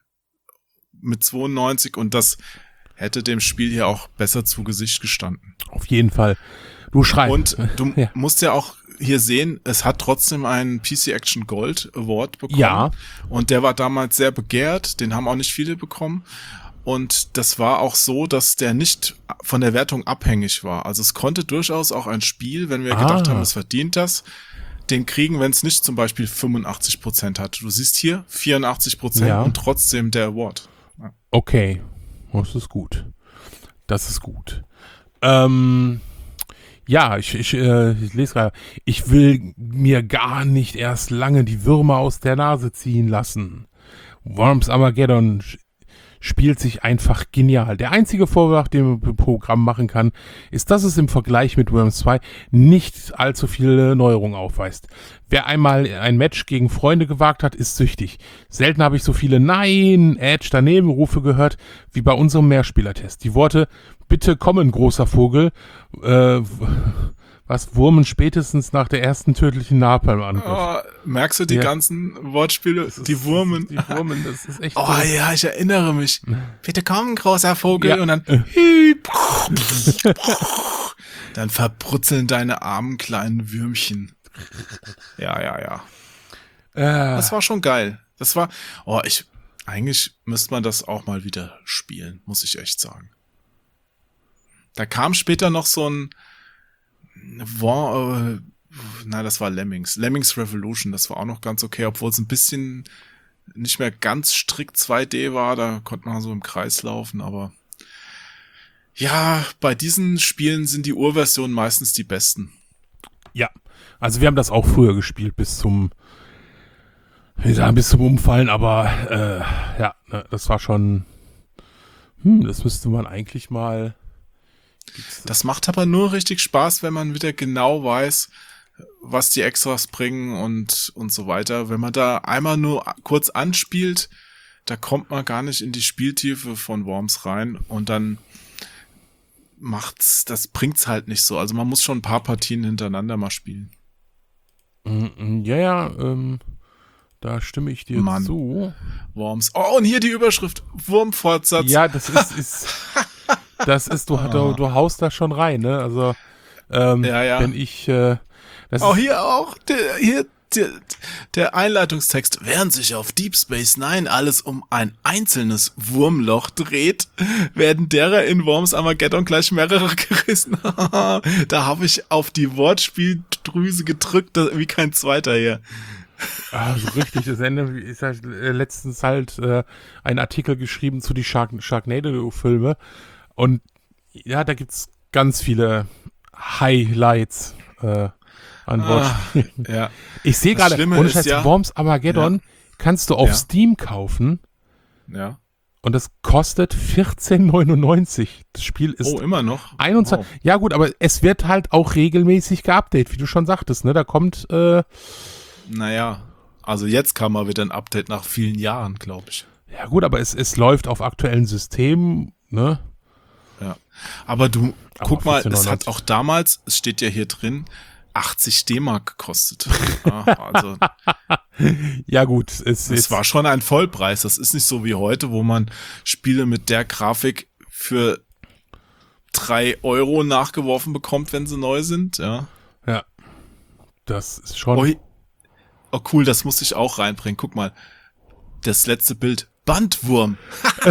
mit zweiundneunzig und das hätte dem Spiel hier auch besser zu Gesicht gestanden. Auf jeden Fall. Du schreibst. Und du Ja. musst ja auch hier sehen, es hat trotzdem einen P C Action Gold Award bekommen. Ja. Und der war damals sehr begehrt, den haben auch nicht viele bekommen. Und das war auch so, dass der nicht von der Wertung abhängig war. Also es konnte durchaus auch ein Spiel, wenn wir Ah. gedacht haben, es verdient das, den kriegen, wenn es nicht zum Beispiel fünfundachtzig Prozent hat. Du siehst hier vierundachtzig Prozent Ja. und trotzdem der Award. Ja. Okay, das ist gut. Das ist gut. Ähm, ja, ich, ich, äh, ich lese gerade. Ich will mir gar nicht erst lange die Würmer aus der Nase ziehen lassen. Worms Armageddon sch- spielt sich einfach genial. Der einzige Vorwurf, den man im Programm machen kann, ist, dass es im Vergleich mit Worms zwei nicht allzu viele Neuerungen aufweist. Wer einmal ein Match gegen Freunde gewagt hat, ist süchtig. Selten habe ich so viele Nein, Edge, Danebenrufe gehört, wie bei unserem Mehrspielertest. Die Worte, bitte kommen, großer Vogel, äh, was Wurmen spätestens nach der ersten tödlichen Napalm-Angriff. Oh, merkst du die Ja. ganzen Wortspiele? Das ist- die Wurmen. Die Wurmen, das ist echt Oh so. ja, ich erinnere mich. Bitte komm, großer Vogel. Ja. Und dann dann verbrutzeln deine armen kleinen Würmchen. Ja, ja, ja. Äh, Das war schon geil. Das war, oh, ich, eigentlich müsste man das auch mal wieder spielen, muss ich echt sagen. Da kam später noch so ein, war, äh, na, das war Lemmings. Lemmings Revolution, das war auch noch ganz okay, obwohl es ein bisschen nicht mehr ganz strikt zwei D war, da konnte man so im Kreis laufen, aber ja, bei diesen Spielen sind die Urversionen meistens die besten. Ja, also wir haben das auch früher gespielt bis zum, wie sagen, bis zum Umfallen, aber äh, ja, ne, das war schon, hm, das müsste man eigentlich mal. Das macht aber nur richtig Spaß, wenn man wieder genau weiß, was die Extras bringen und und so weiter. Wenn man da einmal nur kurz anspielt, da kommt man gar nicht in die Spieltiefe von Worms rein und dann macht's, das bringt's halt nicht so. Also man muss schon ein paar Partien hintereinander mal spielen. Mm, Ja, ja, ähm, da stimme ich dir Mann. zu. Worms. Oh, und hier die Überschrift. Wurmfortsatz. Ja, das ist, ist das ist, du, du, du haust da schon rein, ne? Also, ähm, Ja, ja. wenn ich, äh, das Oh, ist, hier auch, der, hier, der, der Einleitungstext. Während sich auf Deep Space Nine alles um ein einzelnes Wurmloch dreht, werden derer in Worms Armageddon gleich mehrere gerissen. Da habe ich auf die Wortspieldrüse gedrückt, das- wie kein zweiter hier. also richtig, das Ende, ich habe äh, letztens halt äh, einen Artikel geschrieben zu die Shark Sharknado-Filme und ja, da gibt's ganz viele Highlights äh, an Wortspielen. Ja. Ich sehe Das gerade, Schlimme ohne ist Scheiß, ja- Worms Armageddon kannst du auf Ja. Steam kaufen Ja. und das kostet vierzehn neunundneunzig. Das Spiel ist Oh, immer noch? einundzwanzig. Wow. Ja gut, aber es wird halt auch regelmäßig geupdatet, wie du schon sagtest, ne? Da kommt äh, Naja, also jetzt kam mal wieder ein Update nach vielen Jahren, glaube ich. Ja gut, aber es, es läuft auf aktuellen Systemen, ne? Ja. Aber du, Aber guck mal, es vierzehnhundertneunundneunzig. hat auch damals, es steht ja hier drin, achtzig D-Mark gekostet. Ja, also Ja gut, es das ist war schon ein Vollpreis. Das ist nicht so wie heute, wo man Spiele mit der Grafik für drei Euro nachgeworfen bekommt, wenn sie neu sind. Ja. ja, das ist schon. Oh, oh cool, das muss ich auch reinbringen. Guck mal, das letzte Bild. Bandwurm.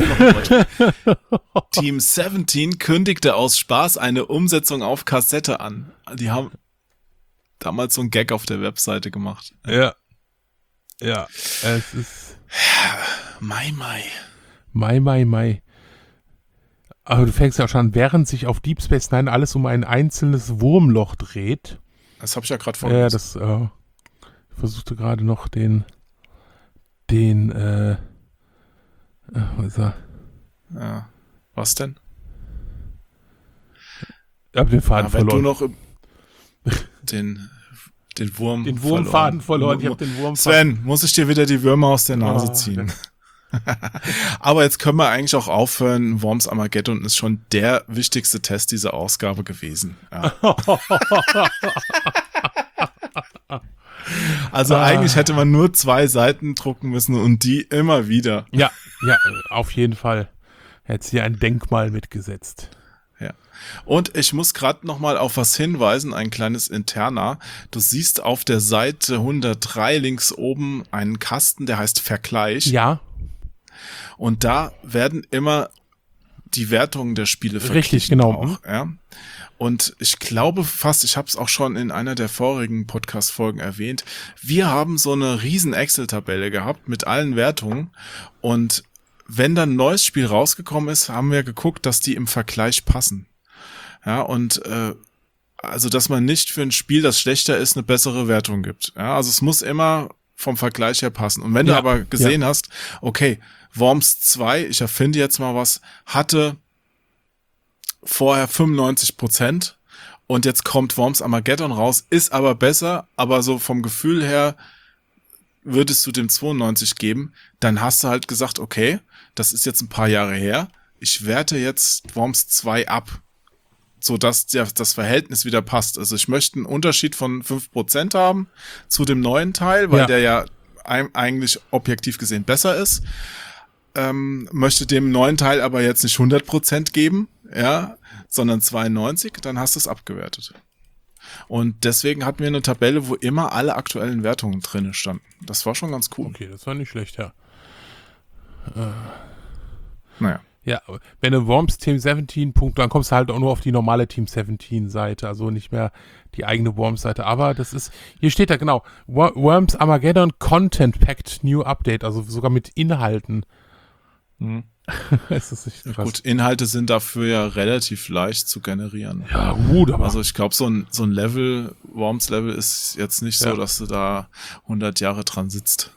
Team siebzehn kündigte aus Spaß eine Umsetzung auf Kassette an. Die haben damals so einen Gag auf der Webseite gemacht. Ja, ja, es ist Mai, Mai. Mai, Mai, Mai. Aber du fängst ja auch schon an, während sich auf Deep Space Nine alles um ein einzelnes Wurmloch dreht. Das habe ich ja gerade Ja, vorgelesen. das äh, ich versuchte gerade noch den den äh, äh, was ist er? Ja. Was denn? Ich hab den Faden Ja, wenn verloren. du noch den, den Wurm Den Wurmfaden verloren. Ich hab den Wurmfaden. Sven, muss ich dir wieder die Würmer aus der Nase Ah, ziehen. Aber jetzt können wir eigentlich auch aufhören. Worms Armageddon ist schon der wichtigste Test dieser Ausgabe gewesen. Ja. Also Ah. eigentlich hätte man nur zwei Seiten drucken müssen und die immer wieder. Ja, ja, auf jeden Fall. Hätte sie ein Denkmal mitgesetzt. Ja. Und ich muss gerade noch mal auf was hinweisen, ein kleines Interna. Du siehst auf der Seite hundertdrei links oben einen Kasten, der heißt Vergleich. Ja, Und da werden immer die Wertungen der Spiele verglichen. Richtig, genau. Auch, ja. Und ich glaube fast, ich habe es auch schon in einer der vorigen Podcast-Folgen erwähnt, wir haben so eine riesen Excel-Tabelle gehabt mit allen Wertungen. Und wenn dann ein neues Spiel rausgekommen ist, haben wir geguckt, dass die im Vergleich passen. Ja, und äh, also, dass man nicht für ein Spiel, das schlechter ist, eine bessere Wertung gibt. Ja, also es muss immer vom Vergleich her passen. Und wenn Ja, du aber gesehen ja. hast, okay, Worms zwei, ich erfinde jetzt mal was, hatte vorher fünfundneunzig Prozent und jetzt kommt Worms Armageddon raus, ist aber besser, aber so vom Gefühl her würdest du dem zweiundneunzig geben, dann hast du halt gesagt, okay, das ist jetzt ein paar Jahre her, ich werte jetzt Worms zwei ab, sodass der, das Verhältnis wieder passt. Also ich möchte einen Unterschied von fünf Prozent haben zu dem neuen Teil, weil Ja. der ja ein, eigentlich objektiv gesehen besser ist. Ähm, möchte dem neuen Teil aber jetzt nicht hundert Prozent geben, ja, sondern zweiundneunzig, dann hast du es abgewertet. Und deswegen hatten wir eine Tabelle, wo immer alle aktuellen Wertungen drin standen. Das war schon ganz cool. okay, das war nicht schlecht, ja. Naja. Ja, wenn du Worms Team siebzehn Punkt, dann kommst du halt auch nur auf die normale Team siebzehn Seite, also nicht mehr die eigene Worms Seite. Aber das ist, hier steht da genau, Wor- Worms Armageddon Content Packed New Update, also sogar mit Inhalten. Hm. Es ist nicht krass. Gut, Inhalte sind dafür ja relativ leicht zu generieren. Ja, gut, aber Also ich glaube, so ein, so ein Level, Worms-Level ist jetzt nicht so, Ja. dass du da hundert Jahre dran sitzt.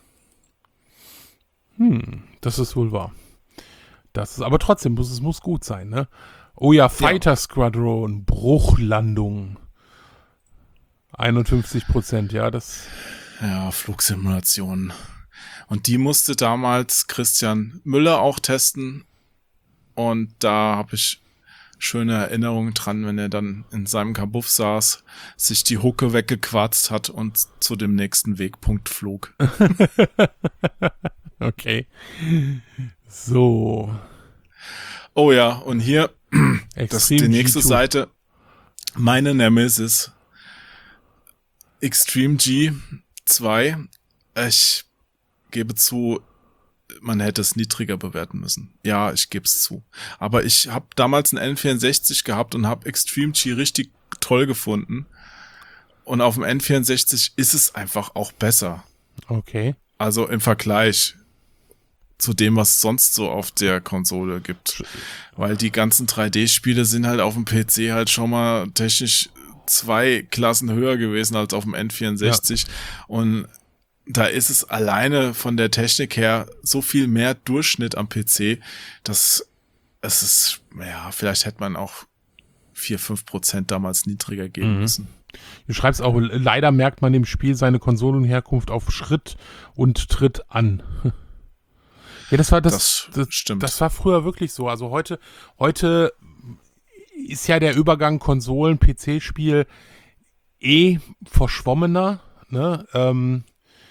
hm, das ist wohl wahr. Das ist, aber trotzdem muss es muss gut sein, ne? Oh ja, Fighter Squadron, Bruchlandung. einundfünfzig Prozent, ja, das. Ja, Flugsimulationen. Und die musste damals Christian Müller auch testen. Und da habe ich schöne Erinnerungen dran, wenn er dann in seinem Kabuff saß, sich die Hucke weggequarzt hat und zu dem nächsten Wegpunkt flog. Okay. So. Oh ja, und hier, das ist die Extreme nächste G zwei. Seite, meine Nemesis. Extreme G zwei. Ich gebe zu, man hätte es niedriger bewerten müssen. Ja, ich gebe es zu. Aber ich habe damals einen N vierundsechzig gehabt und habe Extreme G richtig toll gefunden. Und auf dem N vierundsechzig ist es einfach auch besser. Okay. Also im Vergleich zu dem, was es sonst so auf der Konsole gibt. Weil die ganzen drei D-Spiele sind halt auf dem P C halt schon mal technisch zwei Klassen höher gewesen als auf dem N vierundsechzig. Ja. Und da ist es alleine von der Technik her so viel mehr Durchschnitt am P C, dass es ist, ja, vielleicht hätte man auch vier, fünf Prozent damals niedriger geben Mhm. müssen. Du schreibst auch, leider merkt man im Spiel seine Konsolenherkunft auf Schritt und Tritt an. Ja, das war das, Das das, stimmt. Das war früher wirklich so. Also heute, heute ist ja der Übergang Konsolen-P C-Spiel eh verschwommener, ne? Ähm,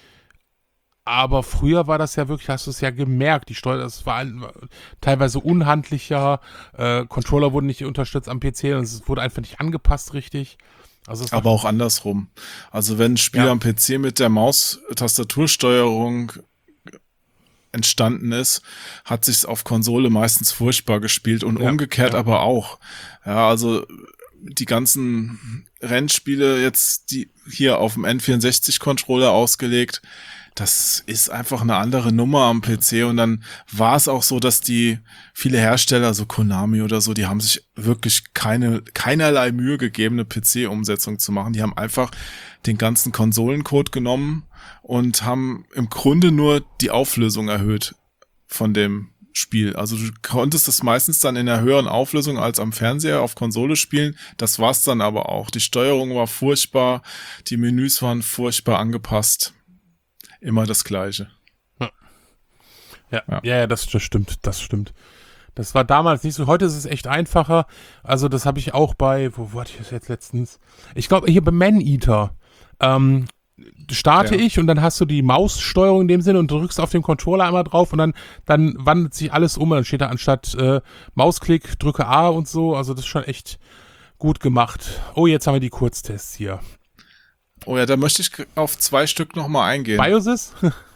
aber früher war das ja wirklich, hast du es ja gemerkt, die Steuer, das war ein, teilweise unhandlicher, äh, Controller wurden nicht unterstützt am P C und es wurde einfach nicht angepasst richtig. Also es Aber auch andersrum. Also wenn ein Spiel Ja. am P C mit der Maus-Tastatursteuerung entstanden ist, hat sich's auf Konsole meistens furchtbar gespielt und Ja, umgekehrt ja. aber auch. Ja, also die ganzen Rennspiele jetzt, die hier auf dem N vierundsechzig-Controller ausgelegt, das ist einfach eine andere Nummer am P C und dann war es auch so, dass die viele Hersteller, so Konami oder so, die haben sich wirklich keine keinerlei Mühe gegeben, eine P C-Umsetzung zu machen. Die haben einfach den ganzen Konsolencode genommen und haben im Grunde nur die Auflösung erhöht von dem Spiel. Also du konntest das meistens dann in einer höheren Auflösung als am Fernseher auf Konsole spielen. Das war's dann aber auch. Die Steuerung war furchtbar, die Menüs waren furchtbar angepasst. Immer das Gleiche. Ja, Ja. ja, ja, das, das stimmt, das stimmt. Das war damals nicht so, heute ist es echt einfacher. Also das habe ich auch bei, wo, wo hatte ich das jetzt letztens? Ich glaube, hier bei Man-Eater. Ähm, starte Ja. ich und dann hast du die Maussteuerung in dem Sinne und drückst auf den Controller einmal drauf und dann, dann wandelt sich alles um und dann steht da anstatt äh, Mausklick, drücke A und so. Also das ist schon echt gut gemacht. Oh, jetzt haben wir die Kurztests hier. Oh ja, da möchte ich auf zwei Stück nochmal eingehen. Biosys?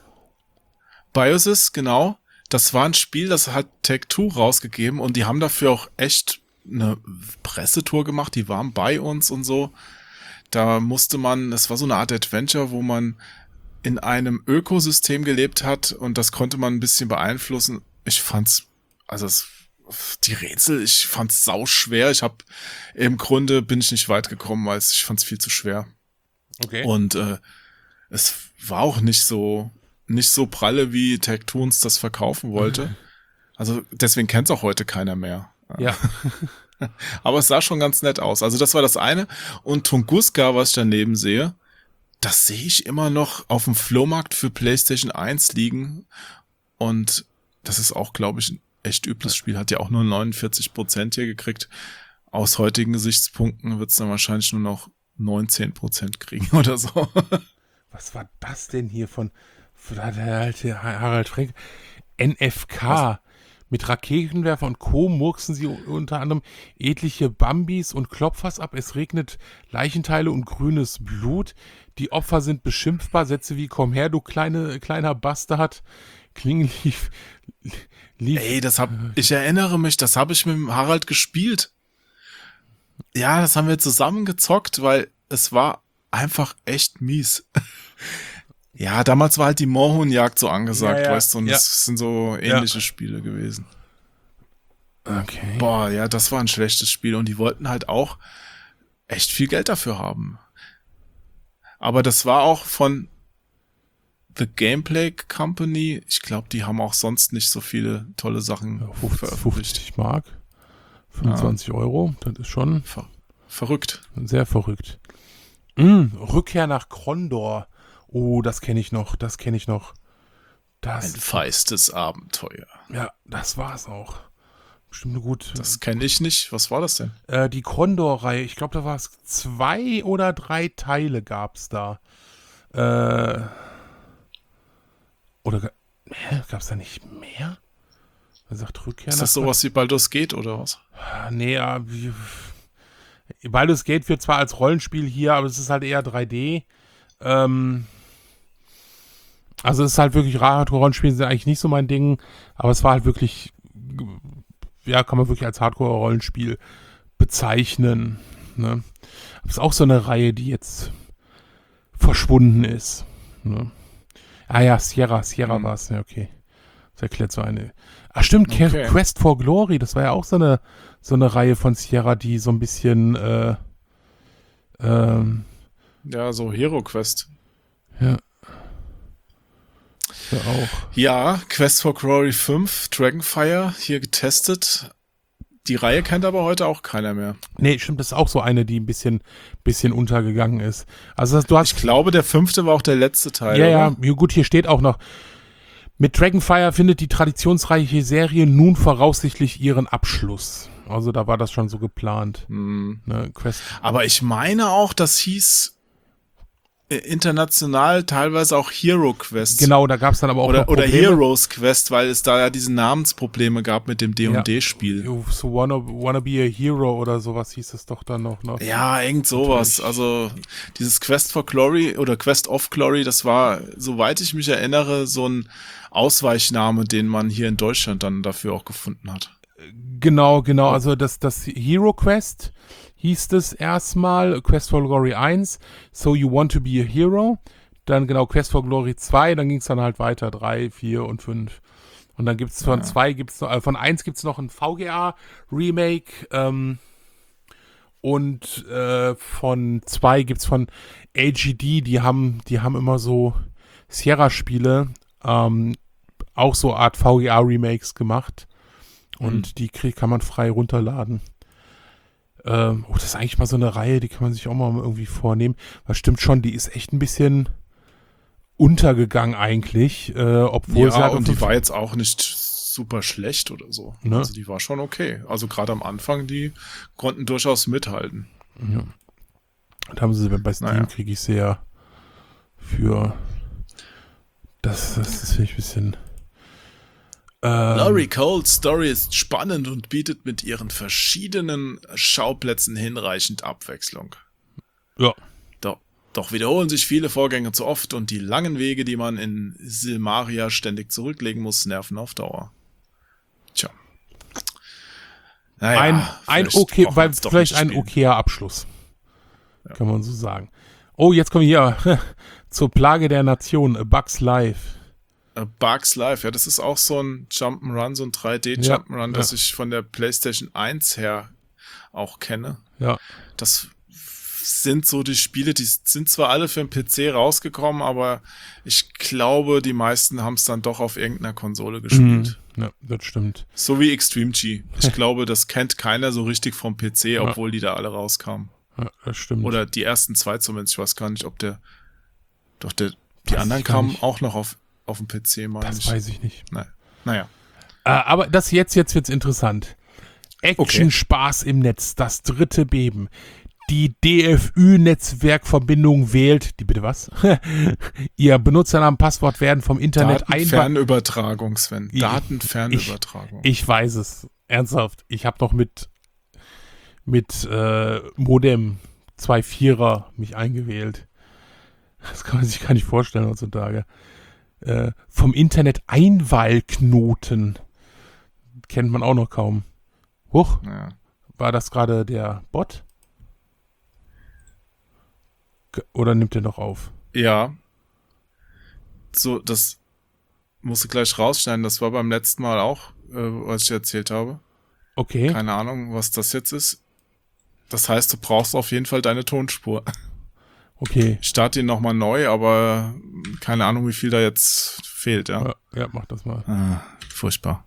Biosys, genau. Das war ein Spiel, das hat Take-Two rausgegeben und die haben dafür auch echt eine Pressetour gemacht. Die waren bei uns und so. Da musste man, das war so eine Art Adventure, wo man in einem Ökosystem gelebt hat und das konnte man ein bisschen beeinflussen. Ich fand's, also es, die Rätsel, ich fand's sauschwer. Ich hab, im Grunde bin ich nicht weit gekommen, weil ich fand's viel zu schwer. Okay. Und äh, es war auch nicht so nicht so pralle, wie Take-Two uns das verkaufen wollte. Also deswegen kennt's auch heute keiner mehr. Ja. Aber es sah schon ganz nett aus. Also das war das eine. Und Tunguska, was ich daneben sehe, das sehe ich immer noch auf dem Flohmarkt für PlayStation eins liegen. Und das ist auch, glaube ich, ein echt übles Spiel. Hat ja auch nur neunundvierzig Prozent hier gekriegt. Aus heutigen Gesichtspunkten wird's dann wahrscheinlich nur noch neunzehn Prozent kriegen oder so. Was war das denn hier von, von der alte Harald Frenk? N F K. Was? Mit Raketenwerfer und Co. murksen sie unter anderem etliche Bambis und Klopfers ab. Es regnet Leichenteile und grünes Blut. Die Opfer sind beschimpfbar. Sätze wie, komm her, du kleine, kleiner Bastard. Kling lief, lief. Ey, das hab, ich erinnere mich, das habe ich mit dem Harald gespielt. Ja, das haben wir zusammen gezockt, weil es war einfach echt mies. Ja, damals war halt die Moorhuhnjagd so angesagt, ja, ja. weißt du, und ja. das sind so ähnliche ja. Spiele gewesen. Okay. Boah, ja, das war ein schlechtes Spiel und die wollten halt auch echt viel Geld dafür haben. Aber das war auch von The Gameplay Company. Ich glaube, die haben auch sonst nicht so viele tolle Sachen ja, fünfzig, veröffentlicht. fünfzig Mark, fünfundzwanzig ja. Euro, das ist schon Ver- verrückt. Sehr verrückt. Mm, Rückkehr nach Krondor. Oh, das kenne ich noch, das kenne ich noch. Das, Ein feistes Abenteuer. Ja, das war's auch. Bestimmt eine gute. Das kenne ich nicht. Was war das denn? Äh, die Krondor-Reihe, ich glaube, da war es zwei oder drei Teile gab's da. Äh, oder hä, gab's da nicht mehr? Man sagt Rückkehr Ist nach das sowas wie Baldur's Gate oder was? Nee, ja, wie, Baldur's Gate wird zwar als Rollenspiel hier, aber es ist halt eher drei D. Ähm, also es ist halt wirklich, Hardcore-Rollenspiele sind eigentlich nicht so mein Ding, aber es war halt wirklich, ja, kann man wirklich als Hardcore-Rollenspiel bezeichnen. Ne? Das ist auch so eine Reihe, die jetzt verschwunden ist. Ne? Ah ja, Sierra, Sierra mhm. war es, ja, okay. Das erklärt so eine. Ach stimmt, okay. Quest for Glory, das war ja auch so eine, so eine Reihe von Sierra, die so ein bisschen, äh, ähm, ja, so Hero Quest. Ja. Ja, auch. Ja, Quest for Glory fünf, Dragonfire, hier getestet. Die Reihe kennt aber heute auch keiner mehr. Nee, stimmt, das ist auch so eine, die ein bisschen, bisschen untergegangen ist. Also das, du hast. Ich glaube, der fünfte war auch der letzte Teil. Ja, oder? ja, gut, hier steht auch noch Mit Dragonfire findet die traditionsreiche Serie nun voraussichtlich ihren Abschluss. Also da war das schon so geplant. Hm. Ne, Quest. Aber ich meine auch, das hieß äh, international teilweise auch Hero Quest. Genau, da gab es dann aber auch Oder, noch oder Probleme. Heroes Quest, weil es da ja diese Namensprobleme gab mit dem D und D-Spiel. You so wanna, wanna be a hero oder sowas hieß es doch dann noch. noch. Ja, irgend sowas. Natürlich. Also dieses Quest for Glory oder Quest of Glory, das war, soweit ich mich erinnere, so ein Ausweichname, den man hier in Deutschland dann dafür auch gefunden hat. Genau, genau. Also das, das Hero Quest hieß es erstmal, Quest for Glory eins, So You Want to be a Hero. Dann genau Quest for Glory zwei, dann ging es dann halt weiter, drei, vier und fünf. Und dann gibt's von Ja. zwei gibt's noch, äh, von eins gibt's noch ein V G A-Remake, ähm, und äh, von zwei gibt's von A G D, die haben, die haben immer so Sierra-Spiele, ähm, auch so Art V G A-Remakes gemacht. Und Mhm. die krieg, kann man frei runterladen. Ähm, oh, das ist eigentlich mal so eine Reihe, die kann man sich auch mal irgendwie vornehmen. Das stimmt schon, die ist echt ein bisschen untergegangen eigentlich, äh, obwohl sie Ja, halt und auf die so- war jetzt auch nicht super schlecht oder so. Ne? Also die war schon okay. Also gerade am Anfang, die konnten durchaus mithalten. Ja. Und haben sie bei Steam Naja. kriege ich sie ja für das, das, das finde ich ein bisschen ähm, Laurie Cole's Story ist spannend und bietet mit ihren verschiedenen Schauplätzen hinreichend Abwechslung. ja. Doch, doch wiederholen sich viele Vorgänge zu oft und die langen Wege, die man in Silmaria ständig zurücklegen muss, nerven auf Dauer. Tja. Naja, ein, ein vielleicht okay, braucht weil man's doch vielleicht nicht ein spielen. okayer Abschluss. Ja. Kann man so sagen. Oh, jetzt kommen wir hier zur Plage der Nation, A Bugs Life. A Bugs Life, ja, das ist auch so ein Jump'n'Run, so ein drei D Jump'n'Run, Ja, das ja. ich von der PlayStation eins her auch kenne. Ja. Das sind so die Spiele, die sind zwar alle für den P C rausgekommen, aber ich glaube, die meisten haben es dann doch auf irgendeiner Konsole gespielt. Mhm. Ja, das stimmt. So wie Extreme G. Ich glaube, das kennt keiner so richtig vom P C, obwohl die da alle rauskamen. Ja, das stimmt. Oder die ersten zwei zumindest. Ich weiß gar nicht, ob der. Doch, der, die Weiß anderen ich gar kamen nicht. auch noch auf, auf dem P C, meine das ich. weiß ich nicht. Nein. Naja. Äh, aber das jetzt, jetzt wird's interessant. Action, Okay. Spaß im Netz, das dritte Beben. Die D F Ü-Netzwerkverbindung wählt, die bitte was? Ihr Benutzernamen, Passwort werden vom Internet einfach. Datenfernübertragung, Sven. Ich- Datenfernübertragung. Ich weiß es. Ernsthaft. Ich habe noch mit mit äh, Modem zwei Komma vierer mich eingewählt. Das kann man sich gar nicht vorstellen heutzutage. Äh, vom Internet Einwahlknoten. Kennt man auch noch kaum. Huch, Ja. war das gerade der Bot? Ge- Oder nimmt er noch auf? Ja. So, das musst du gleich rausschneiden. Das war beim letzten Mal auch, äh, was ich erzählt habe. Okay. Keine Ahnung, was das jetzt ist. Das heißt, du brauchst auf jeden Fall deine Tonspur. Okay. Ich starte ihn nochmal neu, aber keine Ahnung, wie viel da jetzt fehlt, ja. Ja, ja, mach das mal. Ah, furchtbar.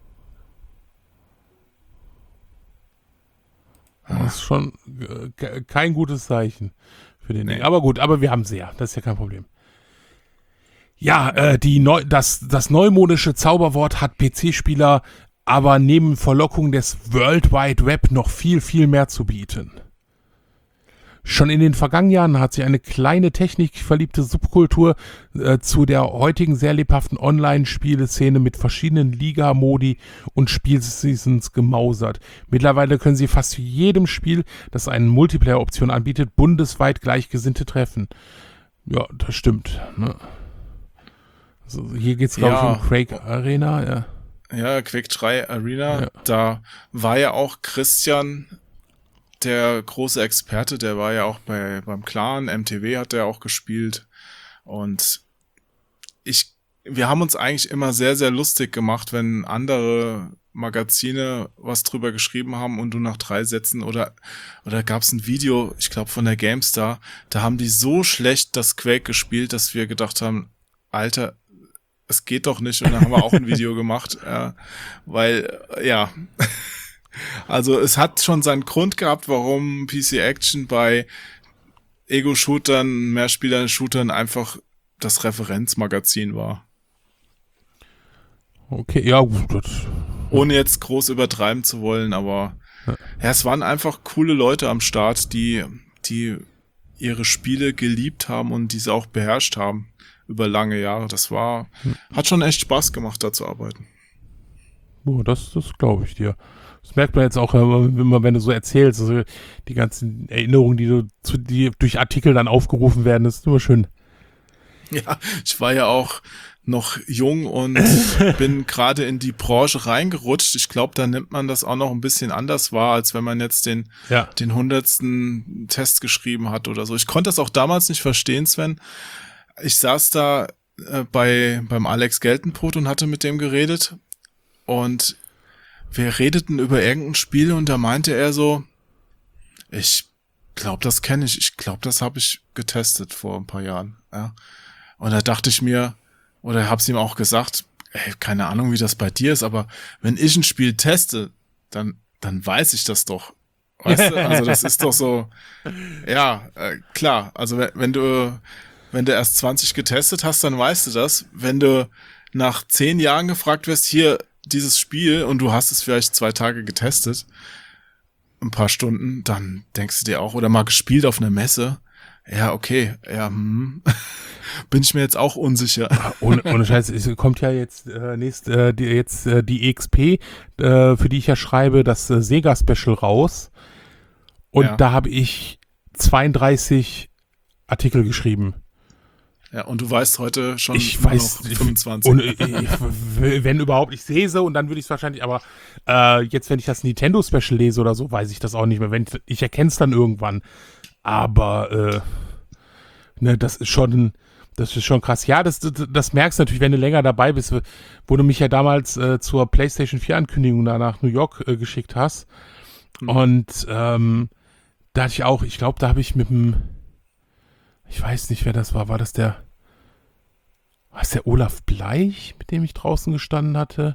Das ist schon äh, ke- kein gutes Zeichen für den Nee. Ding. Aber gut, aber wir haben sie ja. Das ist ja kein Problem. Ja, äh, die neu, das, das neumodische Zauberwort hat P C-Spieler aber neben Verlockung des World Wide Web noch viel, viel mehr zu bieten. Schon in den vergangenen Jahren hat sich eine kleine technikverliebte Subkultur äh, zu der heutigen sehr lebhaften Online-Spieleszene mit verschiedenen Liga-Modi und Spielseasons gemausert. Mittlerweile können sie fast zu jedem Spiel, das eine Multiplayer-Option anbietet, bundesweit Gleichgesinnte treffen. Ja, das stimmt. Ne? Also hier geht es, glaube Ja. ich, um Quake Arena. Ja. Ja, Quake drei Arena, Ja. da war ja auch Christian der große Experte, der war ja auch bei beim Clan, M T W hat er auch gespielt und ich, wir haben uns eigentlich immer sehr, sehr lustig gemacht, wenn andere Magazine was drüber geschrieben haben und du nach drei Sätzen oder oder gab es ein Video, ich glaube von der GameStar, da haben die so schlecht das Quake gespielt, dass wir gedacht haben, Alter, es geht doch nicht. Und dann haben wir auch ein Video gemacht, äh, weil, äh, ja, also es hat schon seinen Grund gehabt, warum P C Action bei Ego-Shootern, Mehrspieler-Shootern einfach das Referenzmagazin war. Okay, ja gut. Das, Ohne jetzt groß übertreiben zu wollen, aber ja. ja, es waren einfach coole Leute am Start, die, die ihre Spiele geliebt haben und diese auch beherrscht haben über lange Jahre. Das war, hat schon echt Spaß gemacht, da zu arbeiten. Boah, das, das glaube ich dir. Das merkt man jetzt auch immer, wenn du so erzählst, also die ganzen Erinnerungen, die du zu, die durch Artikel dann aufgerufen werden, das ist immer schön. Ja, ich war ja auch noch jung und bin gerade in die Branche reingerutscht. Ich glaube, da nimmt man das auch noch ein bisschen anders wahr, als wenn man jetzt den, ja. den hundertsten Test geschrieben hat oder so. Ich konnte das auch damals nicht verstehen, Sven. Ich saß da äh, bei beim Alex Geltenbrot und hatte mit dem geredet und wir redeten über irgendein Spiel und da meinte er so, ich glaube, das kenne ich, ich glaube, das habe ich getestet vor ein paar Jahren. Ja. Und da dachte ich mir, oder hab's ihm auch gesagt, ey, keine Ahnung, wie das bei dir ist, aber wenn ich ein Spiel teste, dann dann weiß ich das doch. Weißt du? Also das ist doch so, ja, äh, klar, also wenn, wenn du wenn du erst zwanzig getestet hast, dann weißt du das. Wenn du nach zehn Jahren gefragt wirst, hier, dieses Spiel, und du hast es vielleicht zwei Tage getestet, ein paar Stunden, dann denkst du dir auch, oder mal gespielt auf einer Messe, ja, okay, ja, hm, bin ich mir jetzt auch unsicher. Ohne, ohne Scheiß, es kommt ja jetzt äh, nächst, äh, die, jetzt äh, die E X P, äh, für die ich ja schreibe, das äh, Sega-Special raus. Und Ja. da habe ich zweiunddreißig Artikel geschrieben. Ja, und du weißt heute schon Ich nur weiß, noch fünfundzwanzig. Und, ich, wenn überhaupt, ich sehe sie und dann würde ich es wahrscheinlich, aber äh, jetzt, wenn ich das Nintendo-Special lese oder so, weiß ich das auch nicht mehr. Wenn ich, ich erkenne es dann irgendwann. Aber äh, ne, das ist schon, das ist schon krass. Ja, das, das, das merkst du natürlich, wenn du länger dabei bist, wo du mich ja damals äh, zur PlayStation vier Ankündigung da nach New York äh, geschickt hast. Mhm. Und ähm, da hatte ich auch, ich glaube, da habe ich mit dem, ich weiß nicht, wer das war, war das der, war es der Olaf Bleich, mit dem ich draußen gestanden hatte,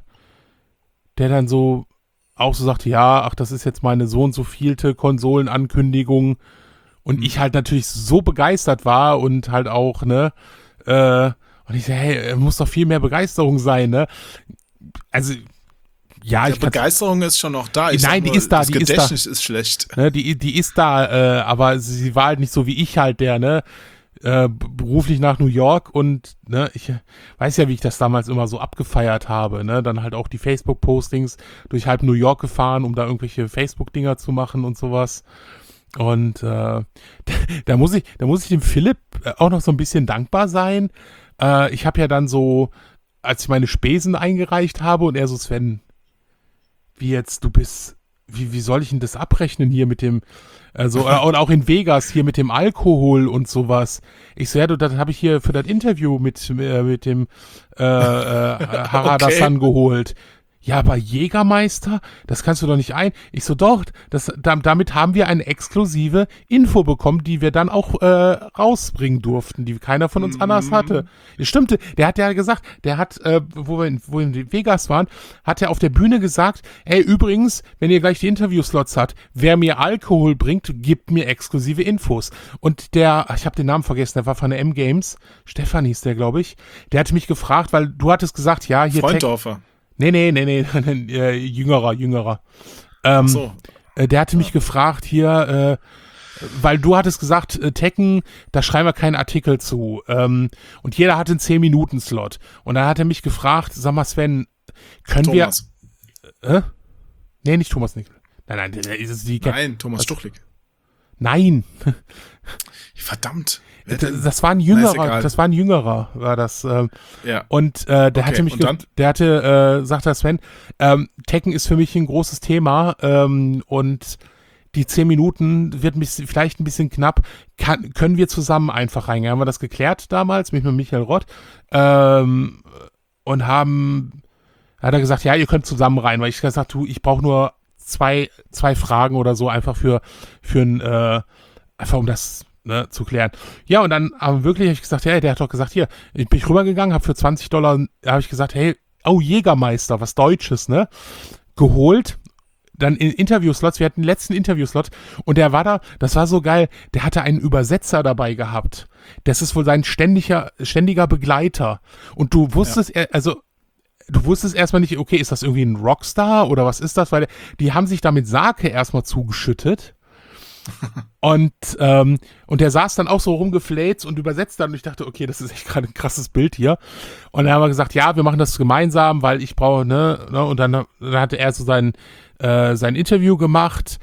der dann so auch so sagte, ja, ach, das ist jetzt meine so und so vielte Konsolenankündigung. Und mhm. ich halt natürlich so begeistert war und halt auch, ne, äh, und ich so, hey, muss doch viel mehr Begeisterung sein, ne? Also, ja, Die ich Begeisterung ist schon noch da. Ich Nein, sag nur, die ist da, das die ist da. Gedächtnis ist schlecht. Ne, die, die ist da, äh, aber sie war halt nicht so wie ich halt, der, ne, äh, beruflich nach New York und, ne, ich weiß ja, wie ich das damals immer so abgefeiert habe, ne, dann halt auch die Facebook-Postings durch halb New York gefahren, um da irgendwelche Facebook-Dinger zu machen und sowas. Und äh, da muss ich, da muss ich dem Philipp auch noch so ein bisschen dankbar sein. Äh, ich habe ja dann so, als ich meine Spesen eingereicht habe und er so, Sven, wie jetzt, du bist, wie, wie soll ich denn das abrechnen hier mit dem, also, äh, und auch in Vegas hier mit dem Alkohol und sowas. Ich so, ja, du, das habe ich hier für das Interview mit, äh, mit dem äh, äh, Harada-san okay. geholt. Ja, aber Jägermeister, das kannst du doch nicht ein. Ich so, doch, das, da, damit haben wir eine exklusive Info bekommen, die wir dann auch äh, rausbringen durften, die keiner von uns mm. anders hatte. Das stimmte, der hat ja gesagt, der hat, äh, wo wir in, wo wir in Vegas waren, hat er auf der Bühne gesagt, ey, übrigens, wenn ihr gleich die Interviewslots habt, wer mir Alkohol bringt, gibt mir exklusive Infos. Und der, ich habe den Namen vergessen, der war von der M-Games, Stefan hieß der, glaube ich, der hatte mich gefragt, weil du hattest gesagt, ja, hier Freundorfer. Nee, nee, nee, nee, äh, jüngerer, jüngerer. Ähm, Ach so. äh, der hatte mich ja. gefragt hier, äh, weil du hattest gesagt, äh, Tekken, da schreiben wir keinen Artikel zu. Ähm, und jeder hatte einen zehn Minuten Slot. Und dann hat er mich gefragt, sag mal Sven, können Thomas. wir... Äh? Nee, nicht Thomas Nickel. Nein, nein, das ist die... Nein, Thomas Stuchlik. Nein. Verdammt. Das, das war ein jüngerer, das war ein jüngerer, war das. Ähm, ja. Und äh, der okay. hatte mich, und dann? der hatte, äh, sagt der Sven, ähm, Tekken ist für mich ein großes Thema ähm, und die zehn Minuten wird mich vielleicht ein bisschen knapp. Kann, können wir zusammen einfach reingehen? Haben wir das geklärt damals mit Michael Rott ähm, und haben, hat er gesagt, ja, ihr könnt zusammen rein, weil ich gesagt, du, ich brauche nur zwei, zwei Fragen oder so einfach für, für ein, äh, einfach um das Ne, zu klären. Ja, und dann aber wirklich habe ich gesagt, hey, der hat doch gesagt, hier, ich bin rübergegangen, habe für zwanzig Dollar, habe ich gesagt, hey, oh, Jägermeister, was Deutsches, ne, geholt, dann in Interviewslots, wir hatten den letzten Interviewslot und der war da, das war so geil, der hatte einen Übersetzer dabei gehabt. Das ist wohl sein ständiger, ständiger Begleiter. Und du wusstest, ja. er, also du wusstest erstmal nicht, okay, ist das irgendwie ein Rockstar oder was ist das? Weil die haben sich da mit Sake erstmal zugeschüttet. Und, ähm, und der saß dann auch so rumgefläzt und übersetzt dann und ich dachte, okay, das ist echt gerade ein krasses Bild hier. Und dann haben wir gesagt, ja, wir machen das gemeinsam, weil ich brauche, ne, ne und dann, dann hatte er so sein, äh, sein Interview gemacht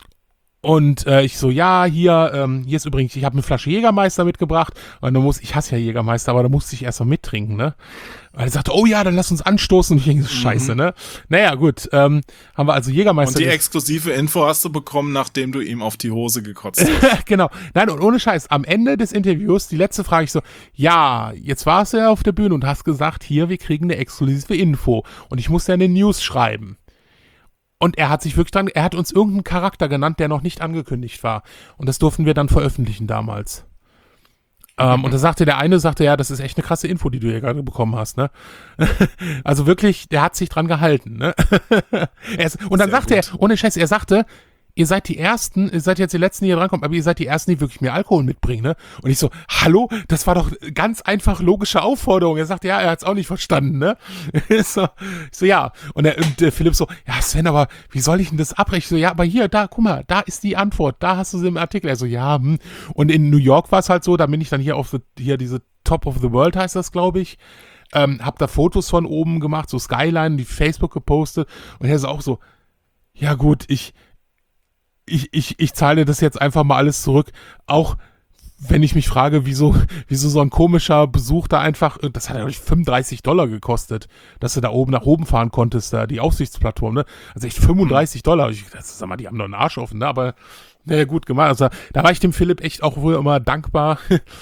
und äh, ich so, ja, hier, ähm, hier ist übrigens, ich habe eine Flasche Jägermeister mitgebracht und dann muss, ich hasse ja Jägermeister, aber da musste ich erst mal mittrinken, ne. Weil er sagte, oh ja, dann lass uns anstoßen. Und ich denke, scheiße, mhm. ne? Naja, gut, ähm, haben wir also Jägermeister. Und die exklusive Info hast du bekommen, nachdem du ihm auf die Hose gekotzt hast. Genau. Nein, und ohne Scheiß, am Ende des Interviews, die letzte Frage, ich so, ja, jetzt warst du ja auf der Bühne und hast gesagt, hier, wir kriegen eine exklusive Info. Und ich musste ja eine News schreiben. Und er hat sich wirklich dran, er hat uns irgendeinen Charakter genannt, der noch nicht angekündigt war. Und das durften wir dann veröffentlichen damals. Ähm, mhm. Und da sagte der eine, sagte, ja, das ist echt eine krasse Info, die du hier gerade bekommen hast, ne? Also wirklich, der hat sich dran gehalten, ne? er ist, und dann Sehr sagte gut. er, ohne Scheiß, er sagte, ihr seid die Ersten, ihr seid jetzt die Letzten, die hier drankommen, aber ihr seid die Ersten, die wirklich mehr Alkohol mitbringen, ne? Und ich so, hallo, das war doch ganz einfach logische Aufforderung. Er sagte, ja, er hat's auch nicht verstanden, ne? so, ich so, ja. Und der, und der Philipp so, ja, Sven, aber wie soll ich denn das abbrechen? Ich so, ja, aber hier, da, guck mal, da ist die Antwort, da hast du sie im Artikel. Er so, ja, hm. Und in New York war es halt so, da bin ich dann hier auf the, hier diese Top of the World heißt das, glaube ich. Ähm, hab da Fotos von oben gemacht, so Skyline, die Facebook gepostet. Und er ist auch so, ja gut, ich Ich, ich, ich zahle das jetzt einfach mal alles zurück, auch wenn ich mich frage, wieso, wieso so ein komischer Besuch da einfach, das hat ja fünfunddreißig Dollar gekostet, dass du da oben nach oben fahren konntest, da die Aussichtsplattform, ne? Also echt fünfunddreißig Dollar. Ich, das, sag mal, die haben doch einen Arsch offen, ne? Aber, naja, gut gemacht. Also da war ich dem Philipp echt auch wohl immer dankbar.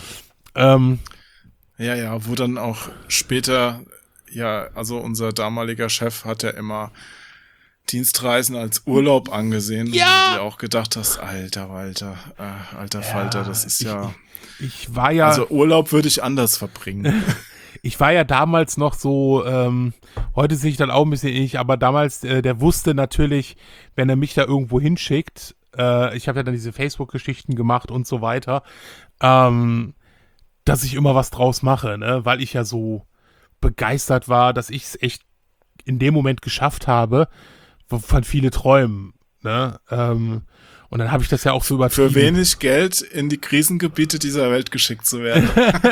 ähm, ja, ja, wo dann auch später, ja, also unser damaliger Chef hat ja immer Dienstreisen als Urlaub angesehen, ja. wo du dir auch gedacht hast, alter Walter, äh, alter ja, Falter, das ist ich, ja, ich, ich war ja, also Urlaub würde ich anders verbringen. Ich war ja damals noch so, ähm, heute sehe ich dann auch ein bisschen ähnlich, aber damals, äh, der wusste natürlich, wenn er mich da irgendwo hinschickt, äh, ich habe ja dann diese Facebook-Geschichten gemacht und so weiter, ähm, dass ich immer was draus mache, ne, weil ich ja so begeistert war, dass ich es echt in dem Moment geschafft habe, von viele träumen, ne? Ähm, und dann habe ich das ja auch so übertrieben. Für wenig Geld in die Krisengebiete dieser Welt geschickt zu werden.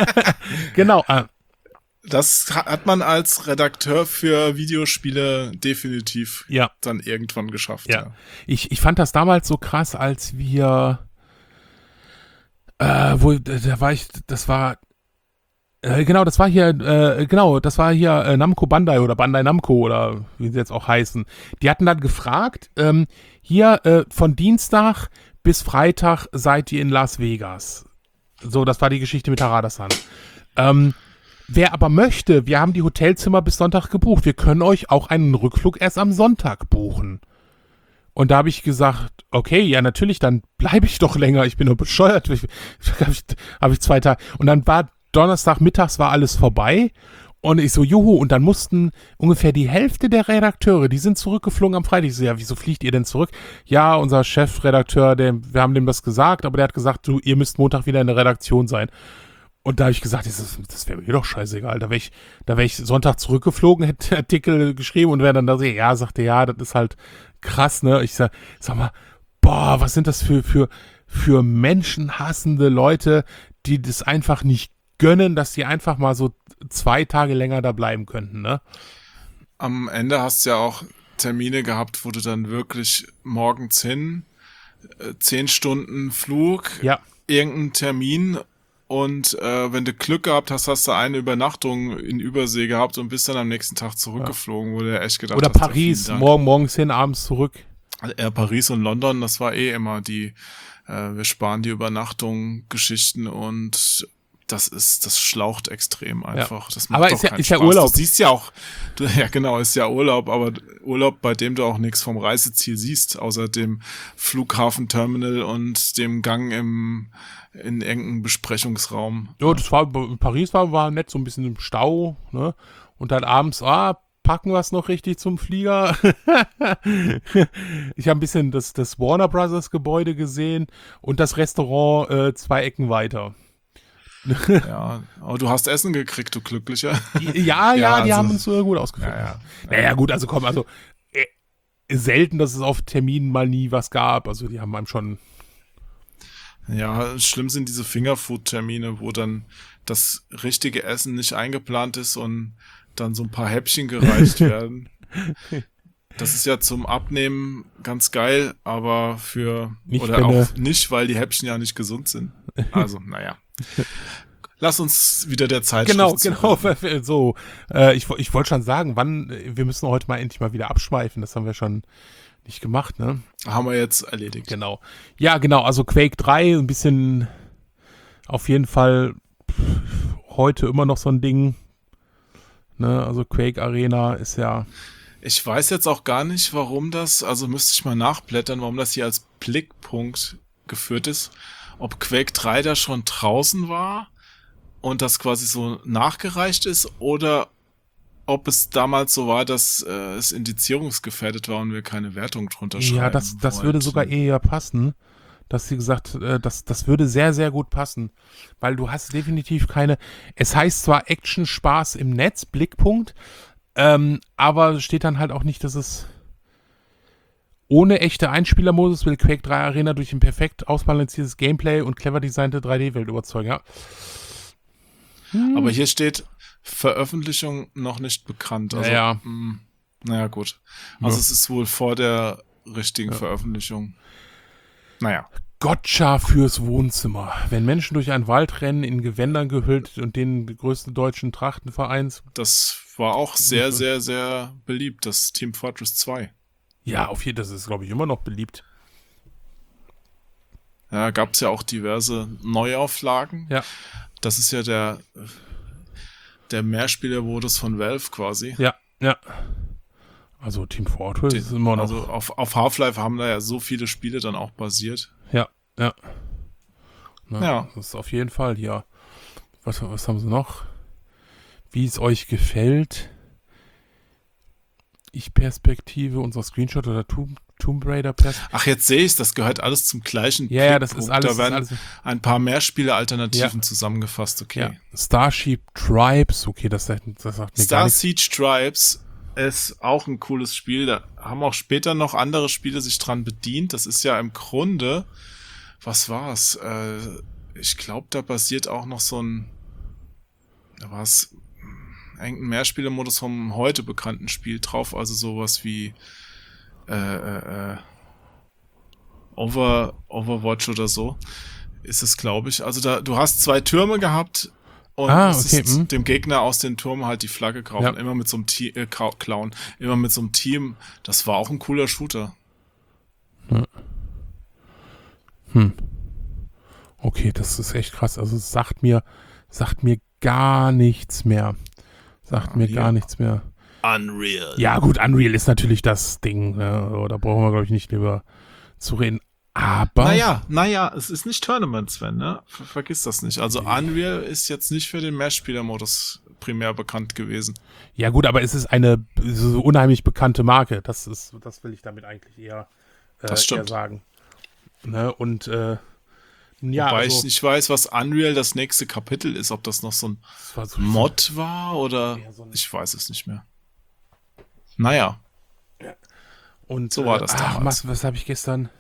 Genau. Äh, das hat man als Redakteur für Videospiele definitiv ja. dann irgendwann geschafft. Ja. ja. Ich, ich fand das damals so krass, als wir äh, wo, da war ich, das war Äh, genau, das war hier, äh, genau, das war hier äh, Namco Bandai oder Bandai Namco oder wie sie jetzt auch heißen. Die hatten dann gefragt, ähm, hier äh, von Dienstag bis Freitag seid ihr in Las Vegas. So, das war die Geschichte mit Harada-san. Ähm, wer aber möchte, wir haben die Hotelzimmer bis Sonntag gebucht. Wir können euch auch einen Rückflug erst am Sonntag buchen. Und da habe ich gesagt, okay, ja natürlich, dann bleibe ich doch länger. Ich bin doch bescheuert. Ich, habe ich, hab ich zwei Tage. Und dann war Donnerstag mittags war alles vorbei und ich so, juhu, und dann mussten ungefähr die Hälfte der Redakteure, die sind zurückgeflogen am Freitag. Ich so, ja, wieso fliegt ihr denn zurück? Ja, unser Chefredakteur, der, wir haben dem das gesagt, aber der hat gesagt, du, ihr müsst Montag wieder in der Redaktion sein. Und da habe ich gesagt, das, das wäre mir doch scheißegal. Da wäre ich, da wäre ich Sonntag zurückgeflogen, hätte Artikel geschrieben und wäre dann da so, ja, sagte, ja, das ist halt krass, ne? Ich sag, sag mal, boah, was sind das für, für, für menschenhassende Leute, die das einfach nicht gönnen, dass die einfach mal so zwei Tage länger da bleiben könnten, ne? Am Ende hast du ja auch Termine gehabt, wo du dann wirklich morgens hin, äh, zehn Stunden Flug, ja. irgendein Termin und äh, wenn du Glück gehabt hast, hast du eine Übernachtung in Übersee gehabt und bist dann am nächsten Tag zurückgeflogen, ja. wo du ja echt gedacht Oder hast. Oder Paris, morgen, morgens hin, abends zurück. Ja, Paris und London, das war eh immer die, äh, wir sparen die Übernachtung, Geschichten und das ist, das schlaucht extrem einfach. Ja. Das macht aber doch ist ja, keinen ist ja Spaß. Urlaub. Du siehst ja auch, du, ja genau, ist ja Urlaub, aber Urlaub, bei dem du auch nichts vom Reiseziel siehst, außer dem Flughafenterminal und dem Gang im, in irgendeinem Besprechungsraum. Ja, das war, in Paris war, war nett, so ein bisschen im Stau, ne? Und dann abends, ah, packen wir es noch richtig zum Flieger. Ich habe ein bisschen das, das Warner Brothers Gebäude gesehen und das Restaurant äh, zwei Ecken weiter. Ja, aber du hast Essen gekriegt, du Glücklicher. Ja, ja, Ja, die also- haben uns äh, gut ausgeführt. Ja, ja. Naja, gut, also komm, also äh, selten, dass es auf Terminen mal nie was gab. Also die haben einem schon. Ja, schlimm sind diese Fingerfood-Termine, wo dann das richtige Essen nicht eingeplant ist und dann so ein paar Häppchen gereicht werden. Das ist ja zum Abnehmen ganz geil, aber für Nicht, oder wenn auch du- nicht, weil die Häppchen ja nicht gesund sind. Also, naja. Lass uns wieder der Zeit Genau, genau. So, äh, ich, wo- ich wollte schon sagen, wann, wir müssen heute mal endlich mal wieder abschweifen. Das haben wir schon nicht gemacht, ne? Haben wir jetzt erledigt. Genau. Ja, genau, also Quake drei, ein bisschen auf jeden Fall pff, heute immer noch so ein Ding. Ne? Also Quake Arena ist ja. Ich weiß jetzt auch gar nicht, warum das, also müsste ich mal nachblättern, warum das hier als Blickpunkt geführt ist. Ob Quake drei da schon draußen war und das quasi so nachgereicht ist oder ob es damals so war, dass äh, es indizierungsgefährdet war und wir keine Wertung drunter schreiben Ja, das, das wollten. würde sogar eher passen, dass sie gesagt, äh, das, das würde sehr, sehr gut passen, weil du hast definitiv keine, es heißt zwar Action Spaß im Netz, Blickpunkt, ähm, aber steht dann halt auch nicht, dass es ohne echte Einspielermodus will Quake drei Arena durch ein perfekt ausbalanciertes Gameplay und clever designte drei D-Welt überzeugen, ja. Aber hier steht Veröffentlichung noch nicht bekannt. Also, Ja, ja. mh, naja, gut. Also Ja. es ist wohl vor der richtigen Ja. Veröffentlichung. Naja. Gotcha fürs Wohnzimmer. Wenn Menschen durch einen Wald rennen, in Gewändern gehüllt und den größten deutschen Trachtenvereins. Das war auch sehr, Mhm. sehr, sehr beliebt, das Team Fortress zwei. Ja, auf jeden Fall, das ist, glaube ich, immer noch beliebt. Ja, gab es ja auch diverse Neuauflagen. Ja. Das ist ja der, der Mehrspielermodus von Valve quasi. Ja, ja. Also Team Fortress Den- ist immer noch. Also auf, auf Half-Life haben da ja so viele Spiele dann auch basiert. ja, ja. Na, Ja. Das ist auf jeden Fall hier. Was, was haben sie noch? Wie es euch gefällt. Ich-Perspektive, unser Screenshot oder Tomb, Tomb Raider-Perspektive. Ach, jetzt sehe ich das gehört alles zum gleichen Ja, ja, das Blickpunkt. ist alles. Da Ist werden alles ein paar Mehrspieler-Alternativen zusammengefasst, okay. ja. Starship Tribes, okay, das, sagt- das sagt mir gar Star nichts. Siege Tribes ist auch ein cooles Spiel. Da haben auch später noch andere Spiele sich dran bedient. Das ist ja im Grunde, was war's? Äh, ich glaube, da basiert auch noch so ein, da war es irgendein Mehrspielermodus vom heute bekannten Spiel drauf. Also sowas wie äh, äh, äh, Over, Overwatch oder so ist es, glaube ich. Also da, du hast zwei Türme gehabt und Ah, es okay, ist mhm. dem Gegner aus den Türmen halt die Flagge kaufen. Ja. Immer mit so einem Team, äh, kau- klauen. Immer mit so einem Team. Das war auch ein cooler Shooter. Hm. Okay, das ist echt krass. Also es sagt mir, sagt mir gar nichts mehr. Sagt Ah, mir hier. gar nichts mehr. Unreal. Ja, gut, Unreal ist natürlich das Ding. Ne? Oh, da brauchen wir, glaube ich, nicht drüber zu reden. Aber. Naja, naja, es ist nicht Tournament, Sven, ne? Ver vergiss das nicht. Also Unreal ist jetzt nicht für den Mehrspielermodus primär bekannt gewesen. Ja, gut, aber es ist eine so unheimlich bekannte Marke. Das ist, das will ich damit eigentlich eher, äh, Das stimmt. eher sagen. Ne? Und äh, ja, Wobei also, ich nicht weiß, was Unreal das nächste Kapitel ist, ob das noch so ein das war so Mod war oder Ja, so ein- ich weiß es nicht mehr. Naja, Und So war äh, das ach, damals. was, was habe ich gestern?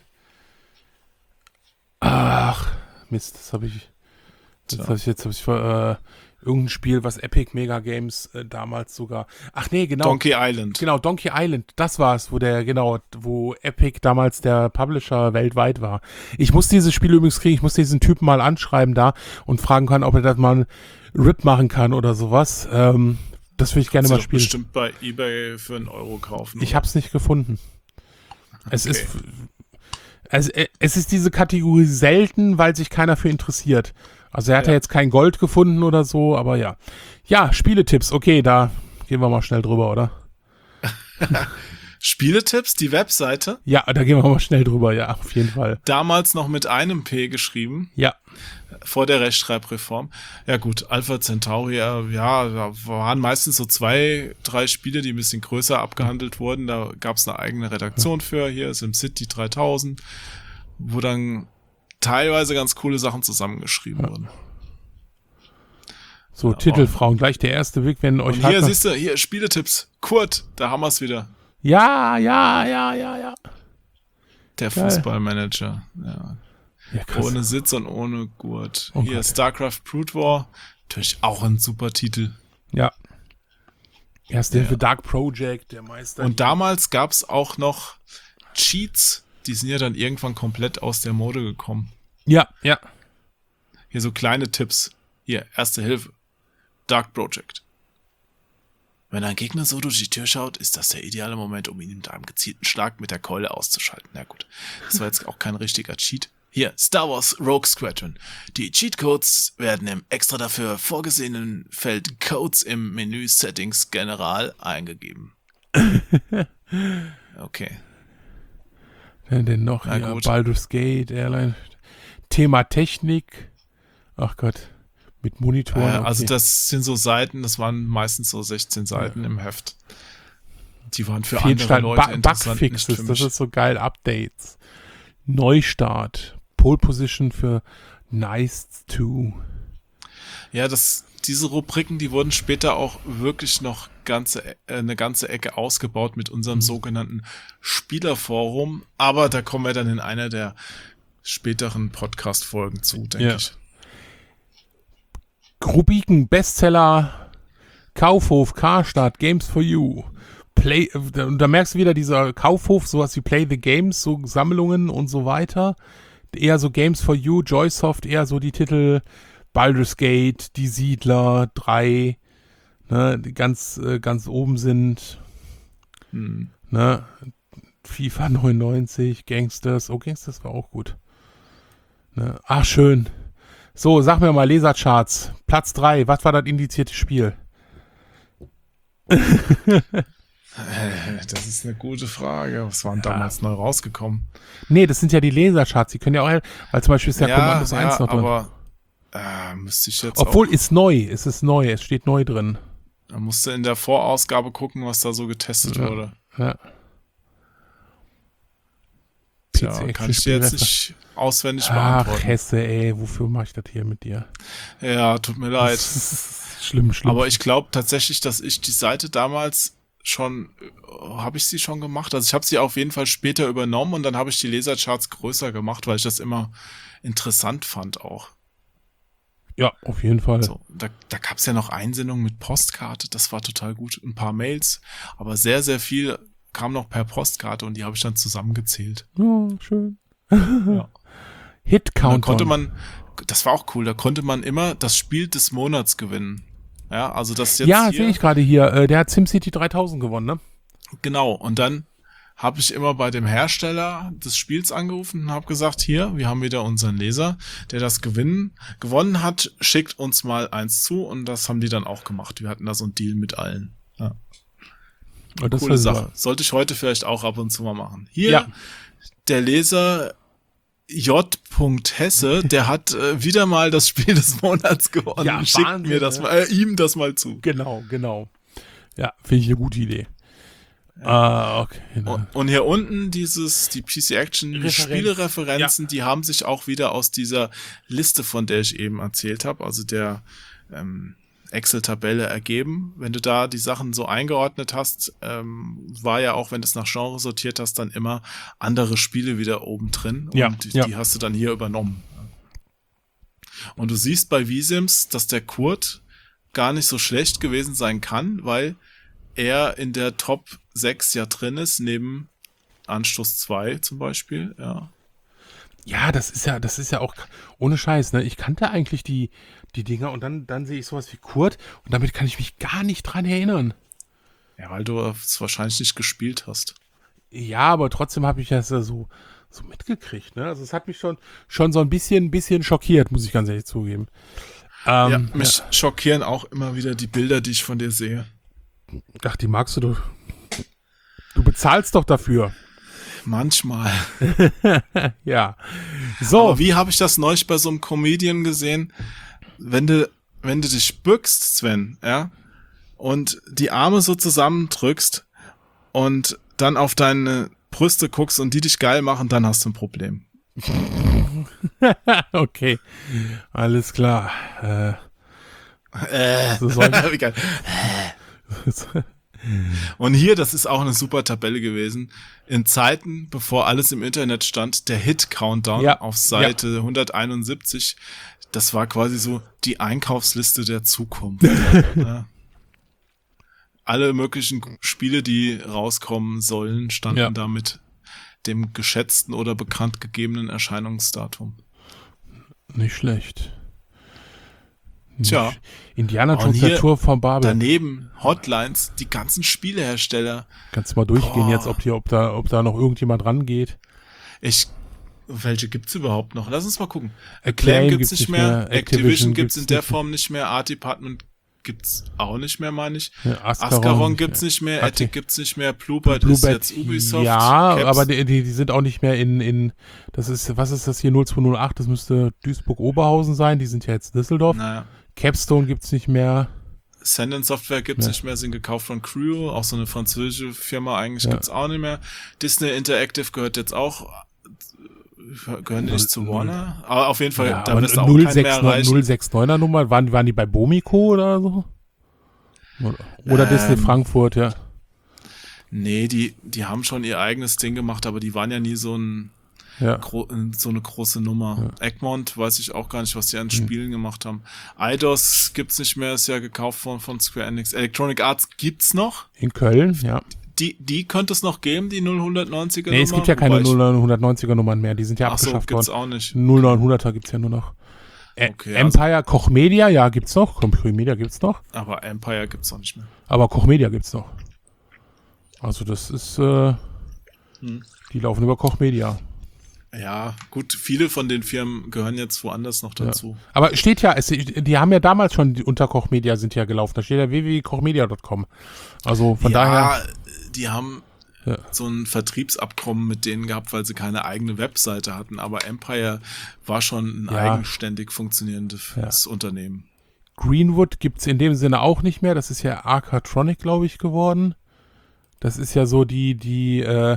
Ach, Mist, das habe ich. Das Tja. habe ich jetzt habe ich äh, irgendein Spiel, was Epic Mega Games äh, damals sogar. Ach nee, genau. Donkey Island. Genau, Donkey Island, das war es, wo der, genau, wo Epic damals der Publisher weltweit war. Ich muss dieses Spiel übrigens kriegen, ich muss diesen Typen mal anschreiben da und fragen kann, ob er das mal einen Rip machen kann oder sowas. Ähm, das würde ich gerne Kannst du mal doch spielen. bestimmt bei eBay für einen Euro kaufen. Ich oder? hab's nicht gefunden. Es Okay. ist es, es ist diese Kategorie selten, weil sich keiner für interessiert. Also er hat ja Ja. jetzt kein Gold gefunden oder so, aber ja. Ja, Spieletipps, okay, da gehen wir mal schnell drüber, oder? Spieletipps, die Webseite, Ja, da gehen wir mal schnell drüber, ja, auf jeden Fall. damals noch mit einem P geschrieben, Ja, vor der Rechtschreibreform. Ja gut, Alpha Centauri, äh, ja, da waren meistens so zwei, drei Spiele, die ein bisschen größer abgehandelt wurden. Da gab es eine eigene Redaktion für, hier SimCity dreitausend, wo dann teilweise ganz coole Sachen zusammengeschrieben wurden. So, Titelfrauen, gleich der erste Weg, wenn euch Und hier hat- siehst du, hier Spieletipps. Kurt, da haben wir es wieder. Ja, ja, ja, ja, ja. Der Geil. Fußballmanager. Ja. Ja, krass. Ohne Sitz und ohne Gurt. Oh hier Gott. StarCraft Brood War. Natürlich auch ein super Titel. Ja. Erste Ja. Hilfe Dark Project, der Meister. Und damals gab es auch noch Cheats. Die sind ja dann irgendwann komplett aus der Mode gekommen. Ja, ja. Hier so kleine Tipps. Hier, Erste Hilfe. Dark Project. Wenn ein Gegner so durch die Tür schaut, ist das der ideale Moment, um ihn mit einem gezielten Schlag mit der Keule auszuschalten. Na gut, das war jetzt auch kein richtiger Cheat. Hier, Star Wars Rogue Squadron. Die Cheatcodes werden im extra dafür vorgesehenen Feld Codes im Menü Settings General eingegeben. Okay. Ja, denn noch Na hier gut. Baldur's Gate, Airline. Thema Technik. Ach Gott. Mit Äh, Monitoren. Okay. Also das sind so Seiten, das waren meistens so sechzehn Seiten im Heft. Die waren für andere Fehlstart, Leute Bu- interessant, nicht Bugfixes, für das mich. ist so geil. Updates. Neustart. Pole Position für Nice zwei. Ja, das, diese Rubriken, die wurden später auch wirklich noch ganze, äh, eine ganze Ecke ausgebaut mit unserem Mhm. sogenannten Spielerforum. Aber da kommen wir dann in einer der späteren Podcast-Folgen zu, denke Ja. ich. Rubriken, Bestseller, Kaufhof, Karstadt, Games for You. Play, und da merkst du wieder dieser Kaufhof, sowas wie Play the Games, so Sammlungen und so weiter. Eher so Games for You, Joysoft, eher so die Titel Baldur's Gate, Die Siedler, drei, ne, die ganz, äh, ganz oben sind. Hm. Ne? FIFA neunundneunzig, Gangsters, oh, Gangsters war auch gut. Ne? Ach, schön. So, sag mir mal, Lesercharts. Platz drei, was war das indizierte Spiel? Äh, Das ist eine gute Frage. Was war denn Ja. damals neu rausgekommen? Nee, das sind ja die Lesercharts, die können ja auch, weil zum Beispiel ist ja, Commandos eins noch drin. aber äh, müsste ich jetzt Obwohl, auch, ist neu, es ist neu, es steht neu drin. da musste in der Vorausgabe gucken, was da so getestet Ja. wurde. Ja. Tja, P C kann ich dir jetzt Action nicht auswendig Ach, beantworten. Hesse, ey, wofür mache ich das hier mit dir? Ja, tut mir leid. Das ist schlimm, schlimm. Aber ich glaube tatsächlich, dass ich die Seite damals schon, habe ich sie schon gemacht? Also ich habe sie auf jeden Fall später übernommen und dann habe ich die Lesercharts größer gemacht, weil ich das immer interessant fand auch. ja, auf jeden Fall. So, da da gab es ja noch Einsendungen mit Postkarte, das war total gut. Ein paar Mails, aber sehr, sehr viel kam noch per Postkarte und die habe ich dann zusammengezählt. Ja, schön. Ja. Hit Und dann Countdown. konnte man, das war auch cool, da konnte man immer das Spiel des Monats gewinnen. Ja, also das jetzt ja, hier, sehe ich gerade hier. Äh, der hat SimCity dreitausend gewonnen, ne? genau. Und dann habe ich immer bei dem Hersteller des Spiels angerufen und habe gesagt, hier, wir haben wieder unseren Leser, der das gewinnen, gewonnen hat, schickt uns mal eins zu und das haben die dann auch gemacht. Wir hatten da so einen Deal mit allen. Ja. Und das Coole war Sache. super. Sollte ich heute vielleicht auch ab und zu mal machen. Hier, Ja. der Leser J. Hesse, der hat äh, wieder mal das Spiel des Monats gewonnen. Ja, Schickt Wahnsinn, mir das ne? mal, äh, ihm das mal zu. Genau, genau. Ja, finde ich eine gute Idee. Ah, okay. Und, und hier unten dieses, die P C Action Referenz. Spielereferenzen, die haben sich auch wieder aus dieser Liste, von der ich eben erzählt habe, also der ähm, Excel-Tabelle ergeben. Wenn du da die Sachen so eingeordnet hast, ähm, war ja auch, wenn du es nach Genre sortiert hast, dann immer andere Spiele wieder oben drin. Und Ja, die, ja. die hast du dann hier übernommen. Und du siehst bei V-Sims, dass der Kurt gar nicht so schlecht gewesen sein kann, weil er in der Top sechs ja drin ist, neben Anstoß zwei zum Beispiel, ja. Ja, das ist ja, das ist ja auch ohne Scheiß, ne? Ich kannte eigentlich die, die Dinger und dann, dann sehe ich sowas wie Kurt und damit kann ich mich gar nicht dran erinnern. Ja, weil du es wahrscheinlich nicht gespielt hast. Ja, aber trotzdem habe ich das ja so, so mitgekriegt, ne? Also es hat mich schon, schon so ein bisschen, bisschen schockiert, muss ich ganz ehrlich zugeben. Ja, Ähm, mich schockieren auch immer wieder die Bilder, die ich von dir sehe. Ach, die magst du doch. Du bezahlst doch dafür. Manchmal. Ja. So. Aber wie habe ich das neulich bei so einem Comedian gesehen? Wenn du, wenn du dich bückst, Sven, ja, und die Arme so zusammendrückst und dann auf deine Brüste guckst und die dich geil machen, dann hast du ein Problem. Okay. Alles klar. Äh, Äh, So soll- wie geil. Und hier, das ist auch eine super Tabelle gewesen. In Zeiten, bevor alles im Internet stand, der Hit-Countdown Ja, auf Seite hunderteinundsiebzig, das war quasi so die Einkaufsliste der Zukunft. Ja. Alle möglichen Spiele, die rauskommen sollen, standen Ja. da mit dem geschätzten oder bekannt gegebenen Erscheinungsdatum. Nicht schlecht. Tja. Indiana Und Jones, hier der Tour von Babel. Daneben Hotlines, die ganzen Spielehersteller. Kannst du mal durchgehen Boah. jetzt, ob, die, ob, da, ob da noch irgendjemand rangeht. Ich, welche gibt's überhaupt noch? Lass uns mal gucken. Acclaim Acclaim gibt's gibt's nicht nicht mehr, mehr, Activision Activision gibt's gibt's in der nicht Form nicht mehr, Art Department gibt's auch nicht mehr, meine ich. Ja, Ascaron, Ascaron gibt's nicht mehr, Hat die- Ethic gibt's nicht mehr, Bluebird, Bluebird, ist jetzt Ubisoft. ja, Caps- aber die, die, die sind auch nicht mehr in, in, das ist, was ist das hier, null zwei null acht, das müsste Duisburg-Oberhausen sein, die sind ja jetzt Düsseldorf. Naja. Capstone gibt's nicht mehr. Sendon Software gibt's Ja. nicht mehr, sind gekauft von Creo, auch so eine französische Firma eigentlich Ja. gibt's auch nicht mehr. Disney Interactive gehört jetzt auch, gehören die nicht zu Warner? Aber auf jeden Fall, Ja, da aber wirst du auch keinen mehr erreichen. null sechs neuner Nummer, waren, waren die bei Bomico oder so? Oder, oder Ähm, Disney Frankfurt, ja. Nee, die, die haben schon ihr eigenes Ding gemacht, aber die waren ja nie so ein, Ja. gro so eine große Nummer. Egmont weiß ich auch gar nicht, was die an Spielen gemacht haben. Eidos gibt's nicht mehr, ist ja gekauft von, von Square Enix. Electronic Arts gibt's noch. In Köln, ja. Die, die könnte es noch geben, die null neunhundertneunziger Nee, Nummer. es gibt ja keine wobei ich- null neunhundertneunziger Nummern mehr, die sind ja Ach so, abgeschafft gibt's worden. auch nicht. null neunhunderter gibt's ja nur noch. Ä- Okay, also- Empire, Koch Media, ja, gibt's noch. Koch Media gibt's noch. Aber Empire gibt's auch nicht mehr. Aber Koch Media gibt's noch. Also das ist, äh, Hm. die laufen über Koch Media. Ja, gut, viele von den Firmen gehören jetzt woanders noch dazu. Aber steht ja, es, die haben ja damals schon die, unter Koch Media sind ja gelaufen. Da steht ja w w w punkt kochmedia punkt com. Also von ja, daher. die haben Ja. so ein Vertriebsabkommen mit denen gehabt, weil sie keine eigene Webseite hatten. Aber Empire war schon ein Ja. eigenständig funktionierendes Ja. Unternehmen. Greenwood gibt's in dem Sinne auch nicht mehr. Das ist ja Arcatronic, glaube ich, geworden. Das ist ja so die, die, äh,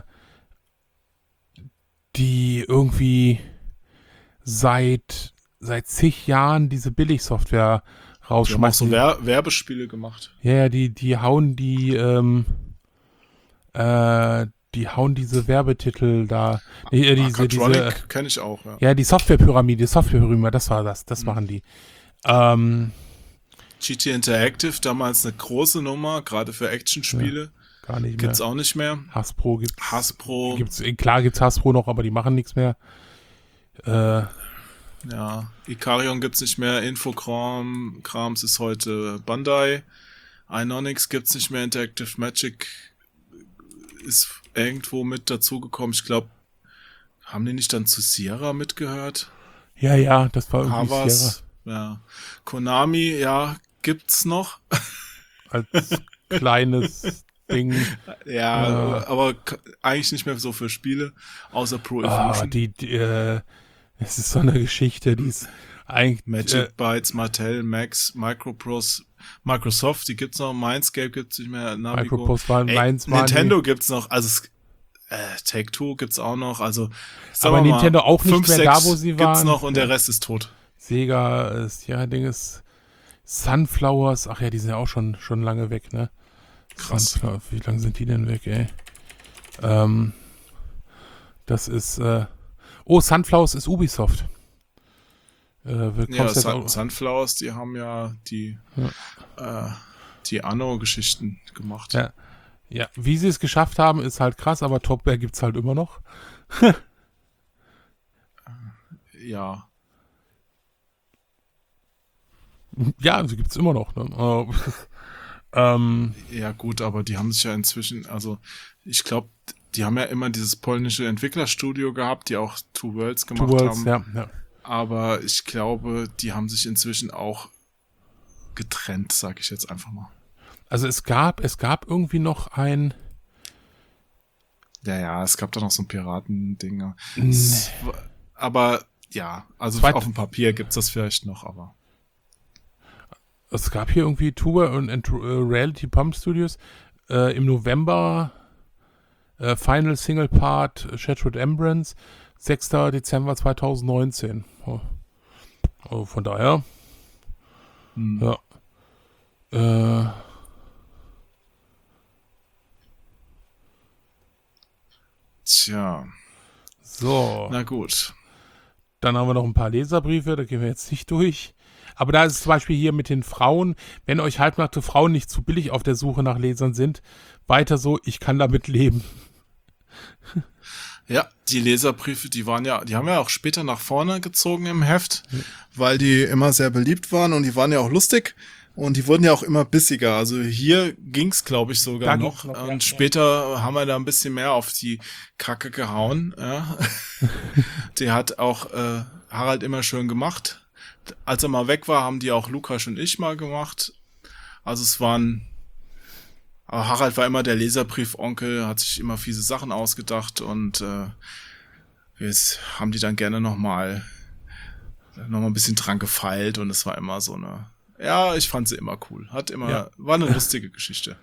die irgendwie seit, seit zig Jahren diese Billigsoftware Die haben auch so rausschmeißen. Wer Werbespiele gemacht. Ja, ja, die, die hauen die, ähm, äh, die hauen diese Werbetitel da. Nee, äh, diese, diese, Arcatronic kenne ich auch, ja. ja, die Softwarepyramide, die Softwarepyramide, das war das, das Mhm. machen die. Ähm, G T Interactive, damals eine große Nummer, gerade für Actionspiele. gar nicht mehr. Gibt's auch nicht mehr. Hasbro gibt's. Hasbro, Gibt's, klar gibt's Hasbro noch, aber die machen nichts mehr. Äh, ja. Ikarion gibt's nicht mehr. Infogram, Krams ist heute Bandai. Inonix gibt's nicht mehr. Interactive Magic ist irgendwo mit dazugekommen. Ich glaube, haben die nicht dann zu Sierra mitgehört? ja, ja, das war irgendwie Sierra Havas, ja. Konami, ja, gibt's noch. als kleines Ding. Ja, Äh. aber k- eigentlich nicht mehr so für Spiele, außer Pro Ah, Evolution. die, die äh, es ist so eine Geschichte, die ist eigentlich Magic äh, Bytes, Mattel, Max, Microprose, Microsoft, die gibt's noch, Mindscape gibt's nicht mehr, Navigo. Micropost war Ey, meins, waren Nintendo gibt's noch, also es, äh, Take-Two gibt's auch noch, also sagen Aber wir mal, Nintendo auch nicht fünf, mehr sechs da, wo sie gibt's waren. noch und Ja. der Rest ist tot. Sega, ist, ja, Ding ist Sunflowers, ach ja, die sind ja auch schon, schon lange weg, ne? Krass. Sunflower, wie lange sind die denn weg, ey? Ähm, das ist, äh, oh, Sunflowers ist Ubisoft. Äh, wir Ja, kommst jetzt Sun, auch- Sunflowers, die haben ja die, äh, die Anno-Geschichten gemacht. Ja. Ja, wie sie es geschafft haben, ist halt krass, aber Topware gibt's halt immer noch. Ja. Ja, sie gibt's immer noch, ne? Äh, ähm, Ja, gut, aber die haben sich ja inzwischen, also ich glaube, die haben ja immer dieses polnische Entwicklerstudio gehabt, die auch Two Worlds gemacht Two Worlds, haben. ja, ja. Aber ich glaube, die haben sich inzwischen auch getrennt, sag ich jetzt einfach mal. Also es gab, es gab irgendwie noch ein, Ja, ja, es gab da noch so ein Piratending. Nee. Es war- Aber ja, also Zweit- auf dem Papier gibt's das vielleicht noch, aber es gab hier irgendwie Tour und, und äh, Reality Pump Studios äh, im November äh, Final Single Part äh, Shattered Embrance, sechster Dezember zweitausendneunzehn. Oh. Also von daher, hm. ja. Äh, Tja, so. na gut. Dann haben wir noch ein paar Leserbriefe, da gehen wir jetzt nicht durch. Aber da ist es zum Beispiel hier mit den Frauen, wenn euch halbnackte Frauen nicht zu billig auf der Suche nach Lesern sind, weiter so, ich kann damit leben. Ja, die Leserbriefe, die waren ja, die haben ja auch später nach vorne gezogen im Heft, weil die immer sehr beliebt waren und die waren ja auch lustig und die wurden ja auch immer bissiger. Also hier ging's, glaube ich, sogar Da noch. ging's noch, Und ja, später haben wir da ein bisschen mehr auf die Kacke gehauen. Ja. Die hat auch äh, Harald immer schön gemacht. Als er mal weg war, haben die auch Lukas und ich mal gemacht. Also es waren, aber Harald war immer der Leserbrief-Onkel, hat sich immer fiese Sachen ausgedacht und äh, wir haben die dann gerne nochmal noch mal ein bisschen dran gefeilt und es war immer so eine, ja, ich fand sie immer cool. Hat immer, Ja. war eine lustige Geschichte.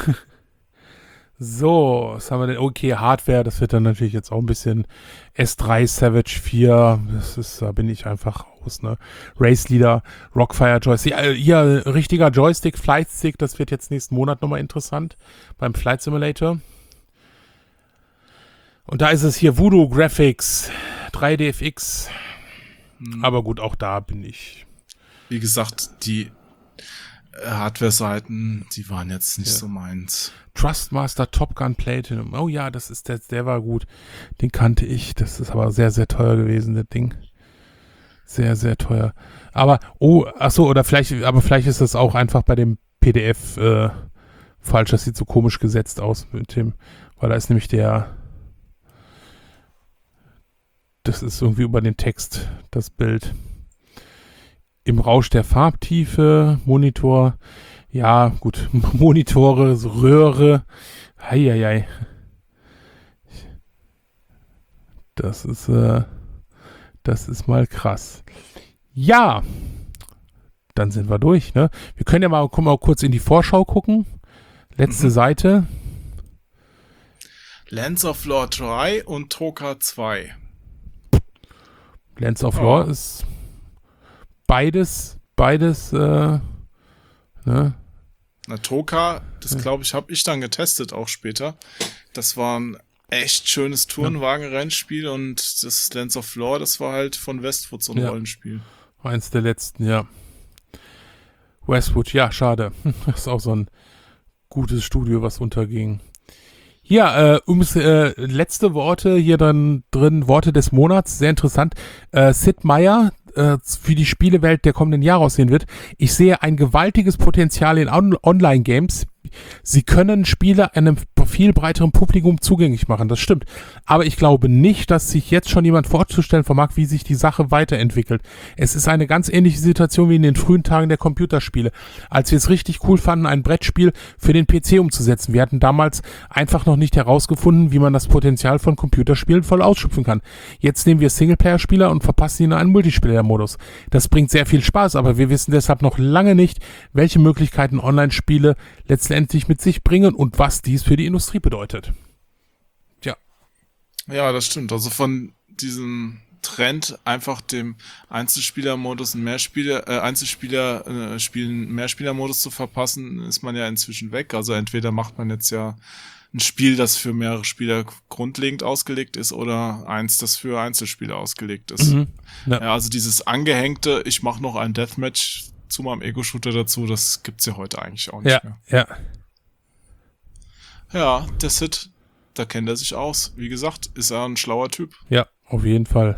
So, was haben wir denn? Okay, Hardware, das wird dann natürlich jetzt auch ein bisschen S drei, Savage vier, das ist, da bin ich einfach raus, ne? Race Leader, Rockfire Joystick, ja, hier, richtiger Joystick, Flight Stick, das wird jetzt nächsten Monat nochmal interessant, beim Flight Simulator. Und da ist es hier Voodoo Graphics, drei D F X, Hm. aber gut, auch da bin ich, Wie gesagt, die äh, Hardware-Seiten, die waren jetzt nicht Ja. so meins. Trustmaster Top Gun Platinum, oh ja, das ist der, der war gut, den kannte ich, das ist aber sehr, sehr teuer gewesen, das Ding. Sehr, sehr teuer. Aber, oh, ach so, oder vielleicht, aber vielleicht ist das auch einfach bei dem P D F äh, falsch. Das sieht so komisch gesetzt aus mit dem, weil da ist nämlich der, das ist irgendwie über den Text, das Bild. Im Rausch der Farbtiefe, Monitor, ja, gut, Monitore, so Röhre, heieiei. Das ist, äh, Das ist mal krass. Ja, dann sind wir durch, ne? Wir können ja mal, mal kurz in die Vorschau gucken. Letzte Mhm. Seite. Lands of Lore drei und Toka zwei. Lands of Ja. Lore ist beides, beides, äh, ne? Na, Toka, das glaube ich, habe ich dann getestet auch später. Das war ein echt schönes Tourenwagen-Rennspiel und das Lands of Lore, das war halt von Westwood so ein Ja. Rollenspiel. Eins der letzten, ja. Westwood, ja, schade. Das ist auch so ein gutes Studio, was unterging. Ja, äh, ums äh, letzte Worte hier dann drin, Worte des Monats, sehr interessant. Äh, Sid Meier, äh, für die Spielewelt der kommenden Jahre aussehen wird. Ich sehe ein gewaltiges Potenzial in On- Online-Games. Sie können Spiele einem viel breiteren Publikum zugänglich machen, das stimmt. Aber ich glaube nicht, dass sich jetzt schon jemand vorzustellen vermag, wie sich die Sache weiterentwickelt. Es ist eine ganz ähnliche Situation wie in den frühen Tagen der Computerspiele, als wir es richtig cool fanden, ein Brettspiel für den P C umzusetzen. Wir hatten damals einfach noch nicht herausgefunden, wie man das Potenzial von Computerspielen voll ausschöpfen kann. Jetzt nehmen wir Singleplayer-Spieler und verpassen ihnen einen Multiplayer-Modus. Das bringt sehr viel Spaß, aber wir wissen deshalb noch lange nicht, welche Möglichkeiten Online-Spiele letztendlich mit sich bringen und was dies für die Industrie bedeutet. Tja. Ja, das stimmt. Also von diesem Trend, einfach dem Einzelspielermodus einen Mehrspieler, äh, Einzelspieler äh, spielen Mehrspielermodus zu verpassen, ist man ja inzwischen weg. Also entweder macht man jetzt ja ein Spiel, das für mehrere Spieler grundlegend ausgelegt ist, oder eins, das für Einzelspieler ausgelegt ist. Mhm. Ja. Ja, also dieses angehängte, ich mache noch ein Deathmatch zu meinem Ego-Shooter dazu, das gibt's ja heute eigentlich auch nicht Ja, mehr. ja. Ja, der Sid, da kennt er sich aus. Wie gesagt, ist er ein schlauer Typ. Ja, auf jeden Fall.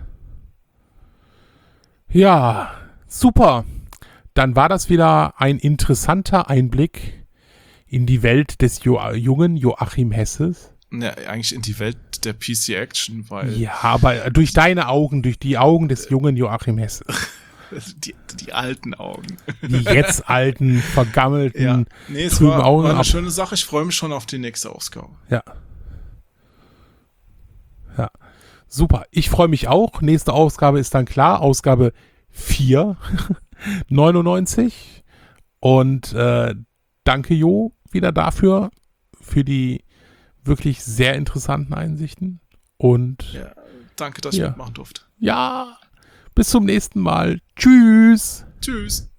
Ja, super. Dann war das wieder ein interessanter Einblick in die Welt des jo- jungen Joachim Hesses. Ja, eigentlich in die Welt der P C Action, weil Ja, aber durch deine Augen, durch die Augen des jungen Joachim Hesses. die, die alten Augen. Die jetzt alten, vergammelten, Nee, es trüben war, Augen war eine ab. schöne Sache. Ich freue mich schon auf die nächste Ausgabe. Ja. Ja. Super. Ich freue mich auch. Nächste Ausgabe ist dann klar. Ausgabe vier neunundneunzig. Und äh, danke, Jo, wieder dafür. Für die wirklich sehr interessanten Einsichten. Und Ja, danke, dass ich Ja. mitmachen durfte. ja, bis zum nächsten Mal. Tschüss. Tschüss.